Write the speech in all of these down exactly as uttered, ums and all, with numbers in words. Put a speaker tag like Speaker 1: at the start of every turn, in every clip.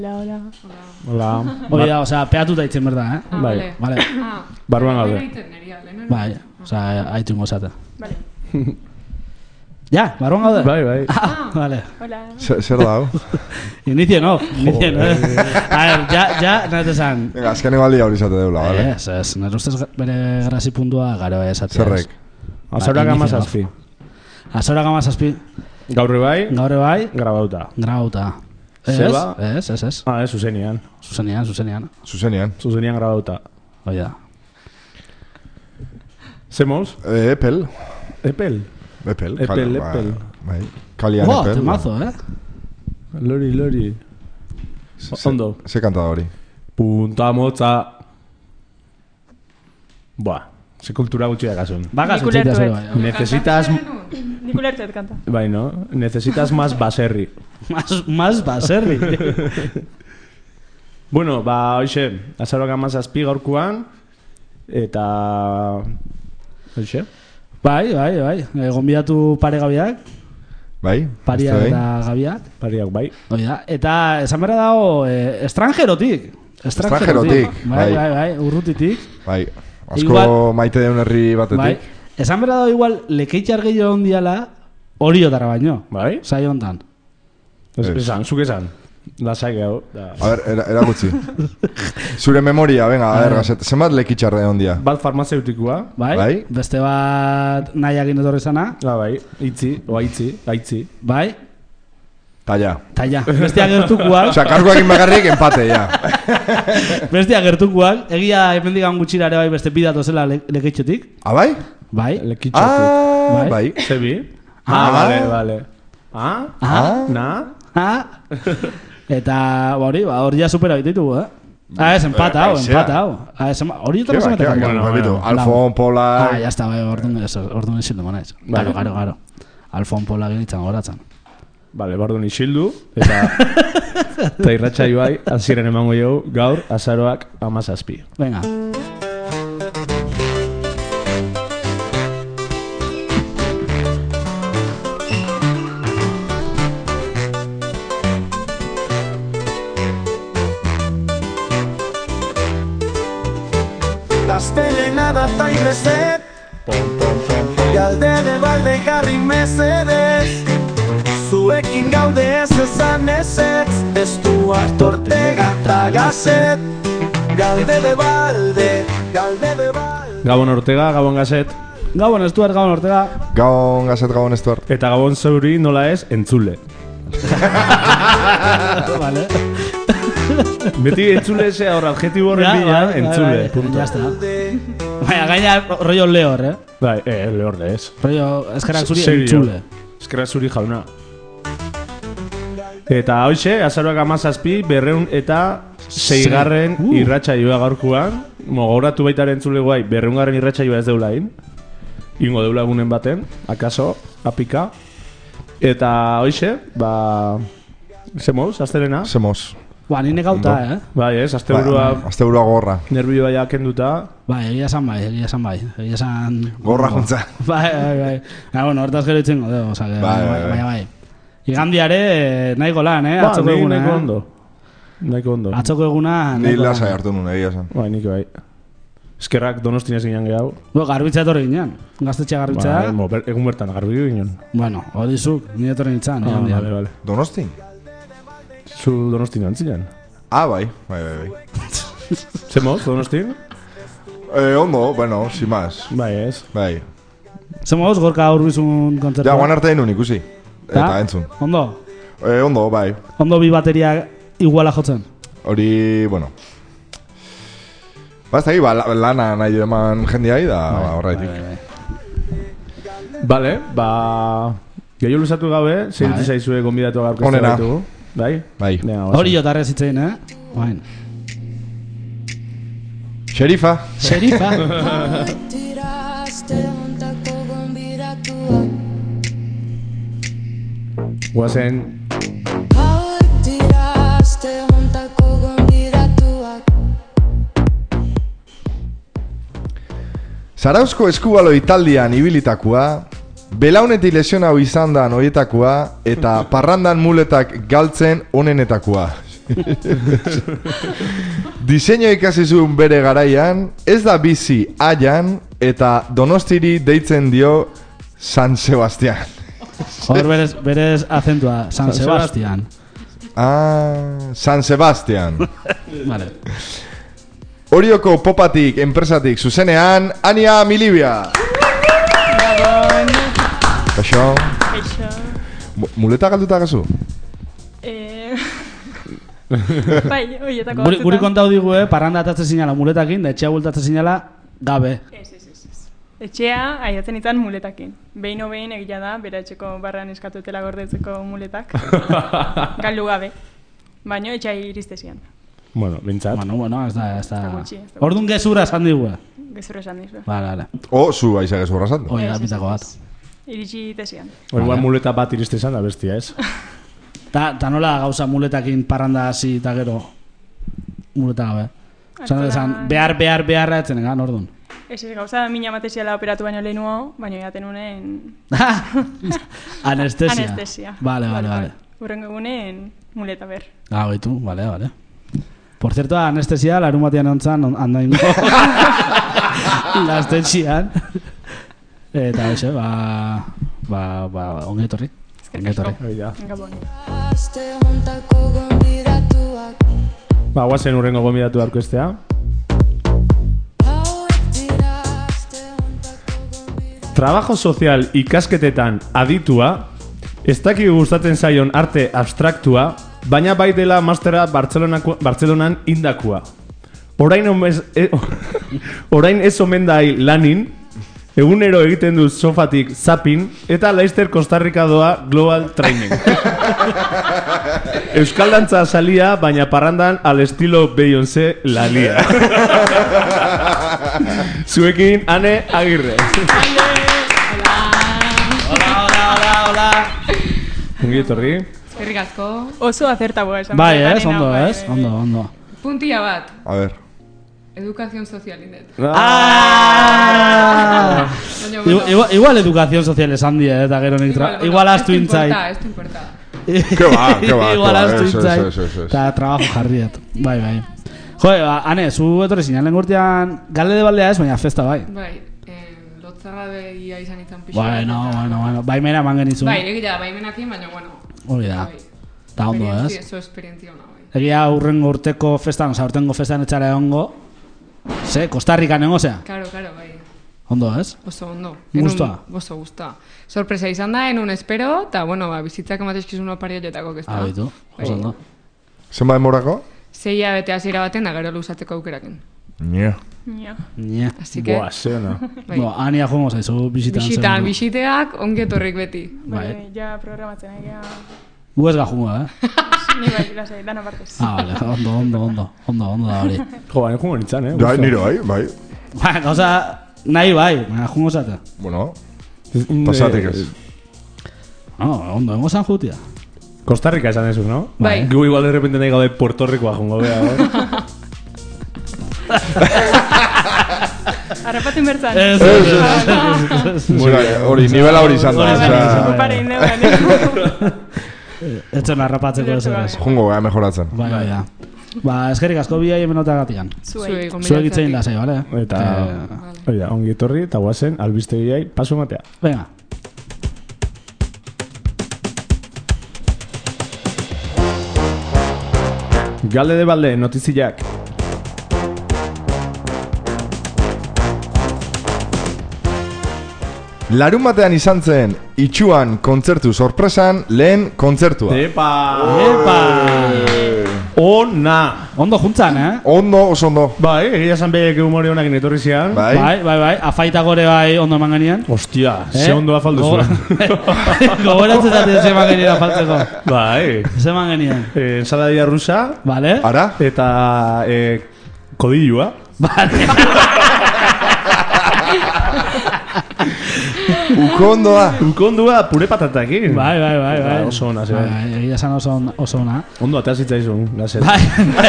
Speaker 1: Hola, hola.
Speaker 2: Hola.
Speaker 3: Hori da, osea, peatuta itzen berda, eh?
Speaker 1: Ah,
Speaker 2: Bai.
Speaker 1: vale.
Speaker 3: Vale.
Speaker 1: Ah,
Speaker 2: Barruan
Speaker 1: bai,
Speaker 2: gaude.
Speaker 1: bai, egiten neria, lehenen.
Speaker 3: Bai, osea, haitu ingo zate.
Speaker 1: Vale.
Speaker 3: Ja, barruan gaude?
Speaker 2: Bai, bai.
Speaker 3: Ah, vale.
Speaker 1: Hola.
Speaker 4: Zer da, hau?
Speaker 3: Inicio, no. Inicio, no. A ver, ja, ja, nahet esan.
Speaker 4: Venga, azken egualdi hori izate deula, vale?
Speaker 3: Ez, ez, nire ustez bere grazi puntua garo esatea.
Speaker 4: Zerrek?
Speaker 2: Azaurak
Speaker 3: Inicio,
Speaker 2: amazazpi.
Speaker 3: Azaurak amazazpi.
Speaker 2: Gaur bai,
Speaker 3: Gaur bai,
Speaker 2: grabauta.
Speaker 3: grabauta. Ez,
Speaker 2: Zeba?
Speaker 3: ez, ez, ez.
Speaker 2: Ah, ez, zuzenian.
Speaker 3: Zuzenian, zuzenian.
Speaker 4: Zuzenian.
Speaker 2: Zuzenian grabauta.
Speaker 3: Hoi da.
Speaker 2: Zemoz?
Speaker 4: Eh, Epel.
Speaker 2: Epel.
Speaker 4: Epel.
Speaker 2: Epel,
Speaker 4: kal-
Speaker 2: Epel.
Speaker 4: ba, Bai. Kalian
Speaker 3: Oh,
Speaker 4: Epel.
Speaker 3: temazo, eh?
Speaker 2: Lori, lori.
Speaker 4: Ze-
Speaker 2: Ondo.
Speaker 4: Ze kanta hori.
Speaker 2: Punta motza. Buah, ze kultura gutxi da kasun.
Speaker 3: Bagas
Speaker 1: Nik
Speaker 3: utxeita
Speaker 1: ulertu
Speaker 3: zero,
Speaker 1: ez.
Speaker 3: bai.
Speaker 2: Necesitas...
Speaker 1: Nik ulertu ez kanta.
Speaker 2: Bai, no? Necesitas más baserri.
Speaker 3: Más, más baserri.
Speaker 2: Bueno, ba, hoxe, azaroak amazazpi gaurkuan, eta... Hoxe?
Speaker 3: Bai, bai, bai. Egon bidatu pare gabiak,
Speaker 4: Bai?
Speaker 3: paria
Speaker 4: Beste
Speaker 3: eta
Speaker 4: behin?
Speaker 3: gabiak.
Speaker 2: Pariak, bai.
Speaker 3: Hoi da. Eta esan behar dago, eh, estrangerotik.
Speaker 4: Estrangerotik,
Speaker 3: Bai,
Speaker 4: bai.
Speaker 3: bai, bai, urrutitik.
Speaker 4: Bai. Asko
Speaker 3: Igual-
Speaker 4: maite deun herri batetik.
Speaker 3: Bai. Esan behar dago igual, lekeitxar gehiago ondiala, hori otara baino.
Speaker 2: Bai?
Speaker 3: Zai hontan.
Speaker 2: Ez,
Speaker 4: Ez.
Speaker 2: esan, zuk esan. Lasai gehu. Da.
Speaker 4: A ver, era, erakutsi. Zure memoria, venga, a ver, gazet. Zenbat lekitxarre ondia?
Speaker 2: Bat farmazeutikua.
Speaker 3: Bai?
Speaker 4: Bai.
Speaker 3: Beste bat nahiakin etorri zana.
Speaker 2: Ah, bai. Itzi, o aitzi, aitzi.
Speaker 3: Bai?
Speaker 4: Talla.
Speaker 3: Ta ja, bestia gertukuak.
Speaker 4: Osa, karguak inbagarrik empate, ja.
Speaker 3: Bestia gertukuak. Egia hemendikan gutxira ere bai beste bidatu zela le lekeitxotik.
Speaker 4: Ah, bai?
Speaker 3: Bai?
Speaker 2: Lekitxotik.
Speaker 4: Ah,
Speaker 3: Bai.
Speaker 4: bai.
Speaker 2: Zebi?
Speaker 3: Ah.
Speaker 2: Ah, vale, vale. Ah?
Speaker 3: Ah?
Speaker 2: Na?
Speaker 3: Ah? Eta hori, ba, hori ja supera ditugu, eh? Ah, ez, empata, hau,
Speaker 4: Eh,
Speaker 3: empata, hau. Ah, ez, hori
Speaker 4: Keba,
Speaker 3: otara
Speaker 4: keba,
Speaker 3: zemetak.
Speaker 4: keba,
Speaker 2: bueno,
Speaker 4: repito.
Speaker 2: bueno.
Speaker 4: Alfon, Pola...
Speaker 3: Ah, ya está, bai, orduan ez, orduan isildu manaiz. Garo, garo, garo. Alfon Pola genitzen goratzen.
Speaker 2: Vale, bardun isildu, eta... eta irratxai bai, aziren emango jau, gaur, azaroak amazazpi.
Speaker 3: Venga.
Speaker 5: Gaztelenada eta irrezet Galde de balde jarri mesedez Zuekin gaude ez ezan ezetz Estuart Ortega eta Gazet Galde de balde, galde de balde
Speaker 2: Gabon Ortega, Gabon Gazet,
Speaker 3: Gabon Estuart, Gabon Ortega.
Speaker 4: Gabon, gazet, gabon, estuart.
Speaker 2: eta Gabon Zauri nola ez, entzule.
Speaker 3: Vale.
Speaker 2: Beti entzule eze hor adjetibo horren
Speaker 3: Ja,
Speaker 2: bila,
Speaker 3: bai, bai,
Speaker 2: entzule,
Speaker 3: bai,
Speaker 2: punto.
Speaker 3: ya está. Baina, gaina rollo lehor, eh?
Speaker 2: Bai, eh, lehorde ez.
Speaker 3: Rollo eskerak zuri
Speaker 2: Serio.
Speaker 3: entzule.
Speaker 2: Eskerra zuri jauna. Eta hoxe, azaroak amazazpi, berreun eta seigarren
Speaker 3: Uh.
Speaker 2: irratsaioa gaurkuan. Mogoratu baita entzule guai, berreungarren irratsaioa ez deulain. Ingo deula egunen baten, akaso, apika. Eta hoxe, ba... Zemoz, azterena?
Speaker 4: Semos.
Speaker 3: Ba, nine gauta, eh?
Speaker 2: Bai ez, asteburua
Speaker 4: Azte burua gorra.
Speaker 2: nervioa ja kenduta.
Speaker 3: Bai, egia esan bai, egia esan bai. Egia esan...
Speaker 4: Gorra juntza.
Speaker 3: Bai, bai, bai. Ja, bueno, hortaz gero itzengo, de, oza, que,
Speaker 4: Bai,
Speaker 3: bai,
Speaker 4: bai,
Speaker 3: bai, bai. Igandiare, eh, nahiko lan, eh?
Speaker 2: Ba,
Speaker 3: Atzoko
Speaker 2: ni
Speaker 3: eguna,
Speaker 2: nahiko
Speaker 3: eh?
Speaker 2: ondo. Nahiko ondo.
Speaker 3: Atzoko eguna,
Speaker 4: Ni
Speaker 3: nahiko
Speaker 4: lasai
Speaker 3: lan.
Speaker 4: hartu nun, egia esan.
Speaker 2: Bai, nik bai. Eskerrak donostin ez ginen gehiago.
Speaker 3: Bo, garbitza etorri ginen. Gaztetxea garbitza.
Speaker 2: Ba, mo, ber- egun bertan garbi ginen.
Speaker 3: Bueno, hori zuk, nire etorri nintzen.
Speaker 2: Ah,
Speaker 3: igandian.
Speaker 2: vale, vale.
Speaker 4: Donostin?
Speaker 2: Zu donostin antzinean.
Speaker 4: Ah, bai, bai, bai, bai.
Speaker 2: Zemoz, donostin?
Speaker 4: Eh, ondo, bueno, si más.
Speaker 2: Bai ez.
Speaker 4: Bai.
Speaker 3: Zemoz, gorka urbizun kontzertu.
Speaker 4: Ja, guan arte denun ikusi.
Speaker 3: Ta?
Speaker 4: Eta entzun.
Speaker 3: Ondo?
Speaker 4: Eh, ondo, bai.
Speaker 3: Ondo bi bateria iguala jotzen.
Speaker 4: Hori, bueno. Ba, ez da, ba, la- lana nahi du eman jendiai, da, ba, horraitik.
Speaker 3: Bai, bai, bai.
Speaker 2: Bale, ba... Gehiago luzatu gabe, zeirutzi
Speaker 3: Bai.
Speaker 2: zaizue gonbidatu gaurko
Speaker 4: Onena.
Speaker 2: Bai?
Speaker 4: Bai.
Speaker 2: Venga, goazen.
Speaker 3: Hori jotarrez hitzein, eh? Bain.
Speaker 4: Xerifa.
Speaker 3: Xerifa.
Speaker 6: Tiraste hontako gonbidatuak
Speaker 2: Goazen,
Speaker 6: Hauek tiraste hontako gonbidatuak
Speaker 4: Zarauzko eskubalo italdian ibilitakoa, belaunetik lesionau izan da noietakoa, eta parrandan muletak galtzen onenetakoa. Diseño ikasi zuen bere garaian, ez da bizi aian eta Donostiri deitzen dio San Sebastián.
Speaker 3: Hor berez, berez acentua, San Sebastián.
Speaker 4: Ah, San Sebastián.
Speaker 3: Vale.
Speaker 4: Orioko popatik, enpresatik, zuzenean, Ania Milibia. Kaixo.
Speaker 1: Kaixo.
Speaker 4: Mu- Muleta galduta gazu?
Speaker 1: Eh... bai, oietako
Speaker 3: Guri, guri kontau digu, eh, parranda atatzen zinala muletakin, da etxea bultatzen zinala gabe.
Speaker 1: Ez, ez, ez, ez. Etxea aiatzen izan muletakin. Behin behin egia da, bera etxeko barran eskatutela gordetzeko muletak. Galdu gabe. Baina etxea iriste zian.
Speaker 2: Bueno, bintzat.
Speaker 3: Bueno, bueno, ez da, ez da.
Speaker 1: Ez da gutxi, ez da
Speaker 3: Orduan gezurra esan digu.
Speaker 1: Gezurra esan dizu.
Speaker 3: Vale, vale.
Speaker 4: O, zu aiza gezurra zandu.
Speaker 3: Hoi da,
Speaker 1: Ez, ez,
Speaker 3: pitako bat.
Speaker 1: ez. Iritsi tezian.
Speaker 2: O igual muleta bat iriste izan da bestia, ez?
Speaker 3: Ta, ta nola gauza muletakin parranda hasi eta gero muleta gabe. Esan,
Speaker 1: Artola-
Speaker 3: esan, behar, behar, beharra etzen egan, orduan.
Speaker 1: Ez ez gauza, mina mateziala operatu baino lehenuo, baina jaten unen...
Speaker 3: Anestesia.
Speaker 1: Anestesia.
Speaker 3: Vale, vale, vale.
Speaker 1: Urrengo egunen muleta ber.
Speaker 3: Ah, baitu, vale, vale. Por cierto, anestesia, larun batean ontzan, andaingo. Gaztetxian. Eta, hoxe, ba... Ba, ba, ongi etorri. Ongi etorri.
Speaker 2: Hoi da.
Speaker 1: Gabon.
Speaker 6: Aste hontako gonbidatuak
Speaker 2: Ba, guazen urrengo gomidatu aurkeztea.
Speaker 6: hauek dira aste hontako gonbidatuak
Speaker 2: Trabajo sozial ikasketetan aditua, ez daki gustatzen zaion arte abstraktua, baina bai dela mastera Bartzelonako, Bartzelonan indakua. Orain, omez, e, orain ez omen dai lanin, egunero egiten du sofatik zapin, eta Leicester Kostarrika doa Global Training. Euskaldantza salia, baina parrandan al estilo Beyoncé lalia. Zuekin, Ane Agirre.
Speaker 3: Hola, hola, hola, hola.
Speaker 2: Ongi etorri.
Speaker 7: Eskerrik asko.
Speaker 1: Oso azertagoa esan.
Speaker 3: Bai,
Speaker 1: behar
Speaker 3: ez,
Speaker 1: garena,
Speaker 3: ondo,
Speaker 1: bai,
Speaker 3: ez,
Speaker 1: bai.
Speaker 3: ondo, ondo.
Speaker 7: Puntilla bat.
Speaker 4: A ver.
Speaker 7: Educación sozial indet.
Speaker 3: Ah!
Speaker 7: Baina,
Speaker 3: Igual, igual, igual educación social esan die, eh, eta gero nik tra...
Speaker 7: bueno,
Speaker 3: Igual astu
Speaker 7: esto importa,
Speaker 3: intzait.
Speaker 7: esto importa.
Speaker 4: Que va, que va,
Speaker 3: Igual
Speaker 4: que va,
Speaker 3: astu
Speaker 4: eso,
Speaker 3: intzait.
Speaker 4: eso, eso, eso.
Speaker 3: Eta trabajo jarriet. Bai, bai. Jo, ba, Ane, zu etorri zinen lehen urtean galde de baldea ez, baina festa bai.
Speaker 7: Bai, eh, lotzarra ia izan izan pixka.
Speaker 3: Bueno, bueno, bueno. Baimena eman genizun.
Speaker 7: Bai, egia, baimenakin, baina, bueno.
Speaker 3: Hori da.
Speaker 7: Bai.
Speaker 3: Eta ondo,
Speaker 7: Esperientzia-
Speaker 3: ez?
Speaker 7: Eso esperientzia ona, bai.
Speaker 3: Egia urrengo urteko festan, oza, urtengo festan etxara egongo. Ze, Kostarrikan egongo zea.
Speaker 7: Karo, karo, bai.
Speaker 3: Ondo, ez?
Speaker 7: Oso ondo.
Speaker 3: Gustoa?
Speaker 7: Enun- Oso gustoa. Sorpresa izan da, enun espero, eta, bueno, ba, bizitzak ematezkizun opari horietako, ez da.
Speaker 3: Ah, bitu.
Speaker 7: Bai.
Speaker 3: Oso ondo.
Speaker 4: Zenba demorako?
Speaker 7: Zeia bete hasiera baten, da gero luzateko aukeraken.
Speaker 4: Nie.
Speaker 1: Ja.
Speaker 3: Nie.
Speaker 7: Así que,
Speaker 2: Boa, ze ona.
Speaker 7: bai.
Speaker 3: Bo, Ania joango zaizu bisitan.
Speaker 7: Bisitan,
Speaker 3: seguru.
Speaker 7: bisiteak ongetorrik beti.
Speaker 3: Bai.
Speaker 1: Bai, ja programatzen, egia...
Speaker 3: Gu ez gajungo, eh?
Speaker 1: Ni bai, lasai, dana partez.
Speaker 3: Ah, vale, ondo, ondo, ondo, ondo, ondo da hori.
Speaker 2: Jo, baina jungo nintzen, eh?
Speaker 4: Bai,
Speaker 2: gusto.
Speaker 4: nire bai, bai.
Speaker 3: Ba, gauza, nahi bai, baina jungo zate.
Speaker 4: Bueno,
Speaker 2: Mm,
Speaker 4: pasatik
Speaker 2: eh,
Speaker 4: ez.
Speaker 3: No, ondo, hengo zan jutia.
Speaker 2: Kostarrika esan ez, no?
Speaker 7: Bai.
Speaker 2: Gu igual de repente nahi gaude Puerto Ricoa jungo bea, eh?
Speaker 1: Harrapatzen bertzan.
Speaker 3: Ez,
Speaker 4: Ez,
Speaker 3: ez,
Speaker 4: ez.
Speaker 3: ez, ez.
Speaker 4: Bai, hori, nivela hori izan da.
Speaker 3: Hori izan da,
Speaker 4: osea,
Speaker 3: bai.
Speaker 1: Pare indeban,
Speaker 3: Etzen harrapatzeko ez ez.
Speaker 4: Jungo gara mejoratzen.
Speaker 3: Bai, bai, da. Ba, eskerrik asko biai hemenotagatikan.
Speaker 1: Zuei.
Speaker 3: Zuek itzein lasai, bale?
Speaker 2: Eta,
Speaker 3: Eh,
Speaker 2: hori da, ongi etorri, eta guazen, albistegiai, paso matea.
Speaker 3: Venga.
Speaker 2: Galde de balde, notiziak.
Speaker 4: Larun batean izan zen, itxuan kontzertu sorpresan, lehen kontzertua.
Speaker 2: Epa!
Speaker 3: Epa!
Speaker 2: Ona!
Speaker 3: Ondo juntzan, eh?
Speaker 4: Ondo, oso ondo.
Speaker 2: Bai, egia esan behek humore honak etorri zian.
Speaker 4: Bai.
Speaker 3: Bai, bai, bai. Afaita gore bai ondo eman genian.
Speaker 2: Ostia,
Speaker 3: Eh?
Speaker 2: ze ondo afaldu
Speaker 3: Gogo-
Speaker 2: zuen.
Speaker 3: Gogoratzen zaten ze eman genian afaltzeko.
Speaker 2: Bai.
Speaker 3: Ze eman genian.
Speaker 2: Eh, Ensaladia rusa,
Speaker 3: Vale?
Speaker 4: Ara?
Speaker 2: eta eh, kodilua.
Speaker 3: Vale.
Speaker 4: Uko ondoa.
Speaker 2: Ukondua pure patatakin.
Speaker 3: Bai, bai, bai, bai.
Speaker 2: Ba, oso ona, ze.
Speaker 3: Bai, bai, egia esan oso, on- oso ona.
Speaker 2: Ondo atea zitzaizun, gazet.
Speaker 3: Bai.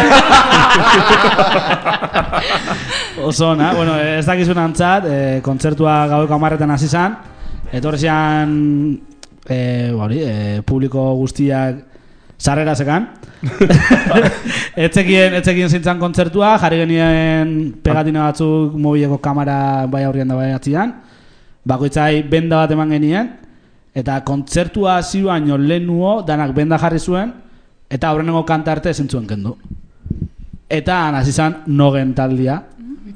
Speaker 3: Oso ona. Bueno, ez dakizun antzat, eh, kontzertua gaueko amarretan hasi zan. Etorri zian, eh, hori, eh, publiko guztiak sarrera zekan. Etzekien, etzekien zintzan kontzertua, jarri genien pegatina batzuk mobileko kamera bai aurrian da bai atzian. Bakoitzai benda bat eman genien, eta kontzertua hasi baino lehenuo danak benda jarri zuen, eta aurrenengo kanta arte zintzuen kendu. Eta hasi zan nogen taldia.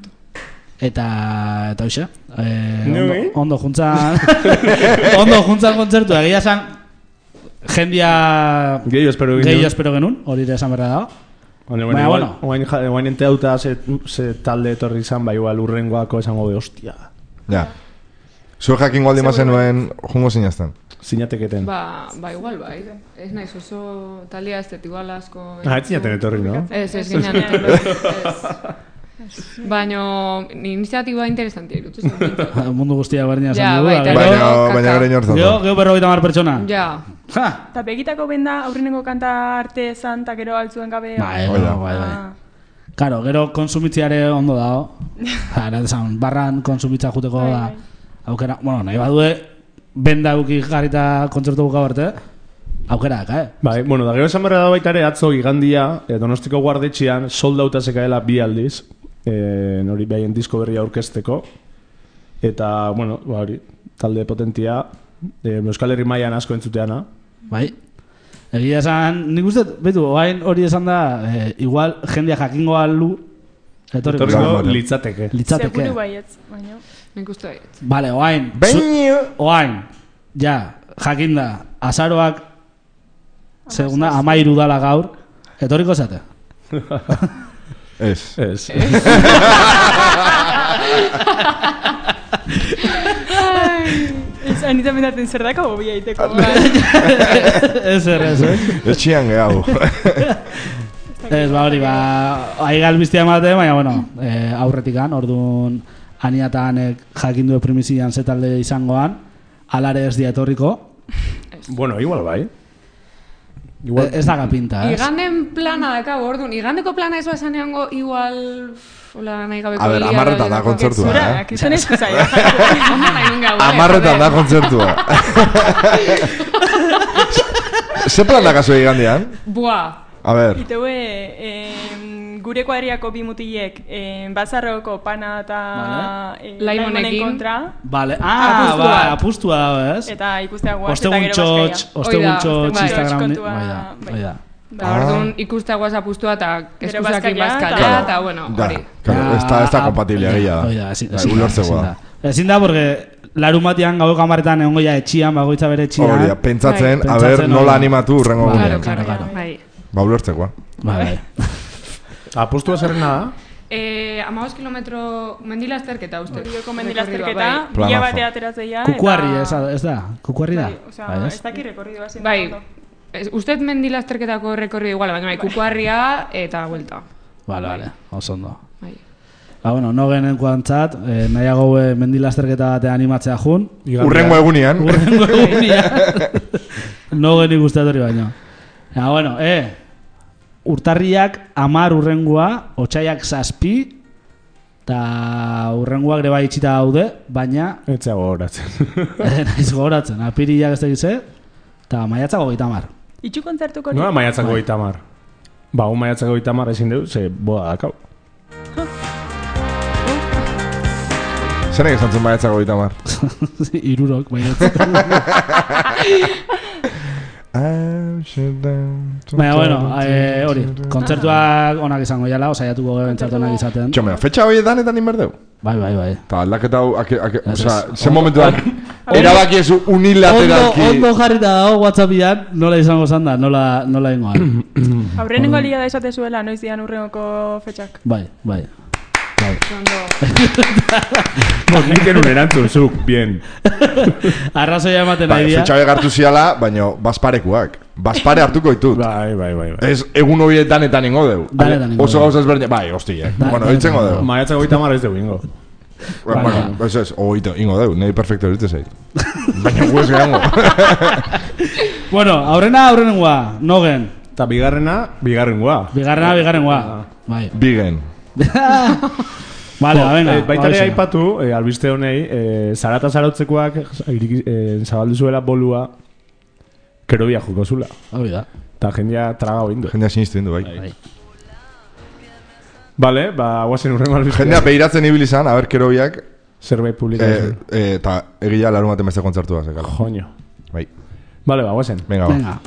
Speaker 3: Eta, eta hoxe, eh, ondo, ondo juntzan, ondo juntzan kontzertua, egia zan, jendia
Speaker 2: Gehiago espero genuen.
Speaker 3: gehiago espero genuen, hori ere esan berda dago.
Speaker 2: Baina,
Speaker 3: Baina,
Speaker 2: bueno,
Speaker 3: bueno.
Speaker 2: oain, oain ente dauta ze, ze talde etorri izan, bai, igual urrengoako esango de, hostia.
Speaker 4: Ja. Zuek jakingo aldi mazenuen jungo zinazten.
Speaker 2: Zinateketen.
Speaker 7: Ba, ba igual bai. Ez naiz oso talia ez igual asko.
Speaker 2: Ah, ez zinaten etorri, no?
Speaker 7: Ez, ez ginen etorri. Ez. Baina iniziatiba interesantia irutu zen.
Speaker 3: Mundu guztia berdina esan
Speaker 7: Ja,
Speaker 3: dugu.
Speaker 7: baita,
Speaker 3: da,
Speaker 4: Baina,
Speaker 7: Gero,
Speaker 4: baina
Speaker 7: kaka.
Speaker 4: gero inortzat.
Speaker 3: Gero, gero berrogeita hamar pertsona.
Speaker 7: Ja.
Speaker 3: Ja!
Speaker 1: Eta begitako benda aurrenengo kanta arte zan, eta gero altzuen gabe...
Speaker 3: Bai,
Speaker 4: Oida.
Speaker 3: bai, bai.
Speaker 1: Ah.
Speaker 3: Karo, gero konsumitziare ondo dago. Ara, esan, barran konsumitza juteko
Speaker 1: Bai,
Speaker 3: da.
Speaker 1: bai.
Speaker 3: Aukera, bueno, nahi badue, benda euki jarrita kontzertu buka arte, aukera daka, eh?
Speaker 2: Bai, bueno, da gero esan berra da baita ere atzo igandia, eh, Donostiko guardetxean soldauta zekaela bi aldiz, eh, hori behaien disko berria aurkezteko, eta, bueno, ba, hori, talde potentia, eh, Euskal Herri mailan asko entzuteana.
Speaker 3: Bai. Egia esan, nik uste, betu, oain hori esan da, eh, igual jendia jakingo alu, etorriko
Speaker 2: Etorriko
Speaker 4: Claro.
Speaker 2: litzateke.
Speaker 3: litzateke.
Speaker 1: Seguru baietz, baina...
Speaker 7: Nik uste baiet.
Speaker 3: Vale, oain.
Speaker 4: Baina...
Speaker 3: Oain, ja, jakinda, azaroak, segunda, amairu dala gaur, etorriko zate.
Speaker 4: Ez.
Speaker 2: Ez.
Speaker 1: Ez, anita mendaten zer dako bobia iteko.
Speaker 3: Ez er, ez, eh?
Speaker 4: Ez txian gehiago.
Speaker 3: Ez, ba hori, ba, aigal biztia emate, baina, bueno, eh, aurretikan, orduan, ania eta anek jakindu primizian zetalde izangoan, alare ez dia etorriko,
Speaker 2: Bueno, igual bai.
Speaker 3: igual, ez daga pinta, ez?
Speaker 7: Iganden plana daka, orduan, igandeko plana ez basaneango igual... Hola, nahi gabeko
Speaker 4: A ber,
Speaker 7: liga
Speaker 4: amarretan da
Speaker 7: horietako.
Speaker 4: kontzertua,
Speaker 1: Zura,
Speaker 4: eh?
Speaker 1: akizan eskuzaia.
Speaker 7: Ondo nahi nun gau,
Speaker 4: Amarretan da kontzertua. Ze plan da kasu igandian?
Speaker 7: Buah.
Speaker 4: A ber,
Speaker 1: Iteue, eh, gure kuadriako bi mutilek eh, bazarroko pana eta
Speaker 3: Vale.
Speaker 1: eh,
Speaker 7: Laimonekin.
Speaker 1: laimonen kontra,
Speaker 3: Vale, ah,
Speaker 7: Apustua.
Speaker 3: ba, apustua dago, ez?
Speaker 1: eta ikustea guaz, eta
Speaker 3: Ostegun
Speaker 1: gero
Speaker 3: txotx,
Speaker 1: bazkaia.
Speaker 3: ostegun
Speaker 7: Oida,
Speaker 3: txotx,
Speaker 7: bai.
Speaker 3: Instagram,
Speaker 1: Kontua,
Speaker 3: bai da,
Speaker 1: bai.
Speaker 3: bai da.
Speaker 7: Eta orduan ikustea guaz apustua eta
Speaker 1: Gero
Speaker 7: eskusakin
Speaker 1: bazkaia,
Speaker 7: bazkaia,
Speaker 1: eta-
Speaker 7: eta bueno,
Speaker 4: da,
Speaker 7: hori.
Speaker 4: claro, ez da, ez da kompatiblea
Speaker 3: Hoi
Speaker 4: gila
Speaker 3: da,
Speaker 4: da.
Speaker 3: ezin-
Speaker 4: Bai,
Speaker 3: ezin da,
Speaker 4: ulertzekoa
Speaker 3: ezin
Speaker 4: da.
Speaker 3: da. Ezin da, porque larun batean gaueko amaretan egongo ja etxian, bagoitza bere etxian.
Speaker 4: Hori da, pentsatzen,
Speaker 3: Bai.
Speaker 4: a ber,
Speaker 3: Pentsatzen,
Speaker 4: nola
Speaker 3: hori.
Speaker 4: animatu urrengo
Speaker 3: Bai.
Speaker 4: gunean.
Speaker 3: Claro,
Speaker 7: Claro,
Speaker 3: claro.
Speaker 7: bai.
Speaker 4: Ba, ulertzekoa.
Speaker 3: Bai, bai.
Speaker 2: Apustua zerrena da?
Speaker 7: Eh, amabos kilometro mendilazterketa uste.
Speaker 1: Horioko
Speaker 7: Bai.
Speaker 1: mendilazterketa,
Speaker 4: Planazo.
Speaker 1: bila bate ateratzea.
Speaker 3: Kukuarri, ez da, ez da? Kukuarri da?
Speaker 1: Bai, osea,
Speaker 3: Bai,
Speaker 1: ez
Speaker 3: ez?
Speaker 1: daki rekorrido bat
Speaker 7: Bai, ez- ustez mendilazterketako rekorri igual, baina bai, kukuarria eta vuelta.
Speaker 3: Vale, vale, oso ondo.
Speaker 7: Bai.
Speaker 3: Ba, bueno, no genen kuantzat, eh, nahiago eh, mendilazterketa batea animatzea jun.
Speaker 4: Urrengo egunean.
Speaker 3: Urrengo egunia. No genik uste hori baino. Ja, bueno, eh, urtarriak amar urrengua, otxaiak zazpi, eta urrenguak ere bai itxita daude, baina
Speaker 2: Etzea gogoratzen.
Speaker 3: eh, naiz gogoratzen, apiriak ez dakize, eta maiatzako gaita amar.
Speaker 1: Itxu kontzertuko
Speaker 2: Nola maiatzako goita mar? Ba, un maiatzako goita mar ezin dugu, ze boda dakau.
Speaker 4: Zenek esan zen baiatzako gita mar?
Speaker 3: Irurok, maiatzako. Baina, bueno, eh, hori, kontzertuak onak izango jala, osaiatuko gebentzat onak izaten.
Speaker 4: Txomea, fetxa horietan eta inberdeu?
Speaker 3: Bai, bai, bai.
Speaker 4: Eta aldaketa hau, ake, ake,
Speaker 3: Ez,
Speaker 4: osea,
Speaker 3: ez.
Speaker 4: zen momentuan, erabaki ez unilateralki.
Speaker 3: Ondo, ondo jarrita dago WhatsAppian, nola izango zan da, nola, nola ingoan.
Speaker 1: Aurrenengo liga da esate zuela, noiz dian urrengoko fetxak.
Speaker 3: Bai, bai. Bai.
Speaker 2: Nik enun erantzun, zuk, bien.
Speaker 3: Arrazoia ematen
Speaker 4: Bai,
Speaker 3: nahi dia.
Speaker 4: fetxa begartu ziala, baina bazparekuak. Bazpare hartuko ditut.
Speaker 2: Bai, bai, bai. bai.
Speaker 4: Ez egun horiek danetan ingo deu.
Speaker 3: Danetan ingo
Speaker 4: Oso
Speaker 3: deu.
Speaker 4: gauza ezberdin. Bai, hostia.
Speaker 3: Da-
Speaker 4: Bueno,
Speaker 3: danetan
Speaker 4: hitzengo
Speaker 3: ingo
Speaker 4: deu.
Speaker 2: Maiatzako goita mar ez dugu ingo.
Speaker 4: Bueno, ez ez, oito, ingo deu. Nei perfecto eritze zait. Baina guez gehango.
Speaker 3: Bueno, aurrena, aurrenengoa, nogen.
Speaker 2: Eta bigarrena, bigarrengoa.
Speaker 3: Bigarrena, bigarrengoa. Bai.
Speaker 4: Bigen.
Speaker 3: Vale, ba, venga.
Speaker 2: Eh, baita ere
Speaker 3: horixe.
Speaker 2: aipatu, eh, albiste honei, eh, zarata zarautzekoak iriki- eh, zabaldu zuela bolua kerobia joko zula.
Speaker 3: Hori da.
Speaker 2: Eta jendea traga oindu.
Speaker 4: Jendea sinistu indu, bai.
Speaker 3: Bai.
Speaker 2: Vale, ba, guazen urrengo albistea.
Speaker 4: Jendea behiratzen ibili zan, aber kero biak,
Speaker 2: Zerbait publikazio.
Speaker 4: eh, eh, eta egia larun baten beste kontzertua zekala.
Speaker 2: Joño.
Speaker 4: Bai.
Speaker 2: Vale, ba, guazen.
Speaker 4: Venga, ba.
Speaker 3: Venga.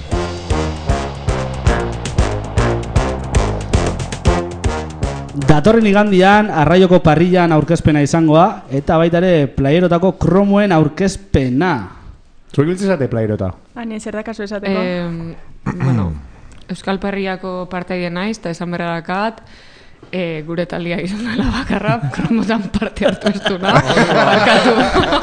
Speaker 3: Datorren igandian, Arraioko parrillan aurkezpena izangoa, eta baita ere playerotako kromoen aurkezpena.
Speaker 2: Zuek biltzen zate playerota?
Speaker 1: Hani, zer da kasu esateko?
Speaker 7: Eh, bueno, Euskal Perriako parteide naiz, eta esan berra dakat, eh, gure taldia izan dela bakarra, kromotan parte hartu ez duna. Barkatu.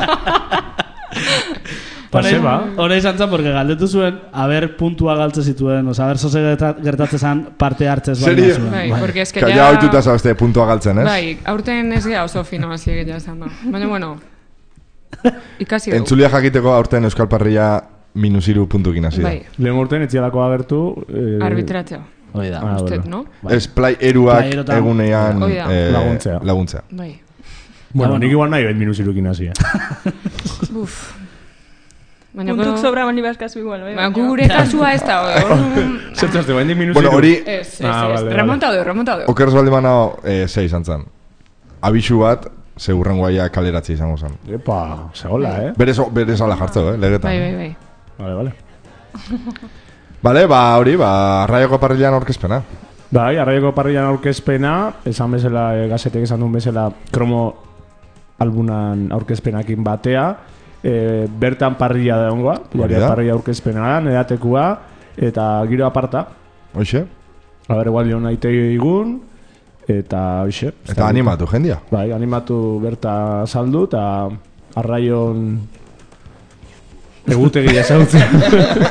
Speaker 2: Paseba.
Speaker 3: Hora izan zen, porque galdetu zuen, haber puntua galtze zituen, oza, haber zoze gertatzen zan parte hartzez baina
Speaker 4: Serio?
Speaker 3: zuen.
Speaker 7: Bai, porque es que
Speaker 4: Ka
Speaker 7: ya...
Speaker 4: ja oituta zabeste puntua galtzen, ez?
Speaker 7: Bai, aurten ez gea oso fino hasi egia esan da. Baina, bueno, ikasi dugu.
Speaker 4: Entzulia jakiteko aurten Euskal Parrilla minus iru puntukin hasi da.
Speaker 7: Bai,
Speaker 2: Lehen urten etzialako agertu... Eh,
Speaker 7: arbitratzea.
Speaker 3: Hoi da.
Speaker 2: Ah,
Speaker 7: Usted,
Speaker 2: bueno.
Speaker 7: no?
Speaker 3: Bai.
Speaker 4: Ez play eruak
Speaker 3: Playerotan-
Speaker 4: egunean
Speaker 7: Hoi da.
Speaker 4: eh,
Speaker 2: Laguntzea.
Speaker 4: laguntzea.
Speaker 7: Bai.
Speaker 2: Bueno,
Speaker 3: bueno.
Speaker 2: nik igual nahi bet minuzirukin hasi, eh?
Speaker 7: Uf. Baina,
Speaker 1: Puntuk
Speaker 7: gero-
Speaker 1: sobra mani baskazu igual, bai?
Speaker 7: Baina, gure kasua ez da, orduan-
Speaker 2: Zertzazte, bain di minuziru.
Speaker 4: Bueno, hori
Speaker 7: Ez, ez,
Speaker 2: Ah,
Speaker 7: ez,
Speaker 2: vale, vale.
Speaker 7: remontado, remontado.
Speaker 4: okerz baldin banao eh, sei izan zen. Abixu bat, segurren guaia kaleratzi izango zen.
Speaker 2: Epa, segola, eh?
Speaker 4: Berez, berez ala jartzeko, eh, legetan.
Speaker 7: Bai, bai, bai.
Speaker 2: Vale, vale.
Speaker 4: Bale, ba, hori, ba, Arraioko Parrillan aurkezpena.
Speaker 2: Bai, Arraioko parrillan aurkezpena, esan bezala, e, gazetek esan duen bezala, kromo albunan aurkezpenakin batea, e, bertan parrilla da ongoa,
Speaker 4: Hori da.
Speaker 2: parrilla aurkezpena, edatekua, eta giro aparta.
Speaker 4: Hoxe?
Speaker 2: Aber, igual jo nahi igun, eta hoxe.
Speaker 4: Eta animatu, jendia.
Speaker 2: Bai, animatu berta saldu, eta Arraion egutegi ezagutzen.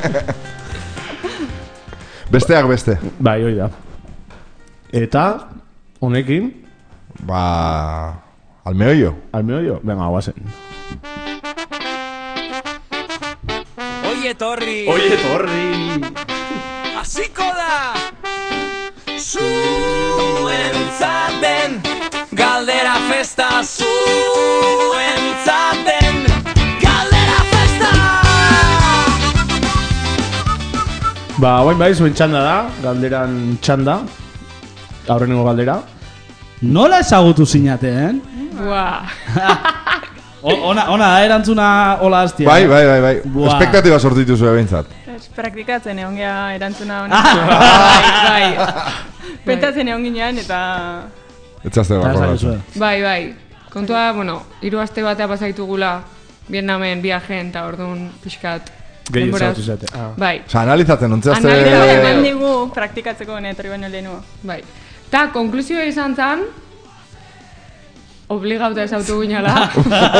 Speaker 4: Besteak beste.
Speaker 2: Bai, hoi da. Eta, honekin,
Speaker 4: Ba, almeoio.
Speaker 2: almeoio, venga, guazen.
Speaker 5: Oie etorri,
Speaker 2: Oie, torri!
Speaker 5: hasiko da zuentzaten galdera festa, zuentzaten galdera festa.
Speaker 2: Ba, guain bai, zuen txanda da, galderan txanda. Aurrenengo galdera.
Speaker 3: Nola ezagutu zinaten?
Speaker 7: Buah.
Speaker 3: O- Ona, ona da erantzuna hola hastia.
Speaker 4: Bai, bai, bai, bai.
Speaker 3: Buah.
Speaker 4: Espektatiba sortitu zuen behintzat.
Speaker 1: Ez, praktikatzen egon gea erantzuna honi.
Speaker 7: Bai, bai.
Speaker 1: Pentatzen egon ginean eta...
Speaker 4: Etxazte
Speaker 3: Eta
Speaker 4: bako
Speaker 3: ez dakizue.
Speaker 7: Bai, bai. Kontua, bueno, hiru aste batea pasaitugula Vietnamen viajen eta orduan pixkat.
Speaker 2: Gehi
Speaker 7: denboraz-
Speaker 2: ezagutu zate. Ah.
Speaker 7: Bai,
Speaker 4: Osa, analizatzen, ontzeazte...
Speaker 7: Analizatzen.
Speaker 1: Denbora eman
Speaker 7: Eh,
Speaker 1: digu praktikatzeko netorri baino lehenua.
Speaker 7: bai. Ta, konklusioa izan zan, obligauta ezautu ginala.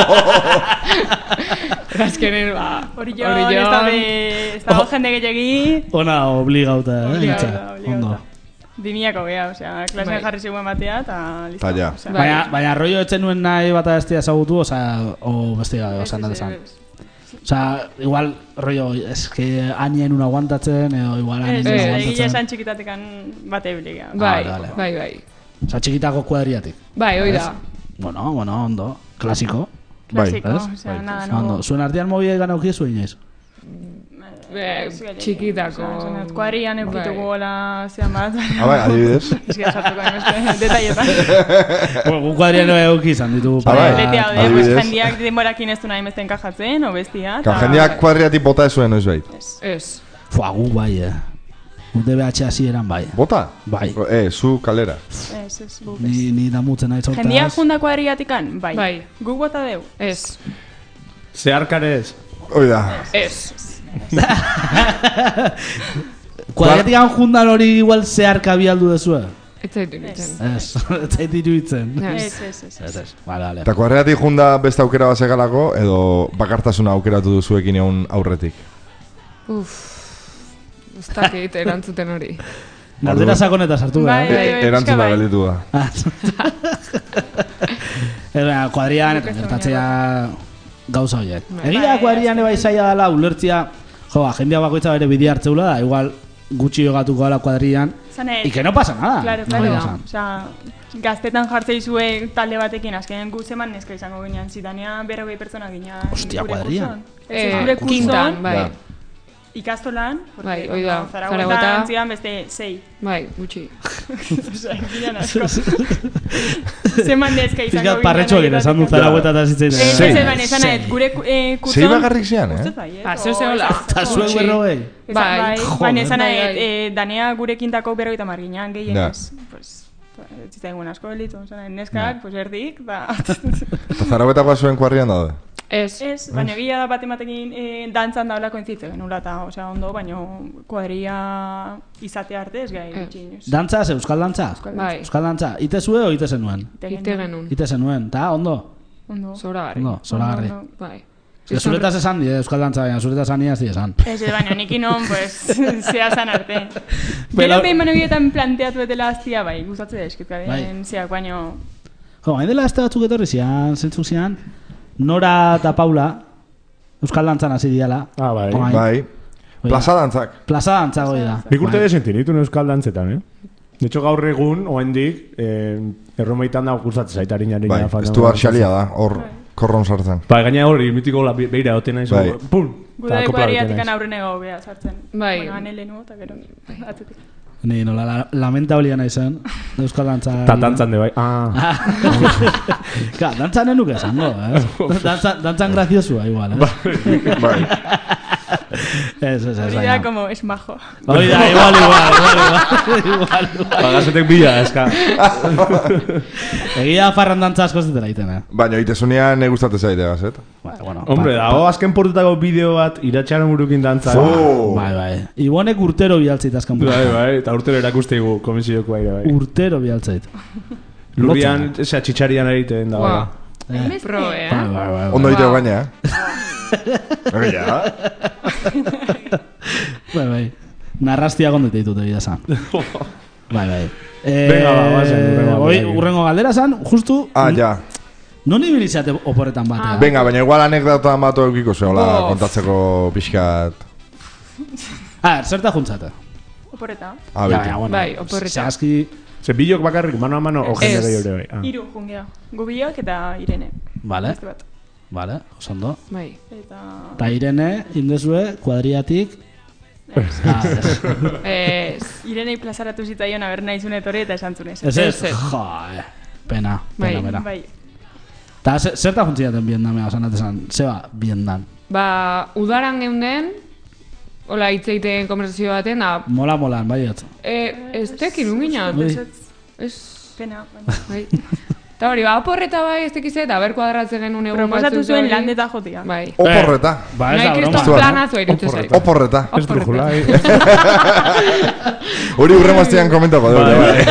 Speaker 7: Azkenen, ba,
Speaker 1: Hori jo, ez daude, ez dago jende gehiagi.
Speaker 3: Ona obligauta, eh?
Speaker 1: Obligauta,
Speaker 3: hitza.
Speaker 1: obligauta.
Speaker 3: Ondo.
Speaker 1: Bimiako gea, osea, klasean
Speaker 7: Bai.
Speaker 1: jarri ziguen batea, eta listo.
Speaker 4: Ta ja.
Speaker 1: Osea,
Speaker 7: Bai.
Speaker 3: Baina, baina rollo etzen nuen nahi bat bestia ezagutu, oza, o bestia gabe,
Speaker 1: ez,
Speaker 3: oza,
Speaker 1: ez,
Speaker 3: nahi
Speaker 1: ez,
Speaker 3: esan.
Speaker 1: ez.
Speaker 3: Oza, igual, rollo, es que anien un aguantatzen, edo igual anien
Speaker 1: Ez,
Speaker 3: un
Speaker 1: ez, egia
Speaker 3: aguantatzen.
Speaker 1: esan txikitatekan bate ebilia.
Speaker 7: Bai,
Speaker 3: vale, vale.
Speaker 7: bai, bai.
Speaker 3: Oza, txikitako kuadriatik.
Speaker 7: Bai, hoi da.
Speaker 3: Bueno, bueno, ondo. Klasiko.
Speaker 1: Klasiko,
Speaker 3: ez?
Speaker 1: osea,
Speaker 4: Bai.
Speaker 1: nada,
Speaker 3: Ondo.
Speaker 1: no.
Speaker 3: Zuen artean mobia egan auki zuen inoiz.
Speaker 7: Eh, txikitako.
Speaker 1: Osea, kuadrian
Speaker 7: Bai.
Speaker 1: eukitugu gola zean bat.
Speaker 4: Ah, bai, adibidez.
Speaker 1: Ez gira sartuko beste detalletan.
Speaker 3: Bueno, gu kuadrian euki izan ditu.
Speaker 4: Ah, bai.
Speaker 1: Lete hau de,
Speaker 4: Adibidez.
Speaker 1: pues, jendiak denborakin ez du nahi beste enkajatzen, o bestia.
Speaker 4: Ka,
Speaker 1: eta-
Speaker 4: jendeak kuadriatik bota ez zuen, noiz behit.
Speaker 7: Ez.
Speaker 3: Fua, gu bai, eh. U D B H hasi eran bai.
Speaker 4: Bota?
Speaker 3: Bai.
Speaker 4: Eh, zu kalera.
Speaker 1: Ez, ez, guk ez.
Speaker 3: Ni, ni damutzen nahi zortaz.
Speaker 1: Jendiak junda kuadriatikan, bai.
Speaker 7: Bai.
Speaker 1: Guk bota deu.
Speaker 7: Ez.
Speaker 2: Zeharkarez.
Speaker 4: Hoi da.
Speaker 7: Ez.
Speaker 3: Kuadriatikan jundan hori igual zeharka bialdu dezue.
Speaker 7: Ez zaitu nintzen.
Speaker 3: Ez, ez zait iruditzen.
Speaker 7: Ez.
Speaker 1: Ez, ez, ez.
Speaker 3: Ez, ez. Vale, vale.
Speaker 4: Eta kuadriatik junda beste aukera bat segalako, edo bakartasuna aukeratu duzuekin egun aurretik.
Speaker 7: Uf. Ez dakit erantzuten hori.
Speaker 3: Galdera sakoneta sartu
Speaker 1: Bai,
Speaker 3: gara,
Speaker 1: bai,
Speaker 3: eh?
Speaker 1: bai.
Speaker 4: Erantzuna
Speaker 1: bai.
Speaker 4: gelditu da.
Speaker 3: Era, kuadrian, eta
Speaker 1: Guk ez
Speaker 3: gertatzea gauza horiek.
Speaker 7: Bai.
Speaker 3: Egia
Speaker 1: Bai,
Speaker 3: kuadrian
Speaker 1: azken
Speaker 3: eba izaila dela ulertzia, jo, ba, jendea bakoitza bere bide hartzeula da, igual gutxi jogatuko dela kuadrian,
Speaker 1: Zan ez.
Speaker 3: y que no pasa nada.
Speaker 1: Claro,
Speaker 3: No
Speaker 1: claro.
Speaker 3: pasa.
Speaker 1: Osea, gaztetan jartzeizue talde batekin, azken gu zeman neska izango ginean, zitanea berrogei pertsona ginean.
Speaker 3: Hostia,
Speaker 1: gure
Speaker 3: kuadrian.
Speaker 1: kurson. Ez, ez,
Speaker 7: Eh,
Speaker 1: gure kurson.
Speaker 7: Quintan, bai.
Speaker 4: Ja.
Speaker 1: ikastolan, porque,
Speaker 7: Bai, hoi da,
Speaker 1: bueno, Zaragoza
Speaker 7: Zaragoza.
Speaker 1: antzian beste sei.
Speaker 7: Bai, gutxi.
Speaker 1: Osea, ginean asko. Zeman dezka izango
Speaker 3: Pizkat parretxo gira, esan du Zaragoza eta zitzen.
Speaker 1: Ez,
Speaker 4: Sei.
Speaker 1: ez, baina esan nahet, gure eh, kurson...
Speaker 4: Sei bakarrik zian, eh?
Speaker 1: Ustez bai, eh?
Speaker 7: Ba, zeu zehola.
Speaker 3: Eta zuek berrogei.
Speaker 7: Bai,
Speaker 1: Bai,
Speaker 3: joder.
Speaker 1: baina esan
Speaker 7: Bai,
Speaker 1: nahet,
Speaker 7: bai.
Speaker 1: eh, Danea gurekin tako berrogeita hamar ginean, gehienez. Pues, zitzaigun asko belitu, esan nahet, neskak, pues erdik, da...
Speaker 4: Eta Zaragotako zuen kuarrian daude.
Speaker 7: Ez.
Speaker 1: Ez, baina egia da bat ematekin eh, dantzan daula kointzitze genula, eta, osea, ondo, baina kuadria izate arte ez gai
Speaker 7: Ez.
Speaker 1: bitxinuz.
Speaker 3: Dantza, ze euskal dantza?
Speaker 7: Bai,
Speaker 3: Euskal dantza, ite zue o ite zenuen?
Speaker 7: ite genuen.
Speaker 3: Ite zenuen, ta, ondo?
Speaker 1: Ondo.
Speaker 7: Zoragarri.
Speaker 3: Ondo, zoragarri.
Speaker 1: Ondo, ondo.
Speaker 7: Bai.
Speaker 3: Ez zuretaz esan, die, euskal dantza, baina zuretaz esan ez di esan.
Speaker 1: Ez, ez, baina nik inon, pues, zea zan arte.
Speaker 3: Bela-
Speaker 1: Gero behin manogietan planteatu betela aztia, bai, guztatze da eskipka
Speaker 3: Bai.
Speaker 1: den zeak, baina...
Speaker 3: Jo, hain dela este batzuk etorri zian, zentzuk zian, Nora eta Paula, euskal dantzan hasi diala.
Speaker 2: Ah, bai.
Speaker 3: Oain.
Speaker 4: Bai. Plaza dantzak.
Speaker 3: Plaza dantza goi da.
Speaker 2: Nik urte
Speaker 3: Bai.
Speaker 2: desentin, ditun euskal dantzetan, eh? De hecho, gaur egun, oendik, eh, erromaitan da gustatzen zait harinaren.
Speaker 4: Bai, ez du barxalia da, hor korron sartzen.
Speaker 2: Bai, gaina hori, mitiko la beira oten naiz,
Speaker 4: Bai.
Speaker 2: pum!
Speaker 1: Guda
Speaker 2: eta kopla bete
Speaker 1: ekuariatik
Speaker 2: naiz.
Speaker 1: aurrenego beha sartzen.
Speaker 7: Bai.
Speaker 1: Bueno, ane lehenu, eta gero, atzetik.
Speaker 3: Ni nola la, lamentablea nahi zen, euskal dantza...
Speaker 2: Ta dantzan de bai. Ah,
Speaker 3: Ka, dantzan enuke esango, eh? Dantzan, dantzan graziosua, igual, eh?
Speaker 4: Bai.
Speaker 3: Ez, ez, ez,
Speaker 1: Hori da,
Speaker 3: baina.
Speaker 1: como, es majo.
Speaker 3: Hori da, igual, igual, igual, igual, igual, igual.
Speaker 2: bagazetek bila, eska.
Speaker 3: Egia farran dantza asko zetela iten, eh?
Speaker 4: Baina, itezunean ne gustate zaite gazet.
Speaker 3: Bai, bueno,
Speaker 2: Hombre,
Speaker 3: pa-
Speaker 2: dago azken portetako bideo bat iratxaren burukin dantza.
Speaker 4: Oh.
Speaker 3: Bai, bai. Ibonek urtero bialtzeit azkan
Speaker 2: Bai, bai, eta urtero erakusteigu komisioko aire, bai.
Speaker 3: Urtero bialtzeit.
Speaker 2: Lurrian, esa txitxarian egiten da,
Speaker 7: Ua,
Speaker 2: bai.
Speaker 3: Eh.
Speaker 7: pro, eh?
Speaker 3: Bai, bai, bai.
Speaker 4: Ondo
Speaker 7: Wow.
Speaker 4: diteo gaina, eh? Egia.
Speaker 3: Bai, bai. Narrastia gondete ditute bidazan. Bai, bai. Eh,
Speaker 2: Venga, ba, guazen, urrengo
Speaker 3: hoi,
Speaker 2: galdera.
Speaker 3: urrengo galdera zan, justu...
Speaker 4: Ah, ja.
Speaker 3: Non ibilizate oporretan batean?
Speaker 4: Venga, baina igual anekdota bat eukiko zehola
Speaker 7: Bof.
Speaker 4: kontatzeko pixkat.
Speaker 3: Ah, zerta juntzate?
Speaker 1: Oporreta.
Speaker 4: Ah,
Speaker 3: Ja,
Speaker 4: beti.
Speaker 3: ja, bueno,
Speaker 7: Bai, oporreta.
Speaker 3: Zehazki...
Speaker 2: Ze bilok bakarrik, mano a mano, o jende
Speaker 7: Ez.
Speaker 2: gehiago ere, bai. Ah.
Speaker 1: Hiru jungea. Gubiak eta Irene.
Speaker 3: Vale,
Speaker 1: Beste bat.
Speaker 3: vale, osondo.
Speaker 7: Bai.
Speaker 1: Eta...
Speaker 3: Ta Irene, indezue, kuadriatik... Ah, ez.
Speaker 7: Ez.
Speaker 1: Irenei plazaratu zitzaion aber naizun etorri eta esan zunez.
Speaker 3: Ez ez,
Speaker 7: Ez, ez.
Speaker 3: jo, eh. Pena,
Speaker 7: Bai,
Speaker 3: pena, pena.
Speaker 1: Bai.
Speaker 3: Ta ze- zerta juntziaten Vietnamea, osan atesan, zeba, Vietnam.
Speaker 7: Ba, udaran geunden, hola hitzeiten konversazio baten, da,
Speaker 3: Mola molan, baiot.
Speaker 7: e, ez tekin unginat.
Speaker 3: Ui.
Speaker 7: Ez,
Speaker 1: Pena, baina.
Speaker 7: bai. Eta hori, ba, oporreta bai, ez tekize, eta ber kuadratzen genuen egun batzuk.
Speaker 1: Proposatu zuen
Speaker 7: hori.
Speaker 1: landeta jotia.
Speaker 7: Bai.
Speaker 4: Oporreta.
Speaker 3: Ba, ez da
Speaker 7: Nahi
Speaker 3: broma.
Speaker 7: kriston planazo irutu zait.
Speaker 4: Oporreta.
Speaker 2: Ez brujula, eh?
Speaker 4: Hori urremaztean komentako dugu. Bai.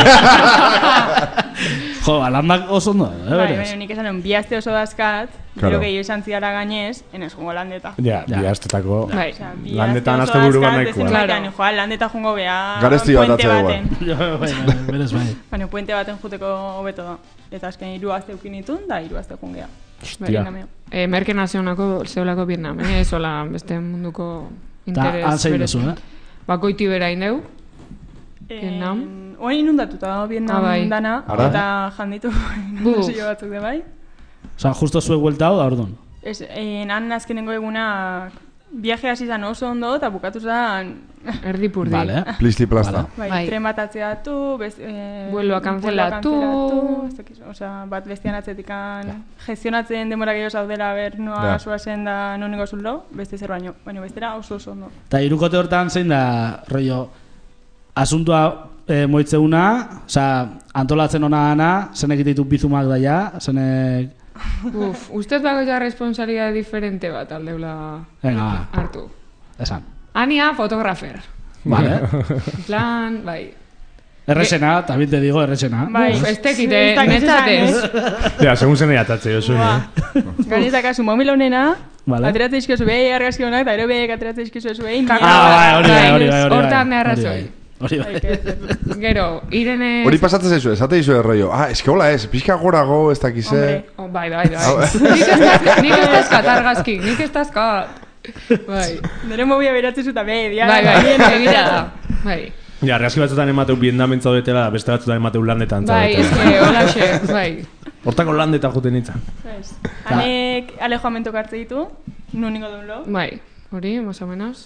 Speaker 3: Jo, alandak oso ondo, eh,
Speaker 1: Bai,
Speaker 3: berez.
Speaker 1: baina nik esan duen, bi aste oso dazkat,
Speaker 4: Claro.
Speaker 1: gero gehiago esan zidara gainez, enez jungo landeta.
Speaker 2: Ja,
Speaker 3: Ja.
Speaker 2: bi astetako.
Speaker 7: Bai.
Speaker 1: Osea, bi
Speaker 2: Landetan
Speaker 1: aste
Speaker 2: aste
Speaker 1: oso
Speaker 2: buruan
Speaker 1: dazkat,
Speaker 2: nahikoa.
Speaker 1: ezin
Speaker 7: Claro.
Speaker 1: baitean, joa, landeta jungo beha
Speaker 4: Garesti bat
Speaker 1: puente
Speaker 4: atzea
Speaker 1: baten.
Speaker 3: Jo, bai, bai, berez bai.
Speaker 1: Baina puente baten juteko hobeto da. Eta azken hiru aste ukin ditun, da hiru aste jungea.
Speaker 2: Hostia.
Speaker 7: E, Merke nazionako zeolako Vietnam, eh? Ez hola beste munduko
Speaker 3: Ta,
Speaker 7: interes.
Speaker 3: han zein
Speaker 7: berezi.
Speaker 3: duzu, eh?
Speaker 7: Bakoiti bera indeu. Vietnam?
Speaker 1: Oain inundatuta da Vietnam
Speaker 7: Ah, bai.
Speaker 1: dana,
Speaker 4: Ara?
Speaker 1: eta janditu inundazio batzuk de bai.
Speaker 3: Osa, justo zuek buelta hau da, orduan.
Speaker 1: Ez, en han azkenengo egunak viaje hasi zan oso ondo, eta bukatu zan,
Speaker 7: Erdipurdi.
Speaker 3: Vale.
Speaker 4: Plizti plasta.
Speaker 1: bai,
Speaker 7: Bai.
Speaker 1: tren bat atzeatu, bez, eh,
Speaker 7: Vueloa kanzelatu.
Speaker 1: vueloa ez dakiz, osea, bat bestean atzetikan gestionatzen demora gehiago zaudela, ber, noa
Speaker 4: Ja.
Speaker 1: suazen da noniko zuldo, beste zer baino, baina bestera oso oso ondo.
Speaker 3: Ta irukote hortan zein da, rollo, asuntua e, moitzeuna, oza, antolatzen ona gana, zenek ditu bizumak daia, zenek...
Speaker 7: Uf, ustez bagoia responsabilidad diferente bat aldeula
Speaker 3: Venga, ba,
Speaker 7: hartu.
Speaker 3: esan.
Speaker 7: Ania, fotografer.
Speaker 3: Vale.
Speaker 7: En plan, bai.
Speaker 3: Errexena, también te digo, errexena.
Speaker 1: Bai,
Speaker 7: Uf, ez tekite,
Speaker 1: ez dakit esan,
Speaker 7: netzatez.
Speaker 2: Ja, segun zen eatatze, josu,
Speaker 1: Ba,
Speaker 2: eh?
Speaker 1: Gaineta kasu momil honena,
Speaker 3: Vale.
Speaker 1: ateratzen izkizu behi argazki honak, eta ero behi ateratzen izkizu zuei.
Speaker 3: Ah, bai, hori bai, hori bai, hori bai.
Speaker 7: Hortan
Speaker 3: Hori
Speaker 7: arrazoi.
Speaker 3: bai, Hori bai.
Speaker 7: Gero, Irene...
Speaker 4: Hori pasatzen zaizu, esate izu erroio. Ah, eske hola ez, pixka gorago, ez dakize.
Speaker 1: Hombre.
Speaker 7: Oh, bai, bai, bai. Nik ez dazkat, nik ez dazkat argazki, nik ez dazkat. Bai,
Speaker 1: Nere mobia beratzen zuta behi, dia.
Speaker 7: bai, bai, egia da. Bai,
Speaker 2: Ja, argazki batzutan emateu Vietnamen zaudetela, beste batzutan emateu landetan
Speaker 7: bai,
Speaker 2: zaudetela.
Speaker 7: eske, holaxe, bai.
Speaker 2: Hortako landetan juten nintzen.
Speaker 1: Ez. Hanek alejoamentok hartze ditu, nun ningo duen lo.
Speaker 7: Bai, hori, más o menos.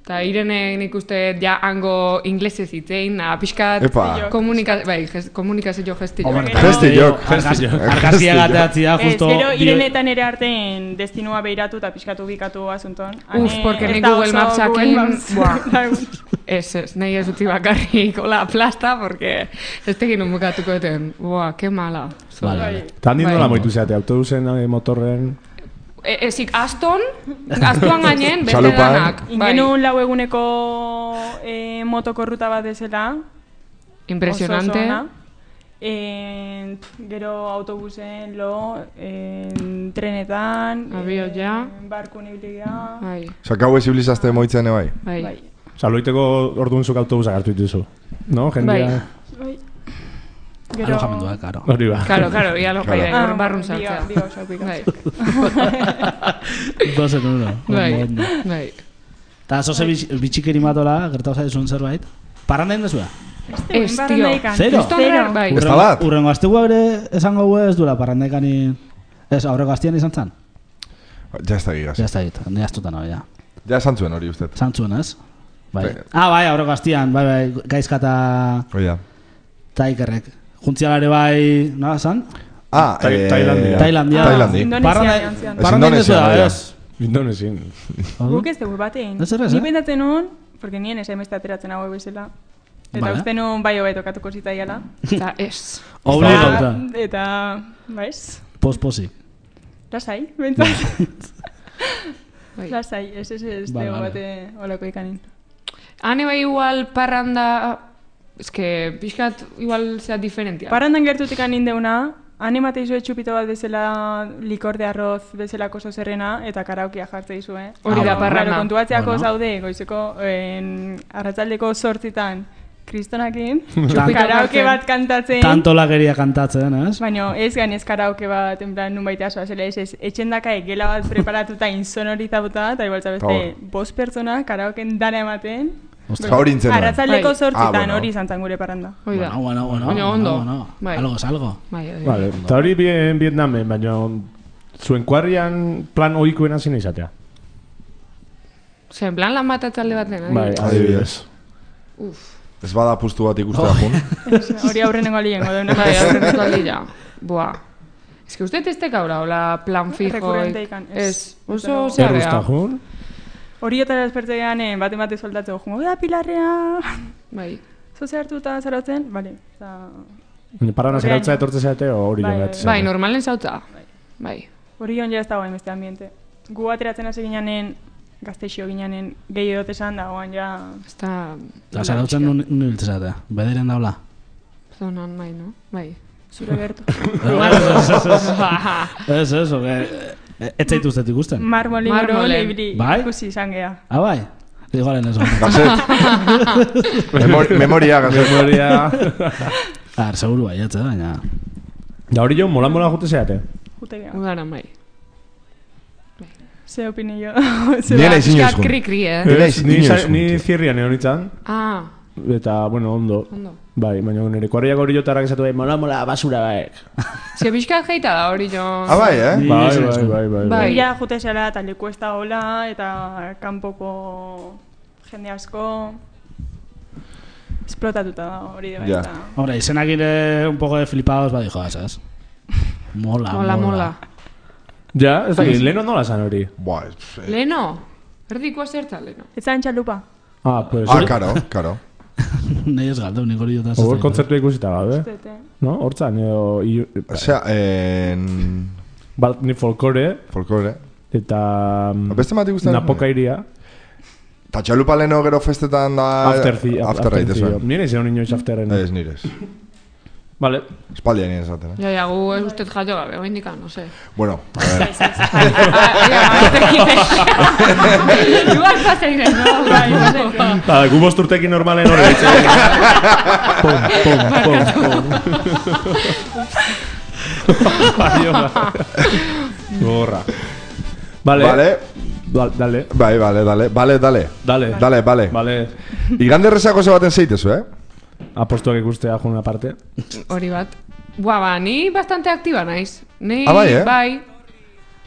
Speaker 7: Eta Irene nik uste ja hango inglesez hitzein, pixkat
Speaker 4: Epa.
Speaker 7: komunika, bai, ges, komunikazio gestillo.
Speaker 4: Gestillok.
Speaker 3: Argazkia gateatzi da,
Speaker 1: Ez,
Speaker 3: justo...
Speaker 1: gero
Speaker 3: bio-
Speaker 1: Irenetan ere artean destinua behiratu eta pixkatu ubikatu asunton.
Speaker 7: Uf, porque nik Google Mapsakin, buah, ez, ez, nahi ez utzi bakarrik, hola, plasta, porque ez tekin un bukatuko eten, buah, que mala.
Speaker 3: Vale, vale.
Speaker 2: Eta handik
Speaker 7: Bai.
Speaker 2: nola moitu zeate, autobusen, eh, motorren...
Speaker 7: E, ezik, Aston, Astuan gainen, beste
Speaker 4: Txalupan.
Speaker 7: danak. Bai.
Speaker 1: Ingenun lau eguneko eh, motoko ruta bat desela.
Speaker 7: Impresionante.
Speaker 1: Oso oso ona. En, pf, gero autobusen, lo, en, trenetan,
Speaker 7: Abio ja.
Speaker 1: en, barkun ibiliga.
Speaker 7: Bai,
Speaker 4: Sakau ezibilizazte moitzen bai.
Speaker 7: bai.
Speaker 1: Bai.
Speaker 2: Saloiteko orduan zuk autobusak hartu dituzu. No, jendea...
Speaker 1: Bai.
Speaker 3: Alojamendua, karo.
Speaker 2: Hori ba.
Speaker 7: Karo, karo, ia lo bai,
Speaker 1: Ah,
Speaker 7: bai, barrun
Speaker 1: bi-
Speaker 7: sartzea.
Speaker 1: bi gauza ubikatzen.
Speaker 7: Bai,
Speaker 3: Dos en uno.
Speaker 7: bai,
Speaker 3: Ondo, ondo.
Speaker 7: bai.
Speaker 3: Eta zoze bitxikeri matola, gertau zaizun zerbait. Parranda indezua?
Speaker 7: Ez, tio.
Speaker 3: Zero?
Speaker 7: Justo bai.
Speaker 4: Ez da bat?
Speaker 3: Urrengo astegua ere esango gu ez duela parrandaikani... Ez, aurreko astian izan zan?
Speaker 4: Ja ez da gigaz.
Speaker 3: Ja, ez da dit, ni astutan hau, ja.
Speaker 4: Ja esan zuen hori usted.
Speaker 3: Zantzuen, ez? Bai.
Speaker 4: Bai.
Speaker 3: Ah, bai, aurreko astian, bai, bai, gaizkata
Speaker 4: Hoi da.
Speaker 3: ta ikerrek. Juntzialare bai, nola zan?
Speaker 4: Ah,
Speaker 2: Tai-
Speaker 4: eh,
Speaker 2: Tailandia.
Speaker 3: Tailandia.
Speaker 4: Tailandi.
Speaker 1: Indonesia
Speaker 3: Parranda-
Speaker 1: joan zian.
Speaker 4: Ez
Speaker 3: Parranda
Speaker 4: Indonesia,
Speaker 3: indezua,
Speaker 4: bai.
Speaker 3: ez?
Speaker 2: Indonezin.
Speaker 1: Guk ez dugu batein.
Speaker 3: Ez errez,
Speaker 1: Ni
Speaker 3: eh?
Speaker 1: pentsatzen nun, porque nien ez emeste ateratzen hau bezala. Eta
Speaker 3: Vale.
Speaker 1: uste nun bai hobeto katuko zitaiala.
Speaker 7: Eta ez.
Speaker 3: Obligauta.
Speaker 1: Eta, eta, baiz,
Speaker 3: Posposi.
Speaker 1: lasai, bentsat.
Speaker 7: Bai.
Speaker 1: Lasai, ez ez ez
Speaker 3: Vale,
Speaker 1: dugu
Speaker 3: vale.
Speaker 1: bate olako ikanin.
Speaker 7: Hane bai igual parranda... Ez que, pixkat igual zea diferentia.
Speaker 1: Parrandan gertutik anin deuna, animate izue txupito bat bezala likor de arroz bezalako oso zerrena eta karaokia jartze izue.
Speaker 7: Hori da
Speaker 1: Claro,
Speaker 7: parranda.
Speaker 1: kontuatzeako
Speaker 3: Bueno.
Speaker 1: zaude, goizeko, en, arratzaldeko sortzitan, kristonakin,
Speaker 3: Tan-
Speaker 1: karaoke bat kantatzen.
Speaker 3: Tanto lageria kantatzen, ez?
Speaker 1: Baina ez gainez karaoke bat, en plan, nun baita soa zela, ez ez, etxendakae gela bat preparatuta insonorizatuta, eta igual zabeste,
Speaker 4: Hor.
Speaker 1: bost pertsona karaoken dana ematen.
Speaker 3: Ostras.
Speaker 4: Hori intzen da.
Speaker 1: Arratzaldeko
Speaker 7: Bai.
Speaker 1: sortzitan
Speaker 4: Ah, bueno.
Speaker 1: hori izan zan gure parranda.
Speaker 7: Hoi da.
Speaker 3: Bueno, bueno, bueno.
Speaker 7: Baina ondo.
Speaker 3: Bueno, bueno.
Speaker 7: Bai.
Speaker 3: Algo es algo.
Speaker 7: Bai, bai.
Speaker 2: Vale, eta hori bien Vietnamen, baina zuen kuarrian plan ohikoen hasi izatea.
Speaker 7: Ose, en plan lan bat atzalde baten,
Speaker 2: Bai,
Speaker 7: adibidez.
Speaker 2: adibidez.
Speaker 7: Uf.
Speaker 4: Ez bada pustu bat ikustea
Speaker 3: Oh.
Speaker 4: jun.
Speaker 1: Ez, Hori aurrenengo aliengo deuna.
Speaker 7: Bai, aurretu aldila. Buah. Ez que usted ez tekaura, hola, plan fijo.
Speaker 1: Rekurrente ikan, ez.
Speaker 7: Ez, oso
Speaker 1: Desde
Speaker 7: zea
Speaker 2: Erruzta
Speaker 7: gea.
Speaker 2: jun.
Speaker 1: Hori eta espertzean, eh, bate bate soldatzeko jungo, da pilarrea,
Speaker 7: Bai.
Speaker 1: zoze hartu eta zarautzen, bale, eta
Speaker 2: Parana
Speaker 1: Horrean
Speaker 2: zerautza
Speaker 1: jo.
Speaker 2: etortze zeate o hori
Speaker 1: Bai,
Speaker 2: jogatzen.
Speaker 7: Bai, normalen zautza. Bai.
Speaker 1: hori hon ja ez dagoen beste ambiente. Gu ateratzen hasi ginanen, gazteixo ginanen, gehi edot esan dagoan ja...
Speaker 7: Ez da...
Speaker 3: Eta zarautzen nun niltzate. Bederen daula.
Speaker 7: Zonan, bai, no? Bai.
Speaker 1: Zure gertu.
Speaker 3: Ez, ez, oge... Ez zaituztet ikusten.
Speaker 1: Marmolin oro
Speaker 7: Marmolen.
Speaker 1: libri
Speaker 3: Bai?
Speaker 1: ikusi izan geha.
Speaker 3: Ah, bai? Igualen ez.
Speaker 4: Gazet. Memori, memoria, gazet.
Speaker 2: Memoria...
Speaker 3: Ar, seguru baietze, baina...
Speaker 2: Da hori jo, mola-mola jute zeate.
Speaker 1: Jute geha.
Speaker 7: Udaran, bai.
Speaker 1: Ze opinio.
Speaker 4: Nien ezin
Speaker 7: Piskat
Speaker 4: euskun.
Speaker 7: kri-kri, eh?
Speaker 4: Ni
Speaker 2: Ez,
Speaker 4: naiz-
Speaker 2: ni,
Speaker 4: ni
Speaker 2: sa-
Speaker 4: euskun,
Speaker 2: ni
Speaker 4: tio.
Speaker 2: zirrian egon nintzen,
Speaker 7: Ah,
Speaker 2: eta, bueno, ondo.
Speaker 7: ondo.
Speaker 2: Bai, baina nire kuarriak hori jotarrak esatu bai, mola-mola basura baek.
Speaker 7: Ze piskat geita da hori jo...
Speaker 4: Ah, bai, eh?
Speaker 3: Ni
Speaker 2: Bai,
Speaker 3: ezin
Speaker 2: bai,
Speaker 3: euskun.
Speaker 2: bai, bai.
Speaker 7: Bai.
Speaker 1: Ja jute zela eta leku ez da hola, eta kanpoko jende asko esplotatuta da hori de
Speaker 4: Ja.
Speaker 1: baita.
Speaker 3: Hombre, izenak ire un poco de flipados, bai, joa, ¿sabes? Mola,
Speaker 7: Mola, mola.
Speaker 2: Ja, ez dakit, leheno nola zan hori.
Speaker 4: Buah, ez- eh.
Speaker 7: Leno? Erdiko zertza, Leno?
Speaker 1: Ez zan txalupa.
Speaker 2: Ah, pues...
Speaker 4: Ah, karo, karo.
Speaker 3: Nei ez galdu, nik hori jota
Speaker 2: Hor kontzertu ikusita gabe,
Speaker 1: Zete.
Speaker 2: no? Hortzan, edo... iu-
Speaker 4: Osea, en...
Speaker 2: Bat, ni folklore,
Speaker 4: Folklore.
Speaker 2: eta... mm,
Speaker 4: Beste bat ikusten?
Speaker 2: Napoka iria.
Speaker 4: Ta txalupa leheno gero festetan da...
Speaker 2: After zi,
Speaker 4: After rate, zuen.
Speaker 2: Nire izan inoiz afterren.
Speaker 4: Ez, nirez.
Speaker 2: Vale.
Speaker 4: Espaldia nien esaten, eh?
Speaker 7: Ja, ja, gu ez usted jaio gabe, oa indikan, no sé.
Speaker 4: Bueno, a ver.
Speaker 7: Igual paseinen, no? Bai, paseinen.
Speaker 2: Ba, gu bosturtekin normalen hori ditzen. Pum, pum, pum, pum. Bai, ba. Gorra. Vale.
Speaker 4: Vale.
Speaker 2: Ba- Dale.
Speaker 4: Bai, vale, dale. Vale, dale.
Speaker 2: Dale.
Speaker 4: Dale, vale.
Speaker 2: Vale.
Speaker 4: Igande rezako ze baten zeitezu, eh?
Speaker 2: Apostuak ikustea jun aparte.
Speaker 7: Hori bat. Buah, ba, ni bastante aktiba naiz. Ni,
Speaker 4: Ah, bai, eh?
Speaker 7: bai.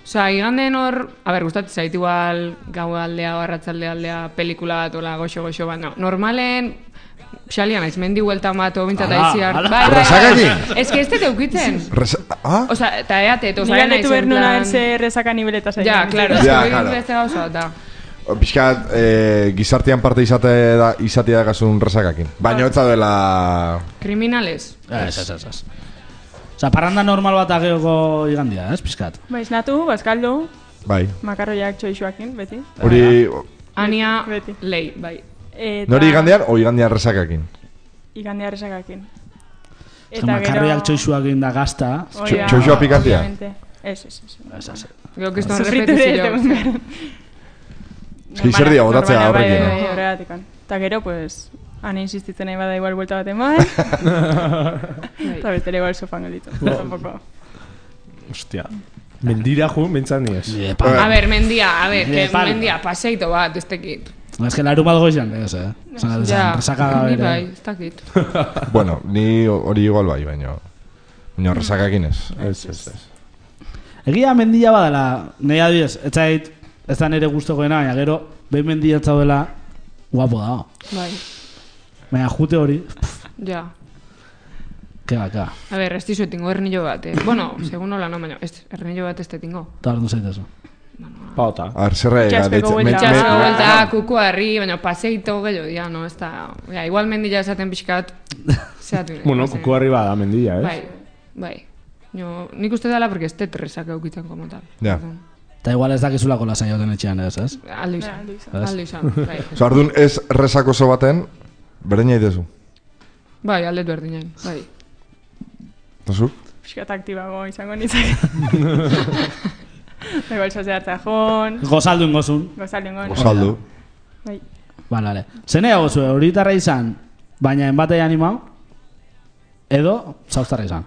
Speaker 7: Osa, iganden hor, a ber, gustatzen zait igual gau aldea, arratzalde aldea, pelikula bat, ola, goxo-goxo, baina, normalen, xalia naiz, mendi huelta mato, bintzat
Speaker 3: Ala,
Speaker 7: aiziar.
Speaker 3: ala.
Speaker 7: Bai, bai,
Speaker 4: Resakakin?
Speaker 7: Ez que ez dut eukitzen.
Speaker 4: Resa... Ah?
Speaker 7: Osa, eta eatet, osa,
Speaker 1: Nire
Speaker 7: naiz,
Speaker 1: letu
Speaker 7: en
Speaker 1: behar nuna
Speaker 7: plan...
Speaker 1: erze resaka nibeleta zain.
Speaker 7: Ja, claro,
Speaker 4: Ja,
Speaker 7: ez que
Speaker 4: claro.
Speaker 7: beste gauza, da.
Speaker 4: Piskat, eh, gizartean parte izate da, izatea dakasun resakakin. Baina ez dela...
Speaker 7: Kriminales.
Speaker 3: Ez, ez, ez, ez. Osa, parranda normal bat ageoko igandia, ez, pizkat?
Speaker 1: Baiz natu, bazkaldu,
Speaker 4: Bai.
Speaker 1: makarroiak txoixuakin, beti.
Speaker 4: Hori...
Speaker 7: Ania,
Speaker 1: Beti.
Speaker 7: lei, bai.
Speaker 1: Eta
Speaker 4: Nori igandean, o igandean resakakin?
Speaker 1: Igandea resakakin.
Speaker 3: Eta makarroiak txoixuak da gazta.
Speaker 1: Hori da,
Speaker 4: txoixua pikantea?
Speaker 1: obviamente. Ez, ez, ez.
Speaker 3: Ez, ez.
Speaker 7: Gero kiston
Speaker 1: Sofritu ere ez
Speaker 7: repetizio.
Speaker 1: egon behar.
Speaker 4: Eski zer dia botatzea
Speaker 1: Normala, bai,
Speaker 4: horrekin,
Speaker 1: bai,
Speaker 4: no?
Speaker 1: bai, horregatik. Eta gero, pues, ane insistitzen nahi bada igual vuelta bat eman. Eta bestere igual sofan gelditu. Tampoco.
Speaker 2: Hostia. Mendira ju, mentzan niez.
Speaker 3: Nire pan.
Speaker 7: A ber, mendia, a ber,
Speaker 3: Nire
Speaker 7: que
Speaker 3: pan.
Speaker 7: mendia, paseito bat, ez tekit.
Speaker 3: Ez que larun bat goizan, ez, eh? Zan,
Speaker 7: Ja,
Speaker 3: resaka
Speaker 7: ni
Speaker 3: bere.
Speaker 7: bai, ez dakit.
Speaker 4: Bueno, ni hori igual bai, baina... Baina resakakin ez.
Speaker 2: Ez, ez, ez.
Speaker 3: Egia mendia badala, nahi adiez, ez zait, ez da nire gustokoena, baina gero, behin mendia ez zaudela, guapo da.
Speaker 7: Bai,
Speaker 3: Baina jute hori,
Speaker 7: ja.
Speaker 3: kega, kega.
Speaker 7: A ber, ez dizu etingo ernillo bat, eh? Bueno, segun nola, no, baina, ez, ernillo bat ez tetingo.
Speaker 3: Eta hartu zaitezu.
Speaker 2: Pauta.
Speaker 4: A ver, zerra
Speaker 1: Itxaspeko buelta.
Speaker 7: Itxaso vuelta, kuku harri, baina paseito gehiago, ja, no, ez da... Ja, igual mendila esaten pixkat, zehatu nahi.
Speaker 2: Bueno,
Speaker 7: pasei.
Speaker 2: kuku arriba da mendilla, ez?
Speaker 7: Bai, bai. Jo, nik uste dela, porque ez tetresak eukitzen como tal.
Speaker 4: Ja.
Speaker 3: Eta igual ez dakizulako lasai joten etxean, ez, ez?
Speaker 7: Aldo izan,
Speaker 1: Aldo izan.
Speaker 3: Ez?
Speaker 7: aldo izan, bai.
Speaker 4: Oso, ardun ez resak oso baten, berdina idezu.
Speaker 7: Bai, aldet berdinen, bai.
Speaker 4: Tozu?
Speaker 1: Piskat aktibago izango nintzak. Igual sose hartza jon,
Speaker 3: Gozaldu ingozun.
Speaker 1: gozaldu ingon.
Speaker 4: Osaldu.
Speaker 1: Bai.
Speaker 3: Bale, bale. Zenea gozue, horitarra izan, baina enbatei animau, edo zauztarra izan.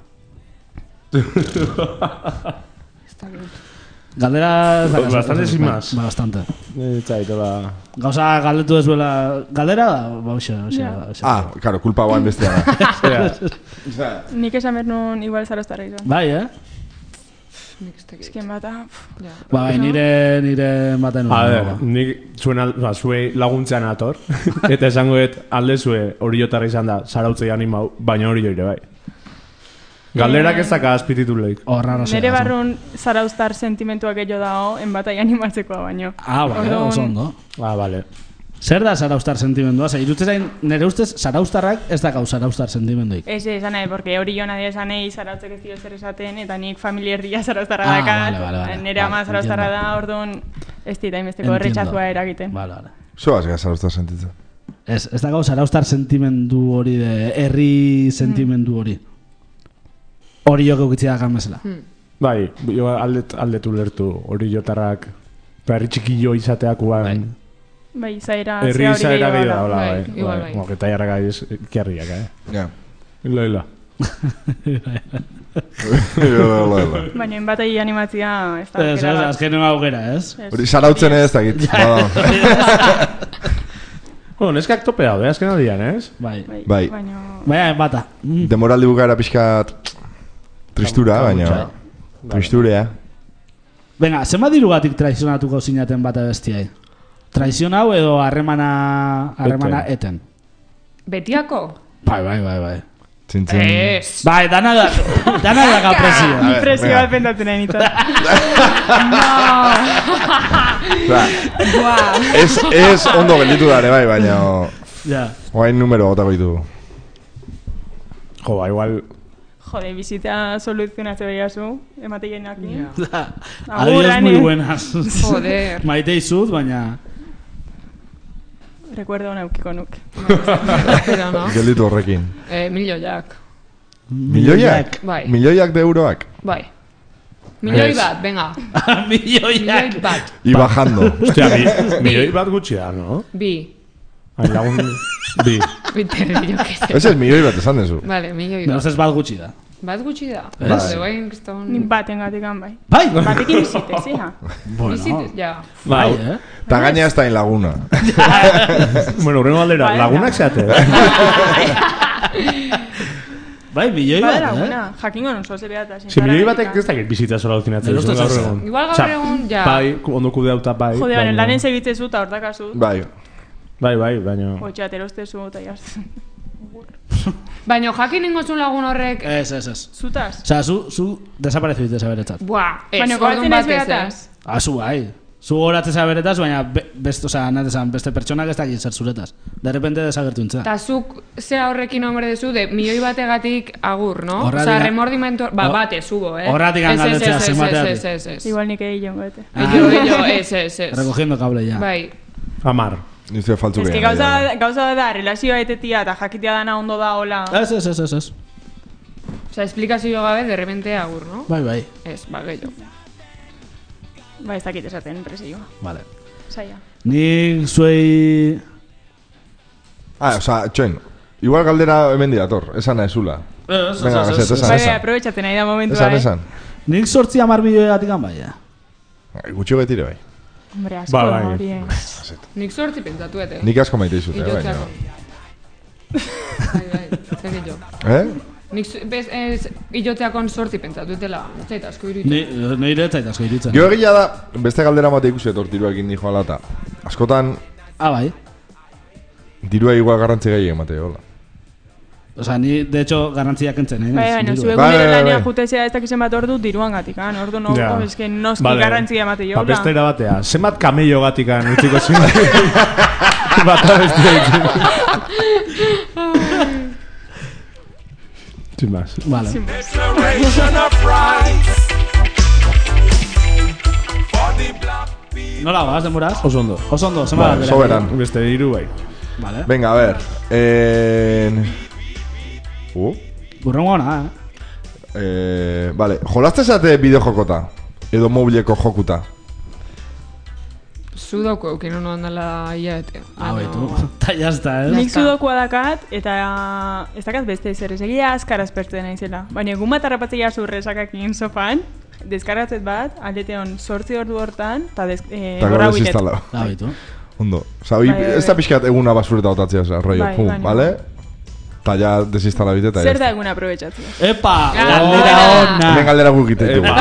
Speaker 7: Ez dakit.
Speaker 3: Galdera... ez dakit,
Speaker 2: Bastante
Speaker 3: bai,
Speaker 2: sin más.
Speaker 3: Ba, bastante.
Speaker 2: Ez zait, hola...
Speaker 3: Gauza galdetu dezuela... Galdera da? Ba, hoxe, hoxe.
Speaker 1: Ja.
Speaker 3: hoxe.
Speaker 4: Ah, claro, kulpa guan bestia da.
Speaker 1: Nik esan behar nun igual zarostarra izan.
Speaker 3: Bai, eh?
Speaker 7: Nik ez dakit.
Speaker 1: Ezkien bata,
Speaker 7: Ja.
Speaker 3: Ba, bai, nire, nire baten
Speaker 2: A
Speaker 3: nuen,
Speaker 2: ver,
Speaker 3: ba.
Speaker 2: nik zuen al, ba, zuei laguntzean ator. Eta esango dut alde zue hori jotarra izan da, zarautzei animau, baina hori joire bai. Galderak ez daka azpitituleik.
Speaker 3: Horra no
Speaker 1: nire barrun zaraustar sentimentuak gehiago dago, enbatai animatzekoa baino.
Speaker 3: Ah, bai,
Speaker 1: Orduan,
Speaker 3: oso ondo.
Speaker 2: Ah, bale.
Speaker 3: Zer da zaraustar sentimendua? Zer, irutzen zain, nire ustez, zaraustarrak ez dakau zaraustar sentimenduik.
Speaker 1: Ez esan nahi, porque hori jo nahi esan nahi zarautzek ez dio zer esaten, eta nik familia erdia zaraustarra
Speaker 3: Ah,
Speaker 1: dakat.
Speaker 3: vale, vale, vale.
Speaker 1: Nire ama
Speaker 3: Vale,
Speaker 1: zaraustarra
Speaker 3: entiendo.
Speaker 1: da, orduan ez dita inbesteko
Speaker 3: Entiendo.
Speaker 1: erretxazua eragiten.
Speaker 3: Vale, vale.
Speaker 4: Zoaz gazara usta sentitzen.
Speaker 3: Ez, ez dakau zaraustar sentimendu hori, de herri sentimendu hori. Hori jok eukitzi da gamezela.
Speaker 2: Bai, jo aldet, aldetu lertu hori jotarrak, herri txikillo izateak uan...
Speaker 1: Bai, zaira,
Speaker 2: Herri
Speaker 1: zea hori
Speaker 2: izaera gehiago
Speaker 1: gehiago
Speaker 2: da, hola,
Speaker 7: Bai,
Speaker 2: bai.
Speaker 7: igual,
Speaker 2: Bai,
Speaker 7: bai.
Speaker 2: como que taiarrak aiz, kiarriak, eh?
Speaker 4: Ja.
Speaker 2: Hilo, hilo.
Speaker 1: Baina enbatai animatzia ez da.
Speaker 3: Ez, ez,
Speaker 1: aukera bat.
Speaker 3: azkenen aukera, ez?
Speaker 1: Ez.
Speaker 4: Hori zarautzen ez, dakit. Bada.
Speaker 2: Bueno, neskak tope daude, azken aldian, ez?
Speaker 3: Bai.
Speaker 4: Bai.
Speaker 1: Baina...
Speaker 3: Baina, bata. Mm.
Speaker 4: Demoraldi bukaera pixkat tristura, baina... Tristurea.
Speaker 3: Venga, zenbat dirugatik traizionatuko zinaten bata bestiai? Traizion hau edo harremana harremana eten?
Speaker 7: Betiako?
Speaker 3: Bai, bai, bai, bai.
Speaker 4: Txintzin.
Speaker 7: Ez.
Speaker 3: Bai, dana da, dana da kaprezio.
Speaker 4: A ver,
Speaker 1: Presio
Speaker 4: venga.
Speaker 1: bat pendatzen nahi nintzen.
Speaker 4: Ba,
Speaker 7: Buah.
Speaker 4: Ez, ez ondo gelditu dare bai, baina...
Speaker 3: Ja.
Speaker 4: Oain numero gotako ditugu.
Speaker 2: Jo, ba, igual...
Speaker 1: Jode, bizita soluzionatze behiazu, emateien aki.
Speaker 7: Ja.
Speaker 3: Adiós muy buenas.
Speaker 7: Joder.
Speaker 3: Maite izut, baina...
Speaker 1: Recuerdo una eukiko nuk.
Speaker 7: Pero no.
Speaker 4: Gelditu horrekin.
Speaker 7: Eh, milioiak.
Speaker 4: Milioiak?
Speaker 7: Bai.
Speaker 4: Milioiak de euroak?
Speaker 7: Bai. Milioi
Speaker 2: Ez.
Speaker 7: bat, venga. Milioi
Speaker 3: Milioiak.
Speaker 7: bat.
Speaker 4: I bajando.
Speaker 2: Hostia, mi, milioi bat gutxi da, no?
Speaker 7: Bi.
Speaker 2: Hain lagun... Bi.
Speaker 7: Biterri, jo que
Speaker 4: Ez
Speaker 7: sé.
Speaker 4: ez milioi bat esan dezu.
Speaker 7: Vale, milioi
Speaker 3: Baina
Speaker 7: bat.
Speaker 3: ustez bat gutxi da.
Speaker 7: Bat gutxi da.
Speaker 3: Ez?
Speaker 7: Bale, guain kriston...
Speaker 1: Nik baten gatikan bai.
Speaker 3: Bai!
Speaker 1: Batekin bizitez, ja.
Speaker 3: Bueno,
Speaker 7: Bizit, ja.
Speaker 3: bai, eh?
Speaker 4: Ta gaina ez da in laguna.
Speaker 2: Bueno, urrengo aldera,
Speaker 1: Bai,
Speaker 2: lagunak zeate.
Speaker 3: Bai, milioi bat,
Speaker 1: Badela
Speaker 3: eh?
Speaker 1: guna, jakingo nun zoze behata.
Speaker 2: Si milioi batek ez dakit bizitza zola alucinatzen.
Speaker 3: Eroste
Speaker 2: gaur
Speaker 3: zeza.
Speaker 2: egun.
Speaker 7: Igual gaur
Speaker 2: Osea,
Speaker 7: egun, ja.
Speaker 2: Bai, ondo kudeauta bai.
Speaker 1: Jode, baina
Speaker 2: baina-
Speaker 1: lanen segitzezu eta hortakazu.
Speaker 4: Bai.
Speaker 2: Bai, bai, baina...
Speaker 1: Otxat, erostezu eta jaz.
Speaker 7: Baina jakin ingozun lagun horrek...
Speaker 3: Ez, ez, ez.
Speaker 1: Zutaz?
Speaker 3: Osea, zu, zu desaparezio diteza beretzat.
Speaker 7: Buah, ez,
Speaker 1: Baina
Speaker 7: orduan
Speaker 1: goratzen ez
Speaker 7: bat ez,
Speaker 1: berataz.
Speaker 7: ez.
Speaker 3: Ah, zu bai. Zu goratzea beretaz, baina be, best, osea, natesan, beste pertsonak ez dakit zer zuretaz. De repente desagertu intzea.
Speaker 7: Ta zuk zea horrekin hombre dezu de milioi bategatik agur, no?
Speaker 3: Horregatik-
Speaker 7: Osea, remordimento... Ba,
Speaker 3: Ho-
Speaker 7: bate, zubo, eh?
Speaker 3: horregatik
Speaker 7: Ez, ez,
Speaker 3: galdetzea,
Speaker 7: ez, ez,
Speaker 3: zenbategatik.
Speaker 7: ez, ez, ez.
Speaker 1: Igual nik egin jongo, bete.
Speaker 7: Illo, illo, ez, ez, ez.
Speaker 3: Recogiendo cable ya.
Speaker 7: Bai.
Speaker 2: Amar.
Speaker 4: Nizte faltzu
Speaker 1: Ez que
Speaker 4: gehiago,
Speaker 1: gauza,
Speaker 4: ja.
Speaker 1: gauza da, relazioa etetia eta jakitea dana ondo da, hola.
Speaker 3: Ez, ez, ez, ez, ez.
Speaker 7: Osea, esplikazio gabe, de repente agur, no?
Speaker 3: Bai, bai.
Speaker 7: Ez, ba, gehiago.
Speaker 1: Ba, ez dakit esaten, presioa.
Speaker 3: Vale.
Speaker 1: Saia.
Speaker 3: Nik zuei...
Speaker 4: Ah, osea, txoin. Igual galdera hemen diator, esan naizula.
Speaker 3: Ez,
Speaker 4: Venga,
Speaker 3: ez, ez,
Speaker 4: gaset,
Speaker 3: ez.
Speaker 4: esan,
Speaker 1: Bai,
Speaker 4: esan.
Speaker 1: aprobetxaten nahi da momentua,
Speaker 4: Esan,
Speaker 1: eh?
Speaker 4: esan.
Speaker 3: Nik sortzi amar milioi gatikan bai, eh?
Speaker 4: Ai, Gutxi betire bai.
Speaker 1: Hombre, asko
Speaker 2: Ba,
Speaker 1: da
Speaker 2: bai.
Speaker 1: hori, eh?
Speaker 7: Nik sortzi pentsatu, ete.
Speaker 4: Nik asko maite izute, eh,
Speaker 7: Ilotzeako.
Speaker 4: baina.
Speaker 7: Bai, bai, zer gehiago.
Speaker 4: Eh?
Speaker 7: Nik zu- bez, ez, ilotzeakon sortzi pentsatu, etela. Ez zait asko iruditu.
Speaker 3: Ni, nire zait asko iritzen.
Speaker 4: Gero egia da, beste galdera mate ikusi etor tiruakin dijo alata. Askotan,
Speaker 3: Ah, bai.
Speaker 4: dirua igual garrantzi gehi emate, hola.
Speaker 3: Osea, ni, de hecho, garrantziak entzen, eh?
Speaker 1: Bai, baina,
Speaker 3: dirua.
Speaker 1: zu
Speaker 4: Bai, bai,
Speaker 1: egunero
Speaker 4: bai,
Speaker 1: lanean
Speaker 4: bai.
Speaker 1: jutezea ez dakizen bat ordu diruan gatik, ah? Ordu no,
Speaker 2: Ja.
Speaker 1: es que noski
Speaker 2: Vale.
Speaker 1: garrantzia emate jo,
Speaker 2: Ba, beste era batea. Zenbat kamello gatikan utziko zin. Bata bestea Sin más.
Speaker 3: Vale.
Speaker 5: Declaration of rights for the black people.
Speaker 3: Nola goaz, denboraz?
Speaker 2: Oso ondo.
Speaker 3: Oso ondo, zema
Speaker 4: Vale,
Speaker 3: galdera.
Speaker 4: soberan.
Speaker 2: Beste hiru bai.
Speaker 3: Vale.
Speaker 4: Venga, a ver. Eh... Uh,
Speaker 3: Burrongo hona, eh?
Speaker 4: eh... Vale, jolazte zate bideojokota? Edo mobileko jokuta?
Speaker 7: Sudoko eukin hono handala iaete.
Speaker 3: Ah, baitu. Ta jazta, eh?
Speaker 1: Nik sudokua dakat, eta ez dakat beste ezer, ez egia azkar aspertu naizela. Baina egun bat harrapatzea zurresakakin sofan, deskargatzet bat, aldeteon sortzi ordu hortan, eta des, eh,
Speaker 4: Eta
Speaker 1: gorra
Speaker 4: gero
Speaker 1: huitet.
Speaker 4: desinstalado.
Speaker 3: Ah, baitu.
Speaker 4: Ondo. Osa, hoi,
Speaker 1: Bai, bai,
Speaker 4: ez da
Speaker 1: bai.
Speaker 4: pixkat eguna basureta botatzea, oza, rollo,
Speaker 1: Bai,
Speaker 4: pum,
Speaker 1: baina.
Speaker 4: vale? Eta ja desinstala bite, eta
Speaker 1: Zer da
Speaker 4: ya.
Speaker 1: egun aprobetxatzea?
Speaker 3: Epa!
Speaker 7: Ah,
Speaker 3: Galdera
Speaker 7: ona.
Speaker 4: Hemen
Speaker 3: ona!
Speaker 4: galdera guk egiten dugu.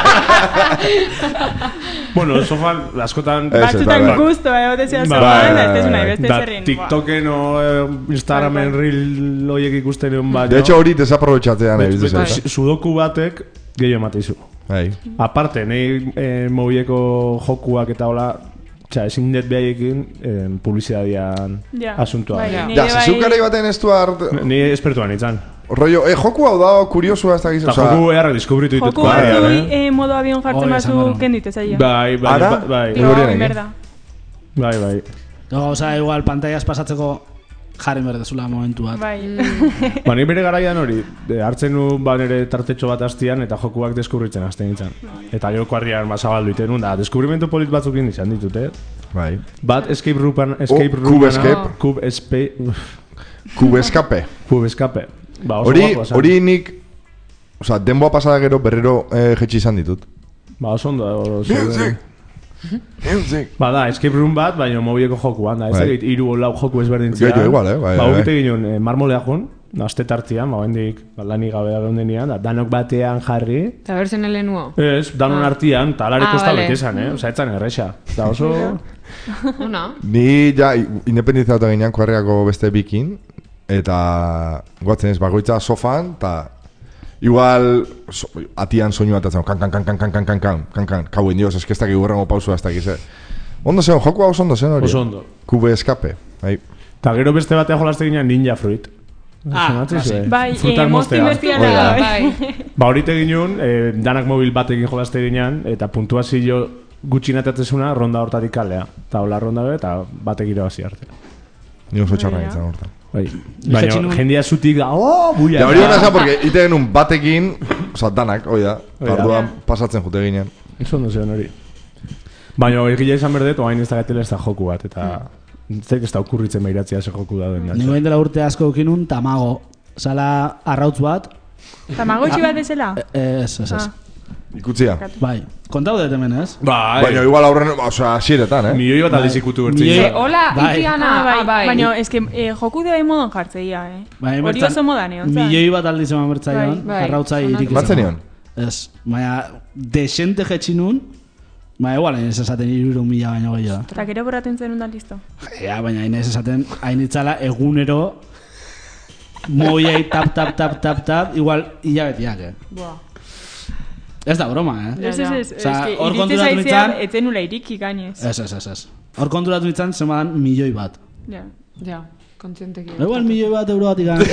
Speaker 2: Bueno, sofan, askotan...
Speaker 4: Ez,
Speaker 1: Batzutan
Speaker 4: bai, bai.
Speaker 1: gustoa egotezea
Speaker 2: Bai,
Speaker 1: sofan,
Speaker 4: bai,
Speaker 1: ez ez
Speaker 4: bai,
Speaker 1: nahi
Speaker 4: bai.
Speaker 1: beste
Speaker 2: Da,
Speaker 1: zerrin.
Speaker 2: TikToken o eh, Instagramen
Speaker 1: Bai, bai.
Speaker 2: reel oiek ikusten egon baino.
Speaker 4: De hecho, hori desaprobetxatzea nahi
Speaker 2: Bet-
Speaker 4: bizitzen.
Speaker 2: bet- sudoku batek gehiago mateizu.
Speaker 4: Bai.
Speaker 2: Aparte, nahi eh, mobileko jokuak eta hola, txa, ezin dut behaiekin eh, publizidadian
Speaker 1: Ja,
Speaker 2: asuntua.
Speaker 1: bai,
Speaker 7: Ja.
Speaker 1: nire
Speaker 4: Ja,
Speaker 1: bai-
Speaker 4: zezuk gara baten ez du hart...
Speaker 2: Ni espertuan itzan.
Speaker 4: Rollo, eh, joku hau da, kuriosua ez da
Speaker 2: Eta
Speaker 4: gizan.
Speaker 2: joku eharra deskubritu ditut.
Speaker 1: Joku
Speaker 2: bai,
Speaker 1: batzu
Speaker 2: eh?
Speaker 1: eh, modo avion jartzen
Speaker 3: Hori,
Speaker 1: bazu
Speaker 3: esan behar.
Speaker 1: kendite zaila.
Speaker 2: Bai, bai,
Speaker 4: Ara?
Speaker 2: bai, bai,
Speaker 4: Bai.
Speaker 1: Jo,
Speaker 4: Hori nahi.
Speaker 1: berda.
Speaker 2: bai, bai.
Speaker 3: Osa, igual, pantaiaz pasatzeko jarri berdezula momentu bat.
Speaker 1: Bai.
Speaker 2: Ba, ni bere garaian hori, de, hartzen nu ba nere tartetxo bat hastian eta jokuak deskubritzen hasten nintzen. Eta gero kuarrian mazabaldu iten nun, da, deskubrimentu polit batzukin izan ditut, eh?
Speaker 4: Bai.
Speaker 2: Bat escape rooman, escape
Speaker 4: Oh,
Speaker 2: room,
Speaker 4: Cube Escape.
Speaker 2: Cube escape,
Speaker 4: Kube eskape.
Speaker 2: Cube escape. Ba, oso
Speaker 4: Hori,
Speaker 2: guapoa zen.
Speaker 4: hori nik... Osa, denboa pasada gero berrero eh, jetxi izan ditut.
Speaker 2: Ba, oso ondo. Oso,
Speaker 4: Music! Music!
Speaker 2: ba, da, escape room bat, baina mobileko jokuan, da. Ez
Speaker 4: Bai.
Speaker 2: dakit, hiru o lau joku ezberdintzia.
Speaker 4: Gehiago igual, eh? Bai,
Speaker 2: ba,
Speaker 4: bai,
Speaker 2: hogite
Speaker 4: bai.
Speaker 2: ginen, eh, marmolea joan, aste tartian, ba, hendik, ba, lanik gabe da geundenean, da, danok batean jarri,
Speaker 7: Eta berzen elenuo.
Speaker 2: ez, danon
Speaker 7: Ah.
Speaker 2: artian, talare
Speaker 7: Ah,
Speaker 2: kosta
Speaker 7: vale.
Speaker 2: bete esan, eh? Osa, etzan erresa. Da, oso...
Speaker 7: Ona.
Speaker 4: Ni ja independizatu ginean kuarriako beste bikin, eta guatzen ez bagoitza sofan, eta igual so, atian soinu bat atzen, kan kan kan kan kan kan kan kan kan kan kauen dios, eske ez dakik urrengo pausua ez dakiz, eh. Ondo zen, joku hau oso ondo zen hori.
Speaker 2: Oso ondo.
Speaker 4: Kube eskape, bai.
Speaker 2: Ta gero beste batea jolaste ginen Ninja Fruit.
Speaker 3: Ah,
Speaker 2: Sonatzen
Speaker 3: klasi.
Speaker 2: zuen?
Speaker 1: Bai,
Speaker 2: Fruta
Speaker 1: eh, moztu
Speaker 2: moztea.
Speaker 1: inbertiala
Speaker 4: Hori da.
Speaker 1: da, bai.
Speaker 7: Bai.
Speaker 2: Ba, horite ginen, eh, danak mobil batekin jolaste ginen, eta puntuazio gutxinatatzezuna ronda hortatik kalea. Eta hola ronda be, eta batek irabazi arte.
Speaker 4: Ni oso txarra
Speaker 1: Hori da.
Speaker 4: nintzen hortan.
Speaker 2: Bai.
Speaker 3: Jetxi
Speaker 2: Baina
Speaker 3: nuen.
Speaker 2: jendia zutik da, oh, buia.
Speaker 4: Ja, hori hona esan, porque ite genuen batekin, oza, danak, hoi da,
Speaker 2: Hori da.
Speaker 4: orduan pasatzen jute ginen.
Speaker 2: Eso ondo zen hori. Baina egile izan berdet, oain ez da gatela ez da joku bat, eta zek ez da okurritzen behiratzea ze joku da den.
Speaker 3: Ni goin dela urte asko eukinun tamago. Zala arrautz bat.
Speaker 1: Tamagotchi bat ezela?
Speaker 3: Eh, Ez, ez, ez.
Speaker 1: Ah.
Speaker 4: Ikutzia.
Speaker 3: Bai, kontau dut hemen, ez?
Speaker 2: Bai.
Speaker 4: Baina igual aurren, osea, asieretan, eh?
Speaker 2: Milioi bat aldiz ikutu bertzen.
Speaker 3: Milioi-
Speaker 7: Eh, hola,
Speaker 3: Bai.
Speaker 7: itiana,
Speaker 1: Ah, bai,
Speaker 7: ah, bai.
Speaker 1: baina, eske, eh, joku de modon jartzeia, eh?
Speaker 3: Bai,
Speaker 1: Hori
Speaker 3: bertan
Speaker 1: oso modan, egon zan.
Speaker 3: Milioi bat aldiz eman bertzaion,
Speaker 7: Bai, bai.
Speaker 3: jarrautzai irik
Speaker 4: Batzen nion?
Speaker 3: Ez, baina, desente jetxin nun, baina igual, hain ez esaten iruro mila baino gehiago.
Speaker 1: Eta gero boraten zen undan listo.
Speaker 3: Ja, baina hain ez esaten, hain itzala egunero, moiei tap, tap, tap, tap, tap, igual, hilabetiak, eh?
Speaker 7: Buah.
Speaker 3: Ez da broma, eh?
Speaker 7: Ja,
Speaker 1: Ez, ez,
Speaker 7: ja.
Speaker 1: ez,
Speaker 3: Osea,
Speaker 1: eske,
Speaker 3: hor
Speaker 1: iritze
Speaker 3: konturatu
Speaker 1: zaitzea,
Speaker 3: nintzen-
Speaker 1: etzen nula iriki gainez.
Speaker 3: Ez, ez, ez, ez. Hor konturatu nintzen, zemadan milioi bat.
Speaker 1: Ja.
Speaker 7: Ja, kontzienteki.
Speaker 3: Igual milioi bat euro bat ikan.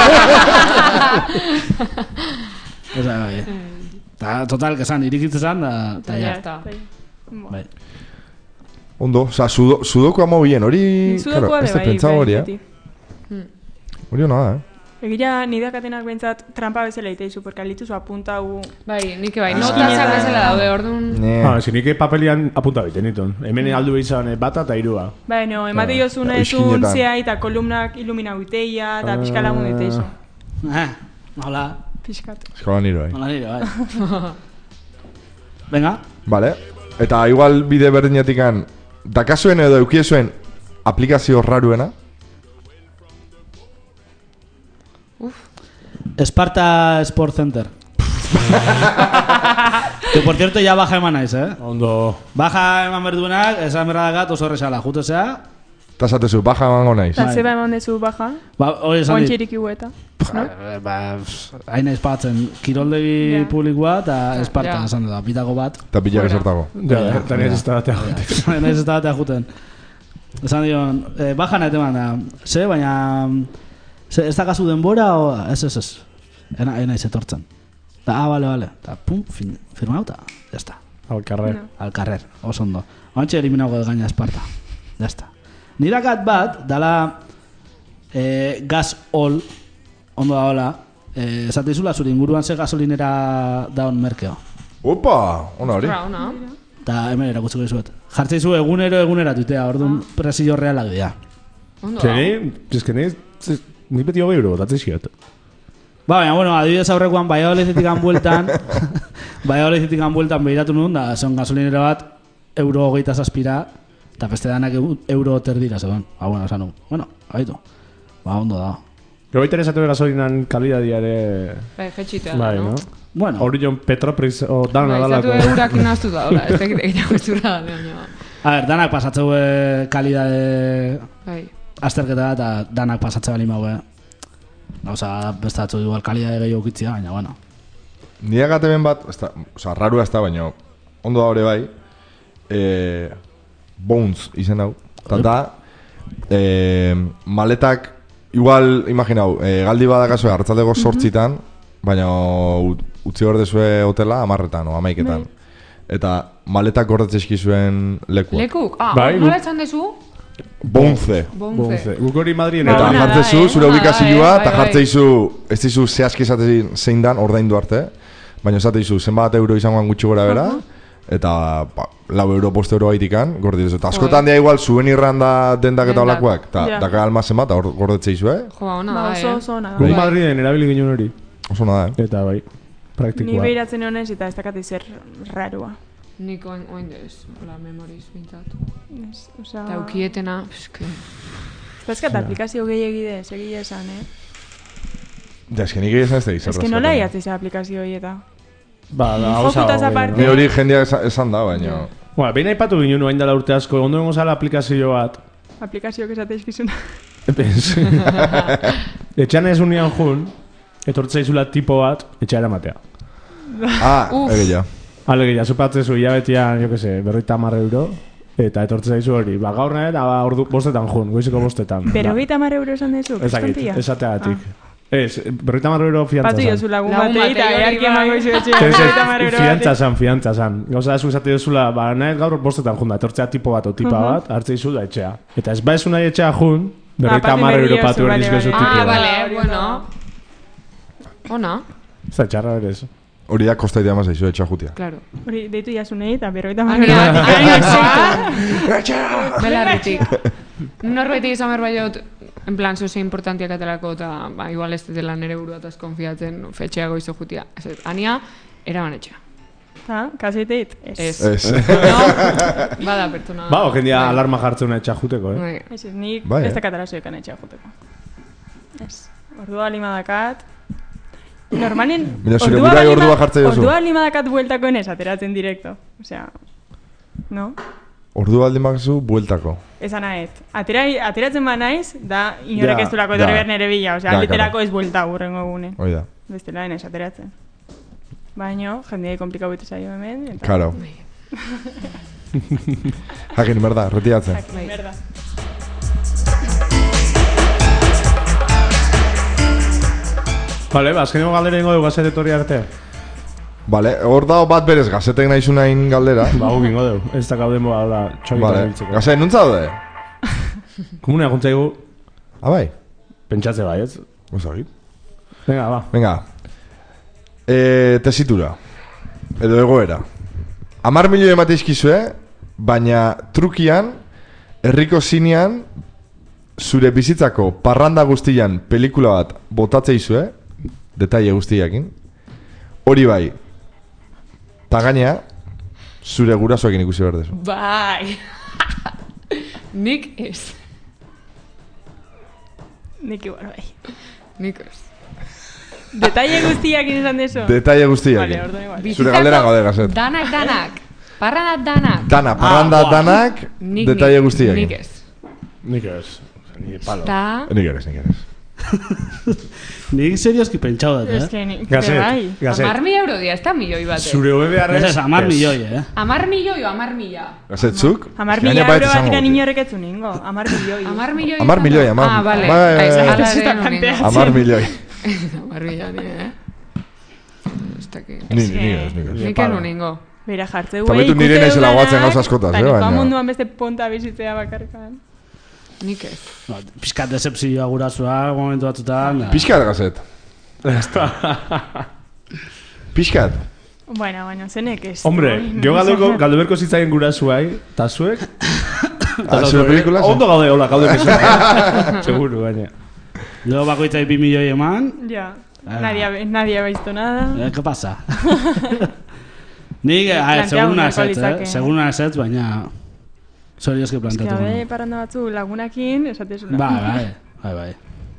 Speaker 3: Osa, bai. Ta, total, que san, irikitze zan, da, ta,
Speaker 7: Ja,
Speaker 3: ja.
Speaker 7: está.
Speaker 3: Bai.
Speaker 4: Ondo, oza, sudo, sudoku ama bien, hori...
Speaker 1: Sudoku
Speaker 4: claro,
Speaker 1: ade
Speaker 4: ez da
Speaker 1: bai,
Speaker 4: pentsatu
Speaker 1: bai,
Speaker 4: hori, eh?
Speaker 1: beti.
Speaker 4: Hori hona da, eh?
Speaker 1: Egira, nidakatenak behintzat trampa bezala iteizu, porque alituzu apunta hu...
Speaker 7: Bai, nik bai,
Speaker 4: Ah.
Speaker 7: notazak bezala daude, orduan...
Speaker 4: Ne.
Speaker 2: Ah, eski nik papelian apunta biten ditun. Hemen aldu izan eh, bata eta irua.
Speaker 1: Baina, emate
Speaker 2: Ja.
Speaker 1: jozuna
Speaker 4: Ja,
Speaker 1: ezun
Speaker 4: iskinetan.
Speaker 1: zea eta kolumnak ilumina uiteia, eta pixka lagun diteizu.
Speaker 3: Eh, hola.
Speaker 1: Pixkat.
Speaker 4: Eskola niro, bai.
Speaker 3: Hola nire, bai. Venga.
Speaker 4: Vale. Eta igual bide berdinetikan, dakazuen edo eukiezuen aplikazio raruena?
Speaker 3: Esparta Sport Center. Que por cierto ya baja eman naiz, eh?
Speaker 2: Ondo...
Speaker 3: Baja eman berduenak, esan berra dakat oso errexala. Jute zea,
Speaker 4: Eta esatezu, baja emango naiz.
Speaker 1: Eta zeba eman dezu baja,
Speaker 3: ba, hori esan dit.
Speaker 1: ontxirik eta. No?
Speaker 3: Eh, Ba, hain naiz patzen, kiroldegi
Speaker 1: Ja.
Speaker 3: publikoa eta Esparta
Speaker 7: Ja.
Speaker 3: esan da, pitako bat.
Speaker 4: Eta pilak
Speaker 7: Fuera.
Speaker 4: esertago.
Speaker 2: Ja, eta nire ez da batea jote.
Speaker 3: Naiz ez da batea juten. Esan dion, eh, baja nahi teman da. Ze, baina... Ze, ez da kasu denbora o... Ez, ez, ez. Ena, ena iz etortzen. Da, ah, bale, bale. Ta, pum, fin, firmauta. Ya está.
Speaker 2: Al carrer.
Speaker 1: No.
Speaker 3: Al carrer, oso ondo. Oantxe eliminago de gaina Esparta. Ya está. Nirakat bat, dala... Eh, gas ol, ondo da hola. Eh, esateizula, zure inguruan ze gasolinera daun merkeo.
Speaker 4: Opa, ona hori.
Speaker 7: Ostra, ona.
Speaker 3: Eta hemen erakutziko dizuet. Jartzeizu egunero egunera tuitea, orduan presio realak dira.
Speaker 7: Ondo
Speaker 2: Que
Speaker 7: da.
Speaker 2: ni, es que ni, ni beti hogei euro botatzen ziot.
Speaker 3: Ba, baina, bueno, adibidez aurrekoan Baiadolezetik bueltan, Baiadolezetik bueltan behiratu nuen, da, zon gasolinera bat, euro hogeita zazpira, eta beste danak eu- euro terdira, zegoen. Ba, bueno, esan nu. Bueno, haitu. Ba, ondo da.
Speaker 2: Gero baita ere esatu gasolinan kalidadi ere...
Speaker 7: Bai, jetxitea
Speaker 2: Bai,
Speaker 7: da, no?
Speaker 2: no?
Speaker 3: Bueno,
Speaker 2: Hori jon Petropris o dana
Speaker 7: Bai,
Speaker 2: dalako.
Speaker 7: zatu eurak inaztu da, hola, ez dakit egiten guztura da, baina...
Speaker 3: a ver, danak pasatzeu eh, kalidade
Speaker 7: Bai,
Speaker 3: azterketa eta danak pasatze bali maue. Gauza, bestatzu igual kalidade gehiago ukitzia, baina, bueno.
Speaker 4: Nire gatemen bat, ez da, oza, rarua ez da, baina ondo da hori bai, e, Bones izen hau. Eta da, e, maletak, igual, imaginau, e, galdi badakazu hartzaldeko sortzitan, baina ut- utzi gordezue hotela amarretan o amaiketan. Eta maletak gordetzeskizuen lekua.
Speaker 7: lekuk? Ah,
Speaker 2: Bai,
Speaker 7: nola
Speaker 2: gu-
Speaker 7: esan dezu?
Speaker 4: Bonce.
Speaker 7: Bonce.
Speaker 2: Bonze. Guk hori Madrien
Speaker 1: Ba,
Speaker 4: Eta
Speaker 1: ona da,
Speaker 4: jartzezu,
Speaker 1: eh?
Speaker 4: zure
Speaker 7: Ona da,
Speaker 4: ubikazioa,
Speaker 7: eh?
Speaker 4: eta
Speaker 7: Bai, bai.
Speaker 4: jartzeizu, ez dizu zehazki esatezi zein dan ordaindu arte, baina esateizu zenbat euro izangoan gutxi gora bera, eta ba, lau euro, bost euro baitikan, gordirezu. Eta askotan dia igual, zuen irran da dendak eta
Speaker 7: Dendak.
Speaker 4: olakoak, eta
Speaker 1: Ja.
Speaker 4: daka almazen bat, hor gordetzeizu, eh?
Speaker 7: Jo, ba, ona
Speaker 1: Ba,
Speaker 7: da,
Speaker 1: oso,
Speaker 7: eh?
Speaker 1: oso ona da.
Speaker 2: Guk
Speaker 7: Bai.
Speaker 2: Madrien erabili ginen hori.
Speaker 4: Oso nada, eh?
Speaker 2: Eta bai,
Speaker 1: Ni
Speaker 2: praktikoa.
Speaker 1: behiratzen honez eta ez dakat ezer rarua.
Speaker 7: Nik oin, oin dez, hola, memoriz bintzat.
Speaker 1: Ez, osea...
Speaker 7: Eta ukietena, eske...
Speaker 1: Bazkat aplikazio gehiagide, segile esan, eh?
Speaker 4: Ja, eski nik egizan ez da izan.
Speaker 1: Ez que nola iatzea esa aplikazio horieta.
Speaker 2: Ba, da, hauza
Speaker 1: Fokutaz
Speaker 2: hogei,
Speaker 1: aparte.
Speaker 4: Ni
Speaker 2: no?
Speaker 4: hori jendeak esan, esan da, baina...
Speaker 2: Bueno, behin aipatu ginen oain dela urte asko, ondo dengo zala aplikazio bat.
Speaker 1: Aplikazioak esate izkizuna.
Speaker 2: Epens. Etxean ez unian jun, etortzaizula tipo bat, etxeara matea.
Speaker 4: Ah,
Speaker 7: Uf.
Speaker 4: egia.
Speaker 2: Alegia, supatzezu hilabetian, jo que se, berroita hamar euro, eta etortzaizu hori. Ba, gaur nahi, eta ba, ordu bostetan jun, goizeko bostetan.
Speaker 1: Berrogeita hamar euro esan dezu,
Speaker 2: Ez dakit,
Speaker 1: kristontia.
Speaker 2: esateagatik. Ez, berroita hamar euro fiantza
Speaker 1: Patu
Speaker 2: zan.
Speaker 1: jozu lagun
Speaker 7: Lagun
Speaker 1: batei, eta
Speaker 7: batei hori
Speaker 1: earki
Speaker 7: bai.
Speaker 1: emango izu etxe,
Speaker 2: Ez, ez,
Speaker 1: berrogeita hamar euro
Speaker 2: fiantza
Speaker 1: batei.
Speaker 2: zan, fiantza zan. Gauza da esate duzula, ba, nahi gaur bostetan jun da, etortzea tipo bat o tipa bat, hartzea izu da etxea. Eta ez ba ezu nahi etxea jun, berroita
Speaker 1: patu
Speaker 2: hamar
Speaker 1: berri
Speaker 2: euro
Speaker 1: diozu,
Speaker 2: patu
Speaker 1: bale,
Speaker 2: erdizko zu
Speaker 1: bale.
Speaker 7: Ah,
Speaker 2: tipo.
Speaker 7: vale, bueno. Ona,
Speaker 2: Ez da txarra berez.
Speaker 4: Hori da kostaitea ama zaizu, etxa jutia.
Speaker 7: claro.
Speaker 1: Hori, deitu jasunei, eta berrogeita hamar
Speaker 7: Ania,
Speaker 1: euro batei.
Speaker 7: ania, belarritik. Norbaitik izan behar baiot, en plan, zoze importantiak atalako, eta ba, igual ez dela nere burua eta ez konfiatzen fetxea goizo jutia. Ez, ez, ania, eraban etxea.
Speaker 1: Ta, kasetet, ez.
Speaker 7: Ez.
Speaker 4: Ez.
Speaker 7: No, bada pertsona.
Speaker 2: Ba, okendia
Speaker 7: Bai.
Speaker 2: alarma jartzen etxa juteko, eh?
Speaker 7: Bai.
Speaker 1: Ez, ez, nik
Speaker 4: Bai,
Speaker 1: ez
Speaker 4: eh?
Speaker 1: dakat arazoekan etxea joteko. Ez, ordua lima dakat. Normalen,
Speaker 4: Baina zure
Speaker 1: ordua
Speaker 4: buruari
Speaker 1: balima-
Speaker 4: ordua jartzen duzu.
Speaker 1: Ordua lima dakat bueltakoen ez, ateratzen direkto. Osea, no?
Speaker 4: Ordu baldin bakazu, bueltako.
Speaker 1: Esan nahet. Atera, ateratzen ba naiz, da inorek
Speaker 2: Ja,
Speaker 1: ez durako etorri
Speaker 4: ja.
Speaker 1: behar nere bila. Osea,
Speaker 4: Ja,
Speaker 1: literako
Speaker 4: claro.
Speaker 1: ez buelta hurrengo egune.
Speaker 4: Hoi da.
Speaker 1: Bestela ez ateratzen. Baina, jendea komplikau bete zaio hemen. Eta...
Speaker 4: Claro. Jakin, berda, retiratzen.
Speaker 1: Bai. Berda.
Speaker 2: Bale, ba, azkeneko galdera ingo dugu gazet etorri arte.
Speaker 4: Vale, hor dago bat berez gazetek nahi zunain galdera.
Speaker 2: Ba, gu bingo dugu. Ez da gauden boa, hola, txokita
Speaker 4: Vale,
Speaker 2: biltzeko.
Speaker 4: gazet, nuntza daude?
Speaker 2: Komunea guntzaigu,
Speaker 4: Abai,
Speaker 2: pentsatze bai, ez?
Speaker 4: gozagit.
Speaker 2: Venga, ba.
Speaker 4: Venga, e, tesitura, edo egoera. Amar milioi emate izkizue, baina trukian, herriko zinean, zure bizitzako parranda guztian pelikula bat botatze izue, detaile guztiakin, hori bai, ta gainea, zure gurasoekin ikusi behar dezu.
Speaker 7: Bai. Nik ez.
Speaker 1: Nik igual bai.
Speaker 7: Nik ez.
Speaker 1: Detaile guztiak izan deso.
Speaker 4: Detaile guztiakin.
Speaker 1: Vale, orduan igual.
Speaker 4: Zure galdera gaude, gazet.
Speaker 7: Danak, danak. Parranda danak.
Speaker 4: Dana, parranda
Speaker 2: Ah, buah.
Speaker 4: danak,
Speaker 7: Nik,
Speaker 4: detaile
Speaker 7: nik,
Speaker 4: guztiakin.
Speaker 7: Nik ez.
Speaker 2: Nik ez. Ni palo.
Speaker 7: Ta...
Speaker 4: Nik eres, nik eres.
Speaker 3: Nik serioski pentsau dut,
Speaker 1: Ez
Speaker 3: eh?
Speaker 1: que nik,
Speaker 2: Gazet,
Speaker 1: bai.
Speaker 2: gazet.
Speaker 7: Amar mila euro dia, ez da milioi bate.
Speaker 2: Zure O B
Speaker 3: Ez ez, amar milioi, eh?
Speaker 7: Amar milioi o amar mila?
Speaker 4: Gazetzuk?
Speaker 1: Amar
Speaker 4: Gaina
Speaker 1: mila
Speaker 4: bat
Speaker 1: euro
Speaker 4: izango
Speaker 1: atira
Speaker 4: dute.
Speaker 1: inorek etzu ningo. Amar milioi.
Speaker 7: Amar milioi?
Speaker 4: Amar
Speaker 7: izan
Speaker 4: milioi,
Speaker 7: da?
Speaker 4: amar.
Speaker 7: Ah, bale.
Speaker 4: Bai, bai,
Speaker 7: Aiz,
Speaker 4: bai.
Speaker 7: ala
Speaker 1: Ez
Speaker 7: ere
Speaker 1: da
Speaker 7: no
Speaker 1: kantea.
Speaker 7: ningo.
Speaker 4: Amar milioi.
Speaker 7: Amar milioi, eh? Ez dakit.
Speaker 4: Ni, ni, ni, ez, ni, ez.
Speaker 7: Nik enu ningo.
Speaker 1: Bera jartze
Speaker 4: Eta betu nire naizela guatzen gauza askotaz, eh,
Speaker 1: baina.
Speaker 4: baina.
Speaker 1: munduan beste ponta bizitzea bakarkan.
Speaker 7: Nik ez.
Speaker 3: No, Piskat decepzioa gurasua, momentu batzutan. da.
Speaker 4: Piskat, gazet. Piskat.
Speaker 1: Bueno, baina, zenek ez.
Speaker 2: Hombre, jo galduko, galduberko zitzaien gurasuai, ta zuek...
Speaker 4: Ah, zure pelikulas?
Speaker 2: Ondo gaude, hola, gaude que seguro, baina.
Speaker 3: Luego bakoitzai bi milioi eman.
Speaker 1: Ja.
Speaker 3: Ah.
Speaker 1: Nadie, ha- nadie ha visto nada.
Speaker 3: Eh, ¿Qué pasa? Nik, a ver,
Speaker 1: Planteatu
Speaker 3: seguruna
Speaker 1: nahiko
Speaker 3: ezetz, eh?
Speaker 1: litzake.
Speaker 3: Seguruna ezetz, baina... Zorioski
Speaker 1: Eske,
Speaker 3: planteatu.
Speaker 1: abe,
Speaker 3: nuen.
Speaker 1: parranda batzu lagunakin, esatezuna.
Speaker 3: Bai, bai, bai, bai.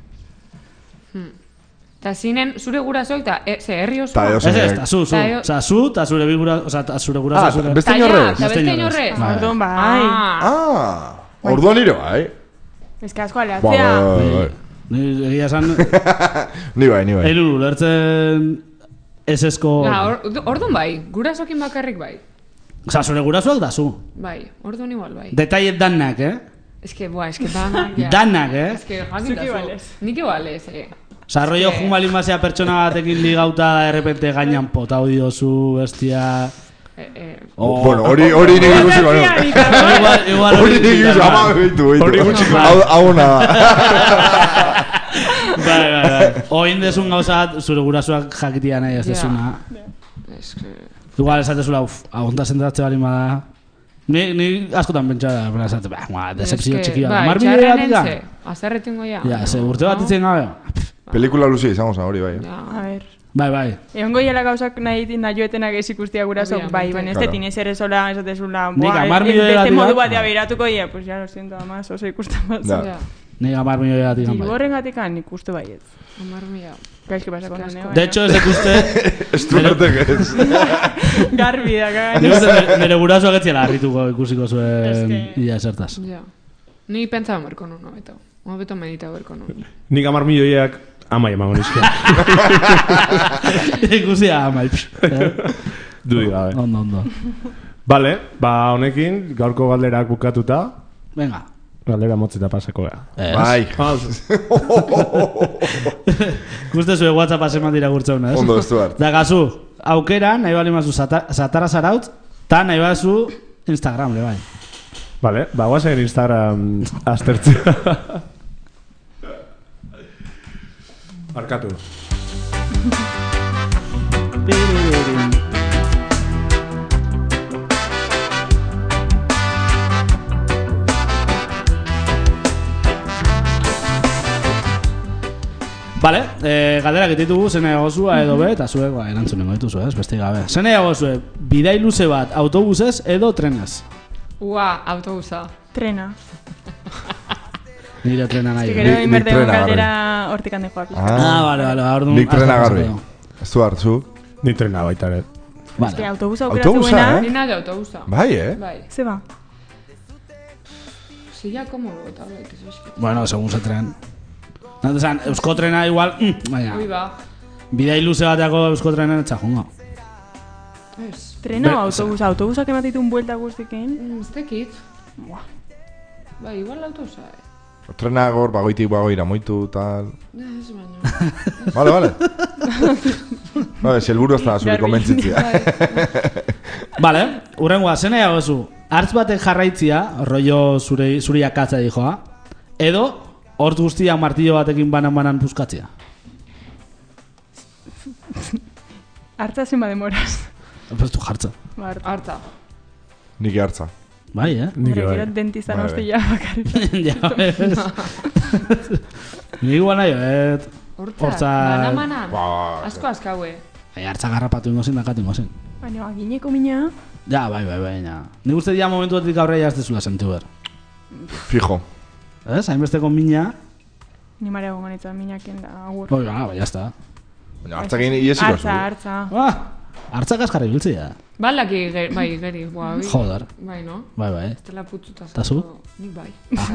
Speaker 7: Ta zinen, zure gurasoik, eta e, ze herri
Speaker 4: Ta
Speaker 7: osoa.
Speaker 4: edo
Speaker 3: Ez ez,
Speaker 4: zeinek.
Speaker 3: ta zu, zu.
Speaker 7: Ta jo-
Speaker 3: Osa, zu, ta zure bigura, osa, ta zure guraso
Speaker 4: Ah,
Speaker 3: zure...
Speaker 4: beste
Speaker 7: Ta ja,
Speaker 4: inorrez?
Speaker 7: ta beste
Speaker 3: inorrez.
Speaker 7: inorrez.
Speaker 3: Bai.
Speaker 1: Orduan, bai.
Speaker 7: Ah.
Speaker 4: Ah, orduan nire bai.
Speaker 1: Ez que asko
Speaker 4: Ba,
Speaker 1: aleatzea.
Speaker 4: bai, bai, bai.
Speaker 3: Ni egia esan,
Speaker 4: Ni bai, ni bai.
Speaker 3: eilu, lertzen esesko...
Speaker 7: Ja, or- orduan bai, gurasokin bakarrik bai.
Speaker 3: Osa, zure gurasoak da zu.
Speaker 7: Bai, orduan igual bai.
Speaker 3: Detaile danak, eh?
Speaker 7: Ez que, boa, ez que danak, ja.
Speaker 3: Danak, eh?
Speaker 7: Ez que, jakin
Speaker 1: Zuki
Speaker 7: da zu.
Speaker 1: balez.
Speaker 7: Nik igual ez, eh.
Speaker 3: Osa, rollo
Speaker 7: que-
Speaker 3: jun balin bazea pertsona batekin ligauta da, de repente gainan potau diozu, bestia...
Speaker 7: Eh, eh.
Speaker 3: Oh,
Speaker 4: Bueno, hori hori nik ikusi
Speaker 1: Igual,
Speaker 4: baino.
Speaker 3: igual, igual
Speaker 4: Hori nik ikusi, ama, behitu,
Speaker 2: Hori
Speaker 4: behitu.
Speaker 2: gutxiko.
Speaker 4: Hau, hau na.
Speaker 3: Bai, bai, bai. Oin desun gauza bat, zure gurasoak jakitia nahi ez
Speaker 7: Ja.
Speaker 3: desuna.
Speaker 7: Ez que...
Speaker 3: Igual esatezula, uf, agonta zentatze bali bada. Ni, ni askotan pentsa da, bera esatze, bah, ma, decepzio
Speaker 7: Ez que,
Speaker 3: txikia.
Speaker 7: bai,
Speaker 3: Mar milioi
Speaker 7: txarren
Speaker 3: batika?
Speaker 7: entze. Azerretingo ja.
Speaker 3: Ja, ze urte bat itzen gabe.
Speaker 4: Pelikula luzia izango zen hori bai.
Speaker 7: Ja.
Speaker 1: A ver.
Speaker 3: Bai, bai.
Speaker 1: Egon goiela gauzak nahi nahioetenak ez ikustia guraso,
Speaker 7: Obviamente.
Speaker 1: bai, baina ez
Speaker 4: Claro.
Speaker 1: detin ez ere sola, ez detezula,
Speaker 3: Nik hamar
Speaker 1: ez
Speaker 3: milioi
Speaker 1: beste
Speaker 3: batik
Speaker 1: modu
Speaker 3: bat,
Speaker 1: batea
Speaker 3: bai.
Speaker 1: beiratuko ia, pues ya lo siento, amaz, oso ikusten bat.
Speaker 4: Ja.
Speaker 7: Ja.
Speaker 3: Ni amar milioi bat ikan bai.
Speaker 1: Diru horrengatik ikustu baiet.
Speaker 7: Amar mila.
Speaker 1: Gaizki pasako
Speaker 7: Asko.
Speaker 1: nene,
Speaker 3: De hecho, ez ikuste,
Speaker 4: Ez du nortek ez.
Speaker 1: garbi da,
Speaker 3: nik
Speaker 1: gaina.
Speaker 3: uste nire- nire gurasoak etziela harrituko ikusiko zuen
Speaker 1: Eske-
Speaker 3: ia esertaz.
Speaker 7: Ja. Ni pentsaba merko nun, hobeto. Hobeto medita berko nun.
Speaker 2: Nik amar milioiak ama emango nizko.
Speaker 3: Ikusi ama, psh, eh?
Speaker 2: Dudi gabe.
Speaker 3: Ondo, ondo.
Speaker 2: Bale, ba honekin gaurko galderak bukatuta,
Speaker 3: Venga.
Speaker 2: galdera motzeta pasako gara.
Speaker 3: Ez.
Speaker 4: Bai.
Speaker 3: Ikuste zuen WhatsApp aseman dira gurtzauna, ez?
Speaker 4: Ondo ez du hart.
Speaker 3: Da gazu, aukera, nahi bali mazu zata, zatara zarautz, ta nahi bazu Instagram, le bai.
Speaker 2: Bale, ba guazen Instagram aztertzea. Barkatu.
Speaker 3: Vale, eh, galderak ditugu zen egozua edo be, eta zuek ba, erantzunengo dituzu, ez, beste gabe. Zen egozue, bidai luze bat autobusez edo trenez?
Speaker 7: Ua, autobusa.
Speaker 1: Trena.
Speaker 3: Nire trena
Speaker 1: Ez
Speaker 3: nahi.
Speaker 1: que
Speaker 3: eh?
Speaker 1: gero
Speaker 4: Nik- nik
Speaker 1: inberdeo
Speaker 4: trena
Speaker 1: galdera hortik handekoa pizka.
Speaker 3: Ah, bale, bale, orduan.
Speaker 4: Nik trena
Speaker 3: asko
Speaker 4: garbi.
Speaker 3: pasako.
Speaker 4: Ez du hartzu.
Speaker 2: Ni trena baita ere.
Speaker 1: Ez que
Speaker 3: Vale.
Speaker 1: autobusa
Speaker 4: Autobusa,
Speaker 1: aukeratuena.
Speaker 4: eh?
Speaker 7: Nina de autobusa.
Speaker 4: Bai, eh?
Speaker 7: Bai.
Speaker 1: Ze ba?
Speaker 7: Silla komodo eta bai, que eski.
Speaker 3: Bueno, segun ze tren. Nante zan, eusko trena igual, mm, baina,
Speaker 7: Ui ba.
Speaker 3: bidai luze bateako eusko trenen etxajungo.
Speaker 7: Ez.
Speaker 1: Trena
Speaker 3: Be-
Speaker 1: o autobusa? Autobusak ematitun buelta guztikin.
Speaker 7: Mm, Ez tekit. Bai, igual autobusa, eh.
Speaker 4: Trena gor, bagoitik bagoira, moitu, tal...
Speaker 7: Ez baina.
Speaker 4: Vale, vale. Vale, si helburu ez da zuri
Speaker 1: Garbi.
Speaker 4: konbentzitzia.
Speaker 3: Vale, urrengoa, zen nahiago zu, hartz batek jarraitzia, rollo zure, zure akatza dijoa, edo, hortz guztia martillo batekin banan-banan puskatzia.
Speaker 1: Artza zenba demoraz.
Speaker 3: Pues tu jartza.
Speaker 1: Ba, hartza.
Speaker 7: Harta.
Speaker 4: Nik hartza.
Speaker 3: Bai, eh?
Speaker 2: Nik
Speaker 1: Hombre,
Speaker 2: bai.
Speaker 1: gero dentistan
Speaker 4: Bai,
Speaker 1: hostia bakarrik.
Speaker 3: Ja, ves. Ni igual nahi, eh?
Speaker 7: Hortza.
Speaker 3: Hortza-
Speaker 7: Bana-manan.
Speaker 4: Ba,
Speaker 7: Asko askaue.
Speaker 3: Bai, hartza garrapatu ingo zen, dakatu ingo zen.
Speaker 1: Baina, agineko mina,
Speaker 3: Ja, bai, bai, bai, ja. Nik uste dia momentu batik aurrera jaztezula sentu ber.
Speaker 4: fijo.
Speaker 3: Ez, hainbesteko mina,
Speaker 1: ni marea gongo nintzen minaken da, agur.
Speaker 3: oi, ba, bai, jazta.
Speaker 4: Baina hartzakin iesiko zu.
Speaker 1: Hartza, hartza.
Speaker 3: Ah, hartzak askarri biltzia.
Speaker 7: Balaki, ge- bai, geri, guabi.
Speaker 3: Joder.
Speaker 7: Bai, no?
Speaker 3: Bai, bai.
Speaker 7: Estela putzuta.
Speaker 3: Ta zu?
Speaker 7: Nik bai.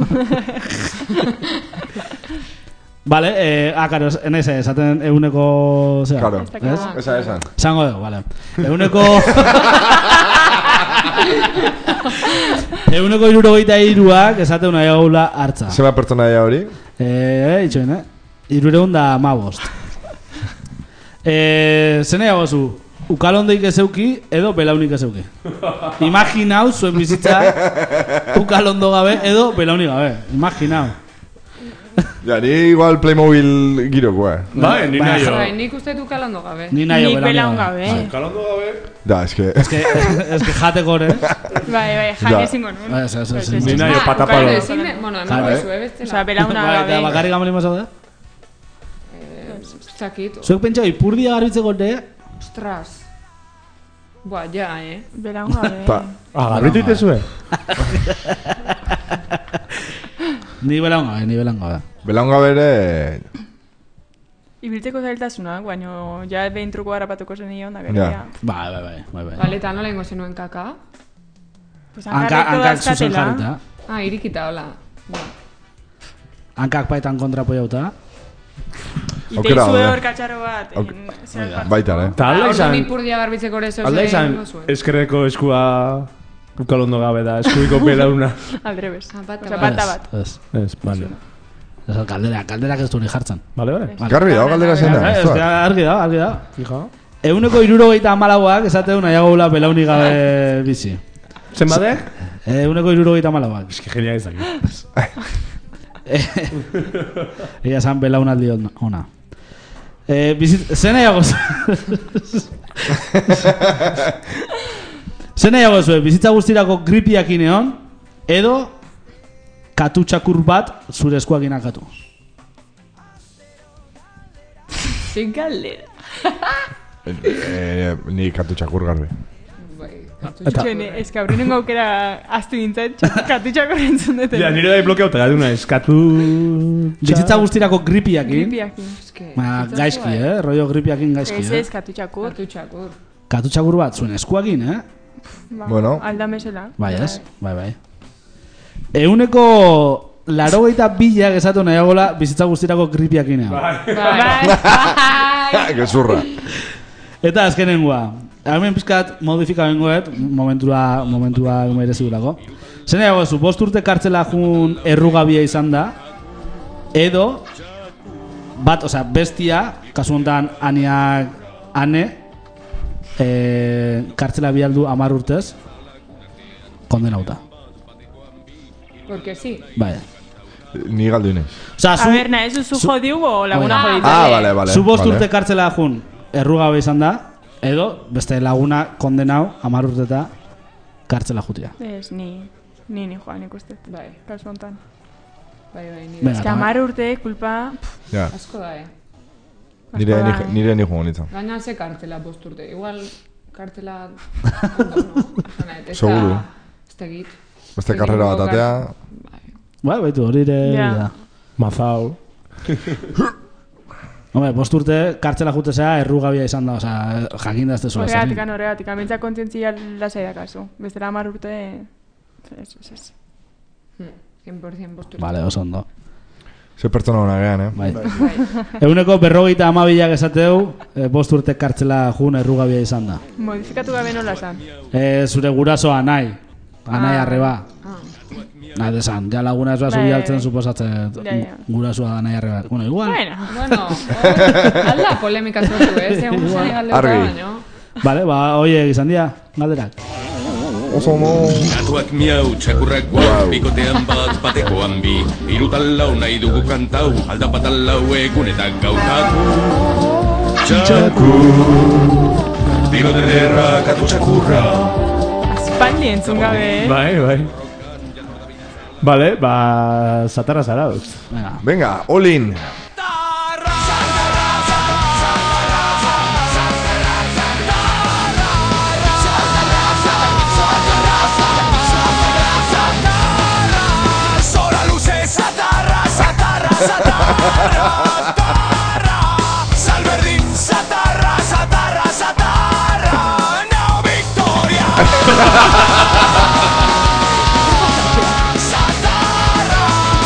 Speaker 3: Vale, eh, ah, karo, enaiz esaten eguneko... Zera,
Speaker 4: Claro.
Speaker 1: Ez
Speaker 3: ez?
Speaker 1: dakit.
Speaker 4: Esa, esa.
Speaker 3: Zango dugu, vale. Eguneko... Eguneko irurogeita iruak esaten nahi gaula hartza.
Speaker 4: Zema pertsona daia hori?
Speaker 3: Eh, itxoin, eh? Irureun da mabost. Eh, zen nahi zu, ukalondeik ezeuki edo belaunik ezeuki. Imaginau zuen bizitza ukalondo gabe edo belaunik gabe. Imaginau.
Speaker 4: Ja, ni igual Playmobil giroko, eh.
Speaker 2: Bai, ni
Speaker 3: Bai,
Speaker 2: nahi jo.
Speaker 7: Bai, nik uste du kalando gabe.
Speaker 3: Ni nahi
Speaker 1: Nik belaun gabe.
Speaker 2: Kalondo gabe.
Speaker 4: Da, eske...
Speaker 3: Ez que, ez que jateko ere.
Speaker 1: Bai, bai,
Speaker 4: Ja.
Speaker 1: jan ezingo nun.
Speaker 3: Bai, ez, ez, ez,
Speaker 1: Ez, ez,
Speaker 2: Ni
Speaker 1: ez.
Speaker 2: nahi jo
Speaker 7: Ah,
Speaker 2: patapalo.
Speaker 7: ukalde ezin, bueno,
Speaker 3: Claro,
Speaker 7: hemen
Speaker 4: eh.
Speaker 7: bezue bestela.
Speaker 1: Osea, belauna
Speaker 3: Bai, eta
Speaker 1: gabe.
Speaker 3: bakarrik gamelin mazaude?
Speaker 7: Zakit.
Speaker 3: Zuek pentsa, ipurdia garbitzeko ne?
Speaker 7: Ostras. Buah, ja, eh.
Speaker 1: Belaun gabe.
Speaker 4: Ta.
Speaker 2: Ah, garbitu itezue?
Speaker 3: Ni belan gabe, ni belan gabe.
Speaker 4: Belaunga bere...
Speaker 1: Ibiltzeko zailtasunak, baina ja behin truko harrapatuko zen nion, da gero
Speaker 4: Ja.
Speaker 1: ja.
Speaker 3: Bai, bai, bai, bai, bai.
Speaker 7: Bale, eta nola ingo zenuen kaka?
Speaker 1: Pues
Speaker 3: Hanka,
Speaker 1: hankarreko
Speaker 3: hankak zuzen
Speaker 1: dazkatela.
Speaker 3: jarrita.
Speaker 7: Ah, irikita, hola. Buah.
Speaker 3: Hankak paitan kontra poiauta.
Speaker 1: Ite
Speaker 4: Aukera
Speaker 1: izue
Speaker 4: daude.
Speaker 1: hor katxaro bat.
Speaker 4: Auk-
Speaker 1: egin zer bat.
Speaker 4: Baita, eh?
Speaker 2: Ta alda
Speaker 7: Ah,
Speaker 2: izan,
Speaker 7: orduan ipurdia garbitzeko ere zeu
Speaker 2: alda izan eskerreko eskua ukalondo gabe da, eskuiko belauna.
Speaker 1: Aldrebes.
Speaker 7: Ah, bata
Speaker 1: Osea,
Speaker 7: bat.
Speaker 1: bata bat.
Speaker 3: Ez,
Speaker 2: Ez, vale.
Speaker 3: ez, ez, kaldera, kalderak ez du ni jartzen.
Speaker 2: Vale, vale.
Speaker 4: Garbi dago galdera zena.
Speaker 3: Eh,
Speaker 4: ez
Speaker 3: Ez,
Speaker 4: da?
Speaker 3: argi da, argi da.
Speaker 2: Fija.
Speaker 3: Eguneko irurogeita amalauak esateu nahiagoula belaunik gabe bizi.
Speaker 2: Zenbatek?
Speaker 3: Eguneko irurogeita amalauak.
Speaker 2: Ez que genial izaki.
Speaker 3: Ella esan belaunaldi on- ona. Eh, bizit, zen nahiago zu... Zen nahiago zu, bizitza guztirako gripiak ineon, edo katutxakur bat zure eskuakin akatu.
Speaker 1: Zin galdera.
Speaker 4: Eh, ni katutxakur garbi.
Speaker 7: Bai,
Speaker 2: Eta,
Speaker 1: Txene, ez que aurrenengo aukera aztu nintzen, katutxako rentzun duten.
Speaker 2: ja, nire da blokeauta gatu una eskatu...
Speaker 3: Bizitza guztirako gripiakin,
Speaker 1: Gripiakin.
Speaker 7: eske.
Speaker 3: ba, gaizki, eh? Rollo gripiakin gaizki,
Speaker 1: Ez
Speaker 3: eh?
Speaker 1: ez, katutxakur.
Speaker 7: Katutxakur.
Speaker 3: Katutxakur bat zuen eskuakin, eh?
Speaker 1: Ba,
Speaker 4: Bueno.
Speaker 1: Aldamesela.
Speaker 3: Bai, ez? Bai, bai. Euneko larogeita bilak esatu nahiagola bizitza guztirako gripiakinean.
Speaker 7: Bai.
Speaker 1: Bai.
Speaker 4: Gezurra.
Speaker 3: Eta azkenengoa, hemen pizkat modifika bengoet, momentua, momentua merezigulako. Zer nahiago zu, bost urte kartzela jun errugabia izan da, edo, bat, osea, bestia, kasu honetan aniak, ane, eh, kartzela bialdu amar urtez, kondenauta.
Speaker 7: Porque sí.
Speaker 3: Bai.
Speaker 4: Ni galdu inez.
Speaker 3: Osea,
Speaker 1: A
Speaker 3: zu,
Speaker 1: ver, nahi, zu zu jodiu o laguna
Speaker 3: Oida.
Speaker 1: joditu.
Speaker 4: Ah, vale, vale.
Speaker 3: zu bost
Speaker 4: vale.
Speaker 3: urte kartzela jun errugabe izan da, edo, beste laguna kondenau amar urteta kartzela jutia.
Speaker 1: Ez, ni, ni, ni joan ikusten.
Speaker 7: Bai,
Speaker 1: Kasu honetan.
Speaker 7: bai, bai, nire.
Speaker 3: Venga.
Speaker 1: Ez que amar urte, kulpa...
Speaker 4: Ja.
Speaker 7: Asko da, eh.
Speaker 4: Nire
Speaker 1: Asko
Speaker 4: ni,
Speaker 1: da, eh?
Speaker 4: nire ni joan nintzen.
Speaker 7: Gaina ze kartela posturte. Igual kartela... ondo, no? Esan nahi, ez
Speaker 4: Seguru.
Speaker 7: da- Ez da egit.
Speaker 4: Beste karrera bat atea,
Speaker 3: Bai, baitu, hori ere...
Speaker 1: Ja.
Speaker 3: da.
Speaker 2: Mazau.
Speaker 3: Hombre, bost urte kartzela jutezea errugabia izan da, osea, jakinda ez tezuela
Speaker 1: Horregatik,
Speaker 3: esanin.
Speaker 1: horregatik, amintza kontzientzia lasai dakazu. Bestela hamar urte... Ez, ez, ez.
Speaker 7: Hmm, cien por ciento posturte.
Speaker 3: Vale, oso ondo.
Speaker 4: ze pertsona hona gehan, eh?
Speaker 3: Bai.
Speaker 7: Bai.
Speaker 3: Eguneko berrogeita amabilak esateu, e, bost urte kartzela jun errugabia izan da.
Speaker 1: Modifikatu gabe nola esan.
Speaker 3: E, zure gurasoa nahi, anai
Speaker 1: Ah.
Speaker 3: arreba.
Speaker 7: Ah.
Speaker 3: Nahi desan, ja laguna ez
Speaker 1: Bai,
Speaker 3: zubi
Speaker 1: bai,
Speaker 3: altzen
Speaker 1: bai.
Speaker 3: suposatzen
Speaker 1: Ja, ja.
Speaker 3: gurasoa anai arreba. Bueno, igual.
Speaker 1: Bueno,
Speaker 7: Bueno, hor, alda polemika sortu, eh? Segun zen galdeta
Speaker 4: Argi.
Speaker 7: baino.
Speaker 3: Vale, ba, oie izan dira, galderak.
Speaker 4: Oso ondo.
Speaker 5: Gatuak miau, txakurrak guau, bikotean bat batekoan bi. Irutan lau nahi dugu kantau, aldapatan lau egunetan gaukatu. Txakur, bigote derra, katu txakurra.
Speaker 1: aspaldi entzun gabe, eh?
Speaker 2: Bai, bai. Vale, ba... Zatara zara dut.
Speaker 3: Venga.
Speaker 4: Venga, all in.
Speaker 5: Zora luze, zatarra, zatarra, zatarra, zatarra. Salberdin, zatarra, zatarra, zatarra. Now Victoria. Zatarra,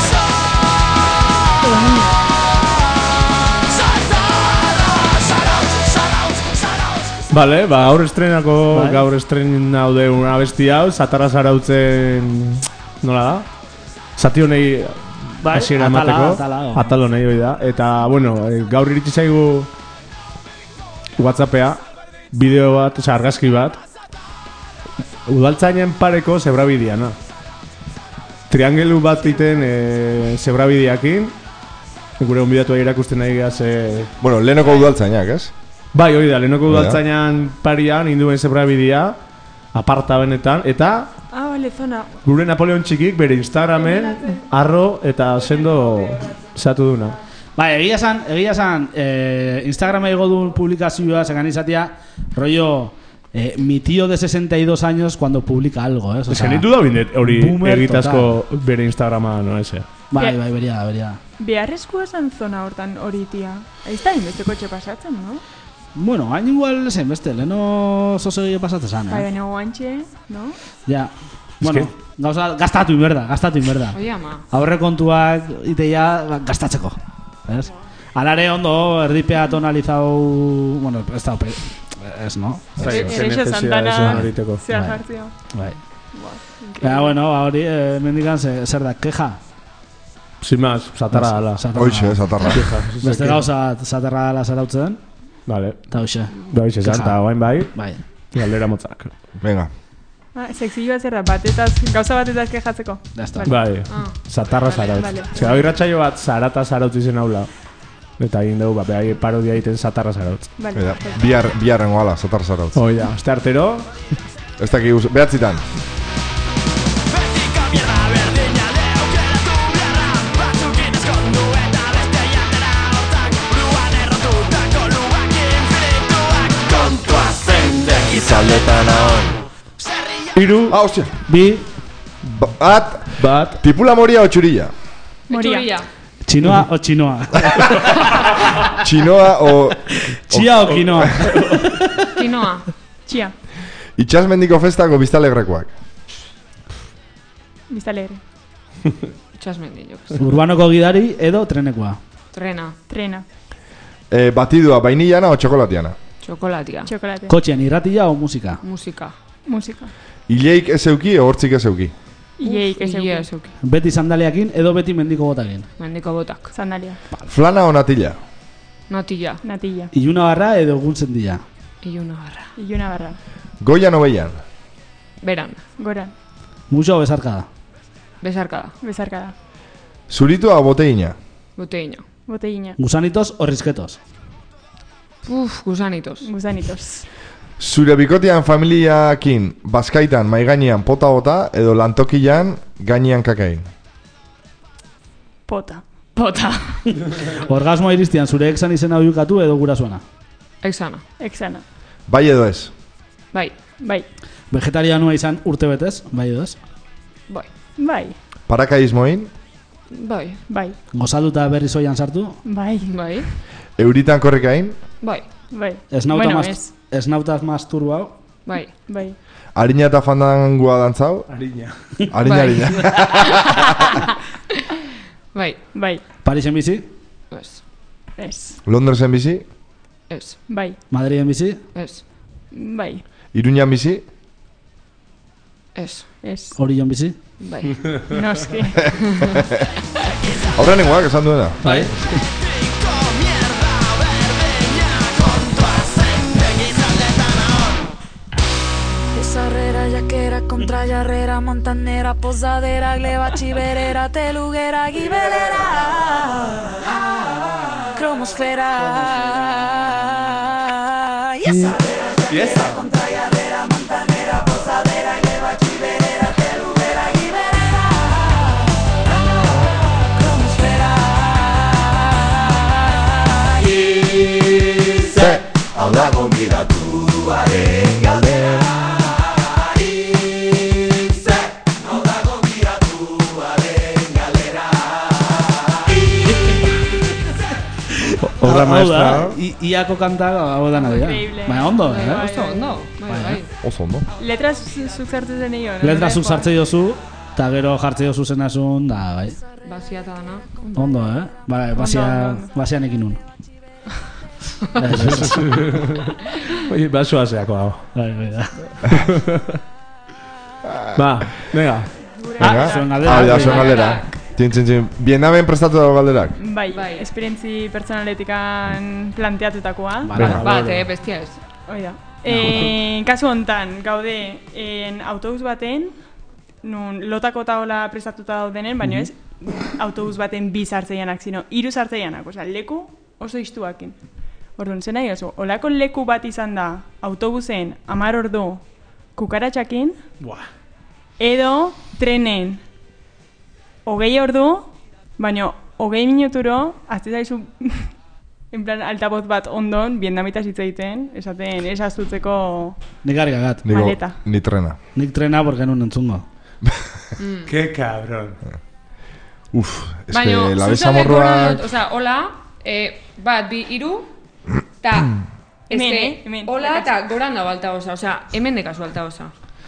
Speaker 5: zatarra, zarautz, zarautz, zarautz.
Speaker 2: Vale, ba, gaur estrenako,
Speaker 3: Bai.
Speaker 2: gaur estrenin haude una abesti hau, Zatarra zarautzen... Nola da? Zati honei
Speaker 3: Bai,
Speaker 2: hasiera
Speaker 3: atala,
Speaker 2: emateko.
Speaker 3: atala, oh.
Speaker 2: Atal honei hori da. Eta, bueno, eh, gaur iritsi zaigu WhatsAppea, bideo bat, oza, argazki bat, udaltzainen pareko zebrabideana. Triangelu bat iten e, zebrabideakin, gure onbidatu irakusten nahi gaz, e,
Speaker 4: Bueno, lehenoko udaltzainak, ez?
Speaker 2: bai, hori da, lehenoko
Speaker 4: Hori da.
Speaker 2: udaltzainan parian induen zebrabidea, aparta benetan, eta
Speaker 1: Ah, vale, zona.
Speaker 2: gure Napoleon txikik bere Instagramen arro eta sendo zatu duna.
Speaker 3: Bai, egia esan, egia esan, eh, Instagrama igo duen publikazioa, segan izatea, rollo, eh, mi tío de sesenta y dos años cuando publica algo, eh?
Speaker 2: Ez genitu da bindet hori
Speaker 3: boomer
Speaker 2: egitazko bere Instagrama, no, eze.
Speaker 3: Bai, bai, beria da, beria da.
Speaker 1: Beharrezkoa zan zona hortan hori, tia. Ez da inbeste kotxe pasatzen, no?
Speaker 3: Bueno, hain igual zen beste, leheno zozo pasatzen zan,
Speaker 1: Bai,
Speaker 3: eh?
Speaker 1: baina guantxe, no?
Speaker 3: Ja, bueno, gauza, gastatu inberda, gastatu inberda.
Speaker 7: Oie ama.
Speaker 3: Aurre kontuak iteia ba, gastatzeko, ez? Alare ondo, erdipea tonalizau, bueno, ez da, pe- ez, no?
Speaker 2: Bai,
Speaker 1: Ereixo
Speaker 2: necesidad
Speaker 1: Santana
Speaker 2: esan horiteko.
Speaker 1: zea
Speaker 3: Bai.
Speaker 1: jartzio.
Speaker 3: Bai.
Speaker 1: Buah,
Speaker 3: Ja, bueno, ba, hori, eh, mendikan ze- zer da, keja.
Speaker 2: Sin más, Zatarra dala.
Speaker 3: Zatarra.
Speaker 4: Hoixe, zatarra.
Speaker 3: Beste gauza bat zaterra dela zarautzen,
Speaker 2: Vale,
Speaker 3: eta hoxe,
Speaker 2: bai, esan, eta guain bai,
Speaker 3: bai.
Speaker 2: galdera motzak.
Speaker 4: Venga.
Speaker 1: Ah, sexilloa zer da, batetaz, gauza batetaz kejatzeko.
Speaker 3: Ya está.
Speaker 1: Vale.
Speaker 2: Bai,
Speaker 7: Ah.
Speaker 2: Zatarra
Speaker 1: Vale,
Speaker 2: zarautz.
Speaker 1: vale.
Speaker 2: Zer, hau irratsaio bat zarata zarautz izen haula. Eta egin dugu, ba, behai parodia egiten Zatarra zarautz.
Speaker 1: Vale,
Speaker 4: Bera,
Speaker 1: perfecto.
Speaker 4: bihar, biharrengo ala, zatar zarautz.
Speaker 2: Hoi da, este artero,
Speaker 4: Ez dakik, us- behatzitan.
Speaker 2: hiru,
Speaker 4: Ah, hostia.
Speaker 3: Bi,
Speaker 4: Bat,
Speaker 2: bat,
Speaker 4: tipula moria o txurilla?
Speaker 1: Moria.
Speaker 7: Etxuria.
Speaker 3: txinoa o txinoa.
Speaker 4: Txinoa o...
Speaker 3: Txia o kinoa.
Speaker 7: Kinoa.
Speaker 1: Txia,
Speaker 4: Itxasmendiko festako biztalegrekoak.
Speaker 1: biztalegre.
Speaker 7: Itxasmendi, jo.
Speaker 3: Urbanoko gidari edo trenekoa.
Speaker 7: Trena.
Speaker 1: Trena,
Speaker 4: E, batidua, vainillana o txokolatiana?
Speaker 7: Txokolatia.
Speaker 1: txokolate,
Speaker 3: Kotxean irratia o musika.
Speaker 7: Musika.
Speaker 1: musika.
Speaker 4: Ileik ez euki o hortzik ez euki?
Speaker 1: Ieik ez
Speaker 7: Ia
Speaker 1: euki.
Speaker 7: ez euki.
Speaker 3: Beti sandaliakin edo beti mendiko botakin.
Speaker 7: Mendiko botak.
Speaker 1: Sandalia,
Speaker 4: Flana o natilla?
Speaker 7: Natilla.
Speaker 1: natilla,
Speaker 3: Iluna barra edo eguntzen dira.
Speaker 7: Iluna barra.
Speaker 1: iluna barra,
Speaker 4: Goian o beian?
Speaker 7: Beran.
Speaker 1: goran,
Speaker 3: Muxo o besarkada.
Speaker 7: Besarkada.
Speaker 1: bezarkada,
Speaker 4: Zuritua o boteina?
Speaker 7: Boteina.
Speaker 1: botellina,
Speaker 3: Gusanitos o risketos.
Speaker 7: Uf, gusanitos.
Speaker 1: gusanitos,
Speaker 4: Zure bikotean familiakin bazkaitan maigainean pota bota edo lantokian gainean kakain?
Speaker 1: pota,
Speaker 7: Pota.
Speaker 3: Orgasmoa iristian zure exan izena oiukatu edo gurasuana.
Speaker 7: Exana.
Speaker 1: Exana.
Speaker 4: Bai edo ez?
Speaker 7: Bai.
Speaker 1: Bai.
Speaker 3: Vegetarianua izan urte betez, bai edo ez?
Speaker 7: Bai.
Speaker 1: Bai.
Speaker 4: Parakaismoin?
Speaker 7: Bai.
Speaker 1: Bai.
Speaker 3: Gozatuta berri zoian sartu?
Speaker 1: Bai.
Speaker 7: Bai.
Speaker 4: Euritan korrekain?
Speaker 7: Bai.
Speaker 1: Bai.
Speaker 3: Esnauta
Speaker 1: Bueno,
Speaker 3: mas,
Speaker 1: ez.
Speaker 3: esnauta masturbau?
Speaker 7: Bai.
Speaker 1: Bai.
Speaker 4: Harina eta fandangua dantzau?
Speaker 2: Ariña.
Speaker 4: Harina,
Speaker 7: Bai.
Speaker 4: harina.
Speaker 7: Bai.
Speaker 1: Bai.
Speaker 3: Parisen bizi?
Speaker 7: Ez.
Speaker 1: Ez.
Speaker 4: Londresen bizi?
Speaker 7: Ez.
Speaker 1: Bai.
Speaker 3: Madriden bizi?
Speaker 7: Ez.
Speaker 1: Bai.
Speaker 4: Iruñan bizi?
Speaker 7: Ez.
Speaker 1: Ez.
Speaker 3: Orion bizi?
Speaker 7: Bai.
Speaker 1: Noski.
Speaker 4: Aurrenengoak esan duena?
Speaker 3: Bai.
Speaker 6: Sarrera, jaquera, contra jarrera, montanera, posadera, gleba, chiverera, teluguera, gibelera, cromosfera. Yes.
Speaker 2: Yes.
Speaker 6: Contra jarrera, montanera, posadera, gleba, chiverera, teluguera, gibelera, cromosfera.
Speaker 4: Ze, hau dago miratuaren galdera.
Speaker 2: Obra
Speaker 3: Hau da,
Speaker 2: maestra.
Speaker 3: i- iako kanta hau da nadia.
Speaker 1: Increíble.
Speaker 3: Baina ondo,
Speaker 7: Bai,
Speaker 3: eh?
Speaker 7: oso ondo. Bai, bai.
Speaker 4: Oso ondo.
Speaker 1: Letras zuk sartu zen egin.
Speaker 3: Letra zuk sartzei dozu, eta gero jartzei dozu zenazun, da, bai.
Speaker 7: Basia eta dana.
Speaker 3: Ondo, eh? Bai, basia,
Speaker 1: ondo.
Speaker 3: basian ekin nun. Ez, ez.
Speaker 2: Oye, basoa zeako hau.
Speaker 3: Bai, bai, da.
Speaker 2: Ba, venga.
Speaker 4: Venga,
Speaker 3: zuen galdera.
Speaker 4: hau da, zuen galdera. Txin, txin, txin. Bienamen prestatu dago galderak?
Speaker 1: Bai.
Speaker 7: Bai.
Speaker 1: Esperientzi pertsonaletikan planteatutakoa.
Speaker 3: Bala,
Speaker 4: Venga.
Speaker 7: Bat, eh, bestia ez.
Speaker 1: Hoi da. En, kasu hontan, gaude en autobus baten, nun lotako eta hola prestatuta daudenen, baina ez autobus baten bi sartzeianak, sino hiru sartzeianak, osea, leku oso istuakin. Orduan, zen nahi oso, olako leku bat izan da autobusen hamar ordu kukaratxakin,
Speaker 2: Buah.
Speaker 1: edo trenen hogei ordu, baina hogei minuturo, azte zaizu, en plan, altavoz bat ondon, biendamitas hitz egiten, esaten, esaztutzeko
Speaker 3: Nik harri gagat.
Speaker 4: Nigo,
Speaker 1: Maleta.
Speaker 4: ni trena.
Speaker 3: Nik trena porque nun entzungo.
Speaker 2: Qué cabrón.
Speaker 4: Uf, es
Speaker 7: Baina,
Speaker 4: que la
Speaker 7: zuzaleko
Speaker 4: besamorroak...
Speaker 7: dut, osea, hola, eh, bat, bi, iru, eta,
Speaker 1: Hemen,
Speaker 7: eske,
Speaker 1: eh, hemen.
Speaker 7: hola eta goran dago altaboza, osea, hemen dekazu altaboza.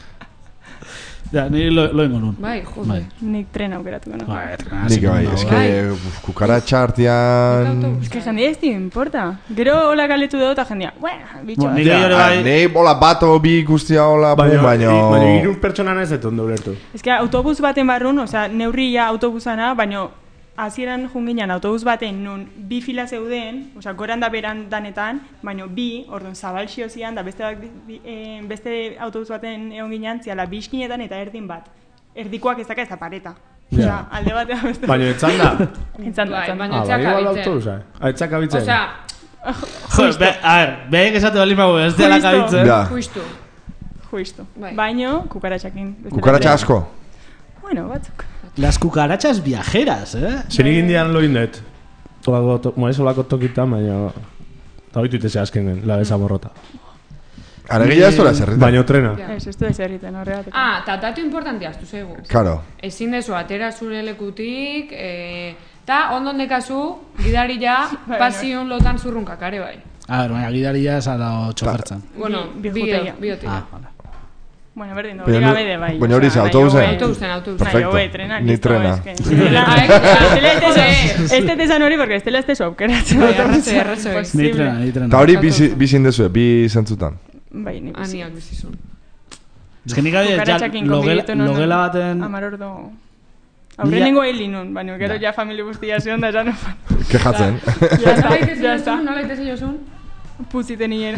Speaker 3: Ja, ni lo, lo ingo nun.
Speaker 7: Bai, jode.
Speaker 3: Bai.
Speaker 1: nik trena aukeratuko no.
Speaker 3: Bai, trena
Speaker 4: Nik
Speaker 3: hasiko
Speaker 4: bai,
Speaker 3: nun,
Speaker 4: es
Speaker 3: bai.
Speaker 4: que uf, kukaratxa artean...
Speaker 1: Es que jendia ez dio importa. Gero hola galetu dut, eta jendia, bueno, bitxo.
Speaker 3: Bueno, nik
Speaker 2: Ja,
Speaker 3: gehiore
Speaker 4: Ah,
Speaker 3: bai...
Speaker 4: Nei bola bato bi guztia hola,
Speaker 2: Baina,
Speaker 4: pum, baino...
Speaker 2: baina hiru pertsonan ez dut ondo ulertu.
Speaker 1: Es que autobus baten barrun, osea, neurria autobusana, baino hasieran junginan autobus baten nun bi fila zeuden, osea, goran da beran danetan, baino bi, orduan zabalxio zian, da beste, bak- bi- eh, beste autobus baten egon ginen, ziala bi iskinetan eta erdin bat. Erdikoak ez daka ez da pareta. Osea, alde batean beste.
Speaker 2: Baina etzan da.
Speaker 1: Entzan da,
Speaker 7: Bai,
Speaker 1: entzan da.
Speaker 7: baina
Speaker 2: Ah, bai, igual
Speaker 7: etxakabitzen.
Speaker 2: autobusa. Ah, etxakabitzen.
Speaker 7: Osea,
Speaker 3: Jo, be, a ver, behek esate bali mago, ez dela
Speaker 1: Justo.
Speaker 3: kabitzen.
Speaker 4: Ja,
Speaker 7: justu.
Speaker 1: Justo.
Speaker 7: Bai.
Speaker 1: Baino, kukaratxakin. Beste
Speaker 4: kukaratxa
Speaker 1: beste-
Speaker 4: asko.
Speaker 1: Bueno, batzuk.
Speaker 3: Las cucarachas viajeras, eh?
Speaker 2: Zer egin dian lo indet. Olako, to, mo ez olako tokitan, baina... Eta hoitu itese azkenen, la besamorrota.
Speaker 4: Aregia ez dola zerrita.
Speaker 2: Baina trena.
Speaker 7: Ja.
Speaker 1: Ez, ez du ez erriten horregateko.
Speaker 7: Ah, eta datu importante astu zaigu.
Speaker 4: Karo.
Speaker 7: Ezin dezu atera zure lekutik, eh, eta ondon dekazu, gidaria,
Speaker 1: Bai,
Speaker 7: pasion lotan zurrunkak, are bai.
Speaker 3: A ver, baina gidaria ez ala txofertzen.
Speaker 7: Bueno,
Speaker 1: Bi-
Speaker 7: bi,
Speaker 1: bijutegia.
Speaker 7: biotik.
Speaker 3: Ah, vale.
Speaker 1: Bueno, berdin,
Speaker 4: Baina
Speaker 1: hori
Speaker 4: nu-
Speaker 1: gabe de bai.
Speaker 4: baina hori
Speaker 1: osea,
Speaker 4: ze,
Speaker 1: nahi
Speaker 4: autobusen?
Speaker 1: hobe-
Speaker 7: Autobusen, autobusen.
Speaker 1: nahi
Speaker 4: Perfecto.
Speaker 1: hobe, trena,
Speaker 4: Ni
Speaker 1: listo,
Speaker 4: trena.
Speaker 1: es que- Estela-
Speaker 7: Ai,
Speaker 1: Estela ez
Speaker 7: joder.
Speaker 1: tesan- ez te tesan hori, porque estela ez tezu aukeratzen.
Speaker 7: Bai, arrazoi, arrazoi.
Speaker 3: Ni trena, ni trena.
Speaker 4: Eta hori bizi- bizin dezue, bi zentzutan.
Speaker 1: Bai, nik bizi.
Speaker 7: Aniak bizizun.
Speaker 3: Ez que nik gabe, ja,
Speaker 1: Kukaratxakin
Speaker 3: logela,
Speaker 1: konbibitu nun.
Speaker 3: logela baten...
Speaker 1: Amar ordu. Aurrenengo hil nun, baina gero ja familia guztia zion da esan ofan.
Speaker 4: Kejatzen.
Speaker 1: Ya está,
Speaker 7: Nola itezi
Speaker 1: ya está.
Speaker 7: jozun, nola itezi jozun?
Speaker 1: Puziten nien.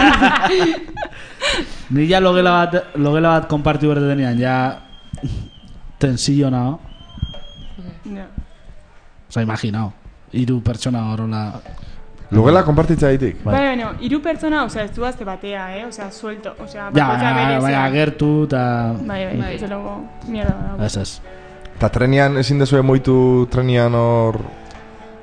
Speaker 3: Ni ja logela bat, logela bat konpartiu berde denean, ja... Tensio nao.
Speaker 1: Ja.
Speaker 3: Osa, imaginao. Hiru pertsona horola...
Speaker 4: Logela konpartitza ditik.
Speaker 1: Bai, baina, hiru pertsona, osea, ez du azte batea, eh? Osea, suelto, osea,
Speaker 3: Ja,
Speaker 1: bakoitza bere
Speaker 3: baina
Speaker 1: zean.
Speaker 3: gertu eta...
Speaker 1: Bai, bai,
Speaker 7: Bai.
Speaker 1: ez luego, mierda. da.
Speaker 3: Ez ez.
Speaker 4: Eta trenian ezin dezue moitu trenian hor...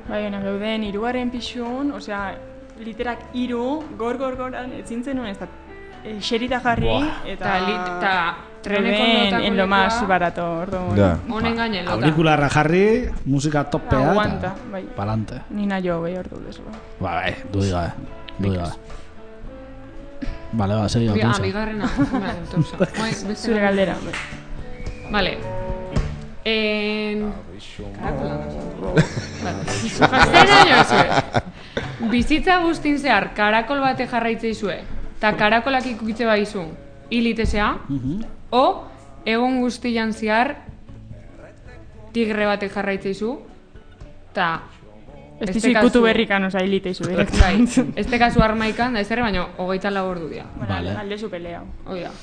Speaker 1: Bai, baina geuden, hirugarren pixun, osea, literak hiru, gor, gor, goran, ezin zenuen, ez da, e, xerita jarri, eta...
Speaker 7: Ta, lit, ta treneko
Speaker 1: geuden
Speaker 7: notako
Speaker 1: en lo más
Speaker 7: lekua,
Speaker 1: barato, orduan.
Speaker 4: Ja.
Speaker 7: Honen gainen lota.
Speaker 3: Aurikularra jarri, musika topea,
Speaker 1: Aguanta,
Speaker 3: eta
Speaker 1: bai.
Speaker 3: palante.
Speaker 1: Nina jo, bai, ordu desu.
Speaker 3: Ba, bai, dudik gabe, dudik gabe. Vale, ba, segi
Speaker 7: Ah,
Speaker 3: autobusa.
Speaker 7: bigarrena. Vale, autobusa. Bai, beste
Speaker 1: Zure galdera, bai.
Speaker 7: Vale. En... Karakola. Vale. Zera jozue. Bizitza guztin zehar karakol bate jarraitzeizue, eta karakolak ikukitze baizu, hilitezea, o egon guztian zehar tigre batek jarraitzeizu, eta...
Speaker 1: Ez dizu ikutu berrikan, oza, hilite izu,
Speaker 7: Bai,
Speaker 1: direktamente.
Speaker 7: este kasu armaikan, da ezerre, baina hogeita lau ordu dira.
Speaker 3: Vale.
Speaker 1: Alde zu pelea.
Speaker 7: Hoi da.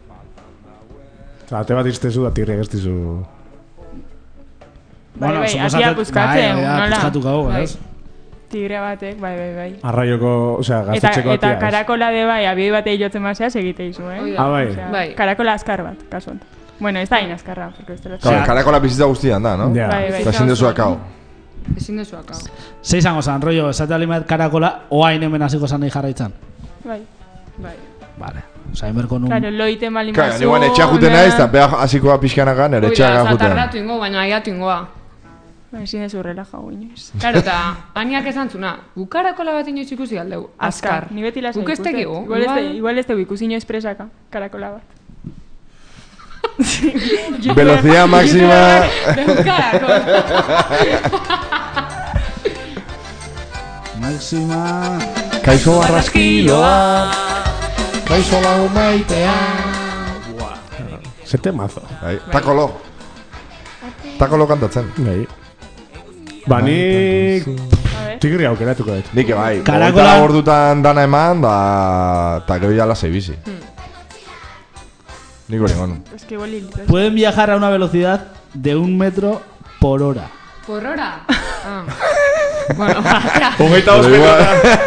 Speaker 2: Ate bat iztezu da tirre gestizu.
Speaker 1: Bai, bai,
Speaker 3: suposatzen-
Speaker 1: atia puskatzen,
Speaker 3: bai, bai,
Speaker 1: nola?
Speaker 3: puskatu gau,
Speaker 7: Bai.
Speaker 3: ez?
Speaker 1: Tigre batek, bai, bai, bai.
Speaker 2: Arraioko, osea,
Speaker 1: Eta,
Speaker 2: gaztetxeko
Speaker 1: eta
Speaker 2: atia. ez?
Speaker 1: karakola de bai, abioi batei jotzen basea segite izu, eh?
Speaker 7: Hoi da.
Speaker 2: Ah, bai.
Speaker 1: Osea,
Speaker 7: Bai.
Speaker 1: Karakola azkar bat, kasu honetan. Bueno, ez da hain azkarra, porque ez dela...
Speaker 4: Claro, karakola bizitza guztian da, no?
Speaker 2: Ja.
Speaker 1: Bai, bai.
Speaker 4: Eta ezin dezu akau.
Speaker 7: Ezin dezu akau.
Speaker 3: Ze izango zan, rollo, esate alimet karakola, oain hemen hasiko zan nahi jarraitzan.
Speaker 1: Bai.
Speaker 7: Bai.
Speaker 3: Vale, oza, emerko nun...
Speaker 1: Claro, loiten balin
Speaker 4: Claro,
Speaker 1: bazu...
Speaker 4: niguan etxea juten naiz, eta beha hasikoa pixkanakan, ere
Speaker 7: Hoi da,
Speaker 4: etxeaga juten.
Speaker 7: zatarratu ingo, baina aiatu ingoa.
Speaker 1: Ba, ezin dezu relaja inoiz.
Speaker 7: Claro, eta aniak esan zuna, gu karakola bat inoiz ikusi aldeu. Azkar.
Speaker 1: Ni beti lasai
Speaker 7: Guk ez tekigu.
Speaker 1: Igual ez te- igual ez tegu ikusi inoiz presaka, karakola bat.
Speaker 4: Velocidad máxima.
Speaker 7: Deu karakola.
Speaker 3: Máxima...
Speaker 4: Kaixo barraskiloa. Kaixo lau maitea.
Speaker 2: Zete mazo.
Speaker 4: Bai, takolo. Takolo kantatzen.
Speaker 2: Bai. Ba, nik...
Speaker 1: A ver.
Speaker 2: Tigri aukeratuko dut.
Speaker 4: Nik bai,
Speaker 3: Karakola-
Speaker 4: hogeita ordutan dana eman, da... Eta gero ya lasei bizi. Nik hori gonu.
Speaker 1: Es que igual hilite.
Speaker 3: Pueden viajar a una velocidad de un metro por hora.
Speaker 7: Por hora? Ah. Bueno, basta.
Speaker 2: Hogeita
Speaker 4: Pero igual...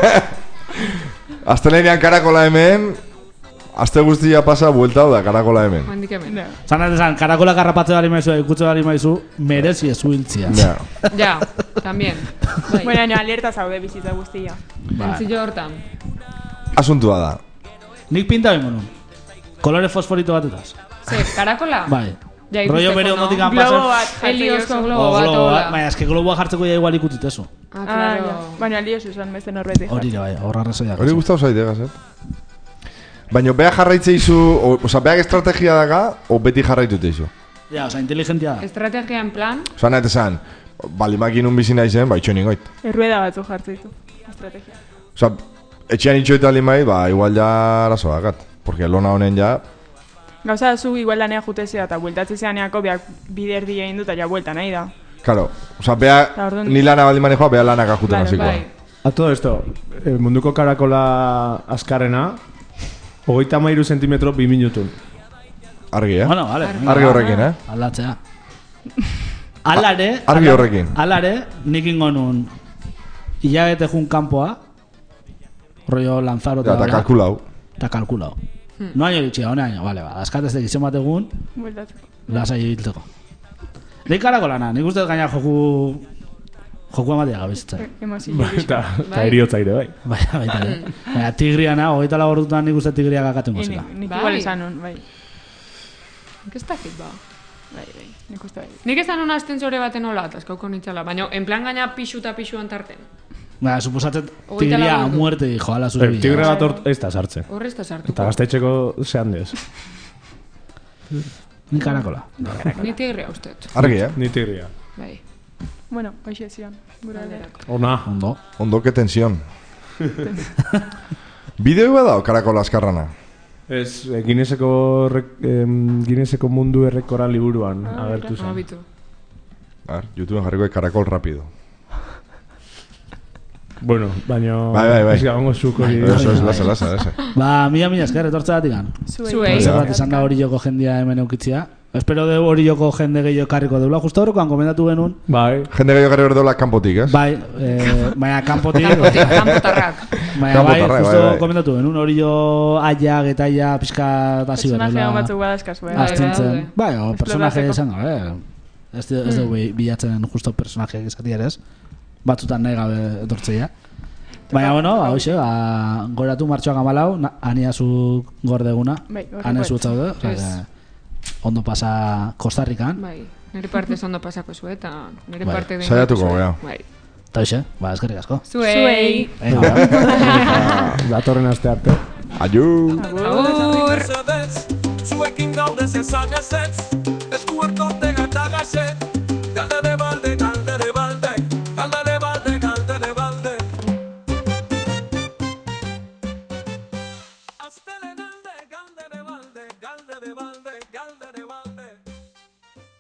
Speaker 4: Aztelenean karakola hemen, aste guztia pasa buelta da karakola hemen.
Speaker 7: Handik hemen.
Speaker 1: No.
Speaker 3: Zan esan, karakola garrapatze bali maizu, ikutze bali maizu, merezi ez hiltzia.
Speaker 4: Ja.
Speaker 7: Ja, también. Bai.
Speaker 1: Bueno, no, alerta zaude bizitza guztia.
Speaker 7: Entzillo hortan.
Speaker 4: Asuntua da.
Speaker 3: Nik pinta bengo nun. Kolore fosforito batetaz.
Speaker 7: Ze, karakola?
Speaker 3: Bai.
Speaker 7: Ja,
Speaker 3: Rollo
Speaker 7: ikusteko,
Speaker 3: bere
Speaker 7: no?
Speaker 3: ondotik han
Speaker 1: Globo
Speaker 3: pasan.
Speaker 1: bat
Speaker 7: Heliozko
Speaker 1: jartzen
Speaker 7: globo
Speaker 3: O
Speaker 7: bat,
Speaker 3: globo
Speaker 7: hola.
Speaker 3: bat, baina eske globoa jartzeko ja igual ikutitezu.
Speaker 7: Ah,
Speaker 1: Ah,
Speaker 7: claro.
Speaker 1: ja. Baina aldi oso esan beste norbeti.
Speaker 3: Hori ere bai, horra arrazoiak.
Speaker 4: Hori gustau zaite gazet. Baina beha jarraitze izu, o, oza, beha estrategia daga, o beti jarraitute izu.
Speaker 3: Ja, oza, inteligentia da.
Speaker 7: Estrategia en plan,
Speaker 4: Oza, nahet esan, balimakin un bizi naizen, ba, itxo ningoit.
Speaker 1: Errueda batzu jartzen ditu. Estrategia.
Speaker 4: Oza, etxean itxoita alimai, ba, igual ja arazo dakat. Porque lona honen ja,
Speaker 1: Gauza zu igual lanea jutezea eta bueltatze zeaneako beak bider di egin dut eta ja buelta nahi da.
Speaker 4: claro, oza, beha,
Speaker 1: Ta orduan-
Speaker 4: ni lana baldin manejoa, beha lanak ajuten
Speaker 1: Claro,
Speaker 4: hasiko.
Speaker 7: bai.
Speaker 2: A todo esto, el munduko karakola azkarrena, hogeita mairu zentimetro bi minutun.
Speaker 4: Argi, eh?
Speaker 3: Bueno, vale. venga,
Speaker 4: Argi
Speaker 3: va.
Speaker 4: horrekin, eh?
Speaker 3: Aldatzea. Alare...
Speaker 4: Argi horrekin.
Speaker 3: Alare, nik ingo nun... Ilabete jun kanpoa, rollo lanzaro
Speaker 4: Ja, eta
Speaker 3: hola,
Speaker 4: kalkulau.
Speaker 3: eta kalkulau. No año ditxia, hone año, vale, ba. Azkatez egizien bat egun,
Speaker 1: Bueltatzeko.
Speaker 3: lasai hiltzeko. Nik karakolana, nik uste dut gaina joku... Joku amatea gabizitzen.
Speaker 1: Emozio.
Speaker 2: Eta eta
Speaker 7: Bai.
Speaker 2: eriotzaire, bai.
Speaker 3: Baina, baita ere. Baina, tigriana, hogeita lau ordutan nik uste tigriak akatu
Speaker 1: Nik
Speaker 3: musika.
Speaker 1: nik
Speaker 7: Bai.
Speaker 1: igual esan nun, bai.
Speaker 7: nik ez dakit ba.
Speaker 1: Bai, bai, nik uste bai.
Speaker 7: Nik esan una astentzore baten hola, ataskauko nintzala, baina en plan gaina pixu eta pixuan tarten.
Speaker 3: Baina, suposatzen
Speaker 7: Hogeita
Speaker 3: tigria
Speaker 7: lau
Speaker 3: a
Speaker 7: ordu.
Speaker 3: muerte dijo, ala zure
Speaker 2: Eh,
Speaker 3: bila.
Speaker 2: Tigre bat hor ez da sartzen.
Speaker 7: Horre ez da sartuko.
Speaker 2: Eta gaztetxeko zehan dez.
Speaker 3: Ni karakola.
Speaker 7: Ni tigrea ustet.
Speaker 4: Argi, eh?
Speaker 2: Ni tigria.
Speaker 7: Bai.
Speaker 1: Bueno, hoxe zion. Gura aldera.
Speaker 2: Ona.
Speaker 3: Ondo.
Speaker 4: Ondo, que tensión. Bideo da karakola azkarrana.
Speaker 2: Ez, eh, Guinnesseko, rek- em, Guinnesseko mundu errekoran liburuan
Speaker 1: Ah,
Speaker 2: agertu
Speaker 7: Ah,
Speaker 2: zen.
Speaker 7: bitu.
Speaker 4: A ver, YouTubeen jarriko karakol rapido.
Speaker 2: Bueno, baina...
Speaker 4: Bai, bai, bai.
Speaker 2: Ez gabango zuk hori...
Speaker 4: Eso es, lasa, lasa, lasa.
Speaker 3: Ba, mila mila esker, etortza batikan.
Speaker 7: Zuei.
Speaker 3: Zer bat izan da hori joko jendia hemen eukitzia. Espero de hori joko jende gehiago karriko deula. Justo horrekoan komentatu genuen.
Speaker 2: Bai.
Speaker 4: Jende gehiago gari berdola kanpotik, ez?
Speaker 3: Bai, eh, baina kanpotik.
Speaker 7: Kanpotik, kanpotarrak.
Speaker 3: Baina bai,
Speaker 4: Kanpotarrak,
Speaker 3: justo
Speaker 4: bai, bai.
Speaker 3: komentatu genuen. Hori jo aiak eta aia pixka eta
Speaker 1: Personaje
Speaker 3: ziberela.
Speaker 1: batzuk badazkazu, eh?
Speaker 7: Bai,
Speaker 3: Astintzen.
Speaker 7: daude.
Speaker 3: Bai, o, personaje
Speaker 1: Esploratzeko.
Speaker 3: esan gabe. Ez du ez dugu bilatzen justo personajeak izatea ere ez. batzutan nahi gabe etortzeia. Baina, bueno, hau xe, ba, goratu martxoak amalau, aniazuk gordeguna,
Speaker 1: Bai, gorriko
Speaker 3: anezu
Speaker 1: ez.
Speaker 3: txaude,
Speaker 7: Ez.
Speaker 3: ondo pasa Kostarrikan,
Speaker 7: Bai, nire parte ondo pasako zu, eta nire
Speaker 3: Bai,
Speaker 7: parte den
Speaker 4: saiatuko
Speaker 7: zuen.
Speaker 4: gea.
Speaker 7: Bai.
Speaker 3: eta hoxe, ba, eskerrik asko.
Speaker 7: Zuei.
Speaker 3: Venga, ba.
Speaker 2: Eta datorren aste arte.
Speaker 4: Aio!
Speaker 7: Agur.
Speaker 8: Mesedez, zuekin gaude zezan ezetz, esku erkote gata gazet, galde de balde, galde de balde, galde de balde, galde de balde. Aztelen alde, galde de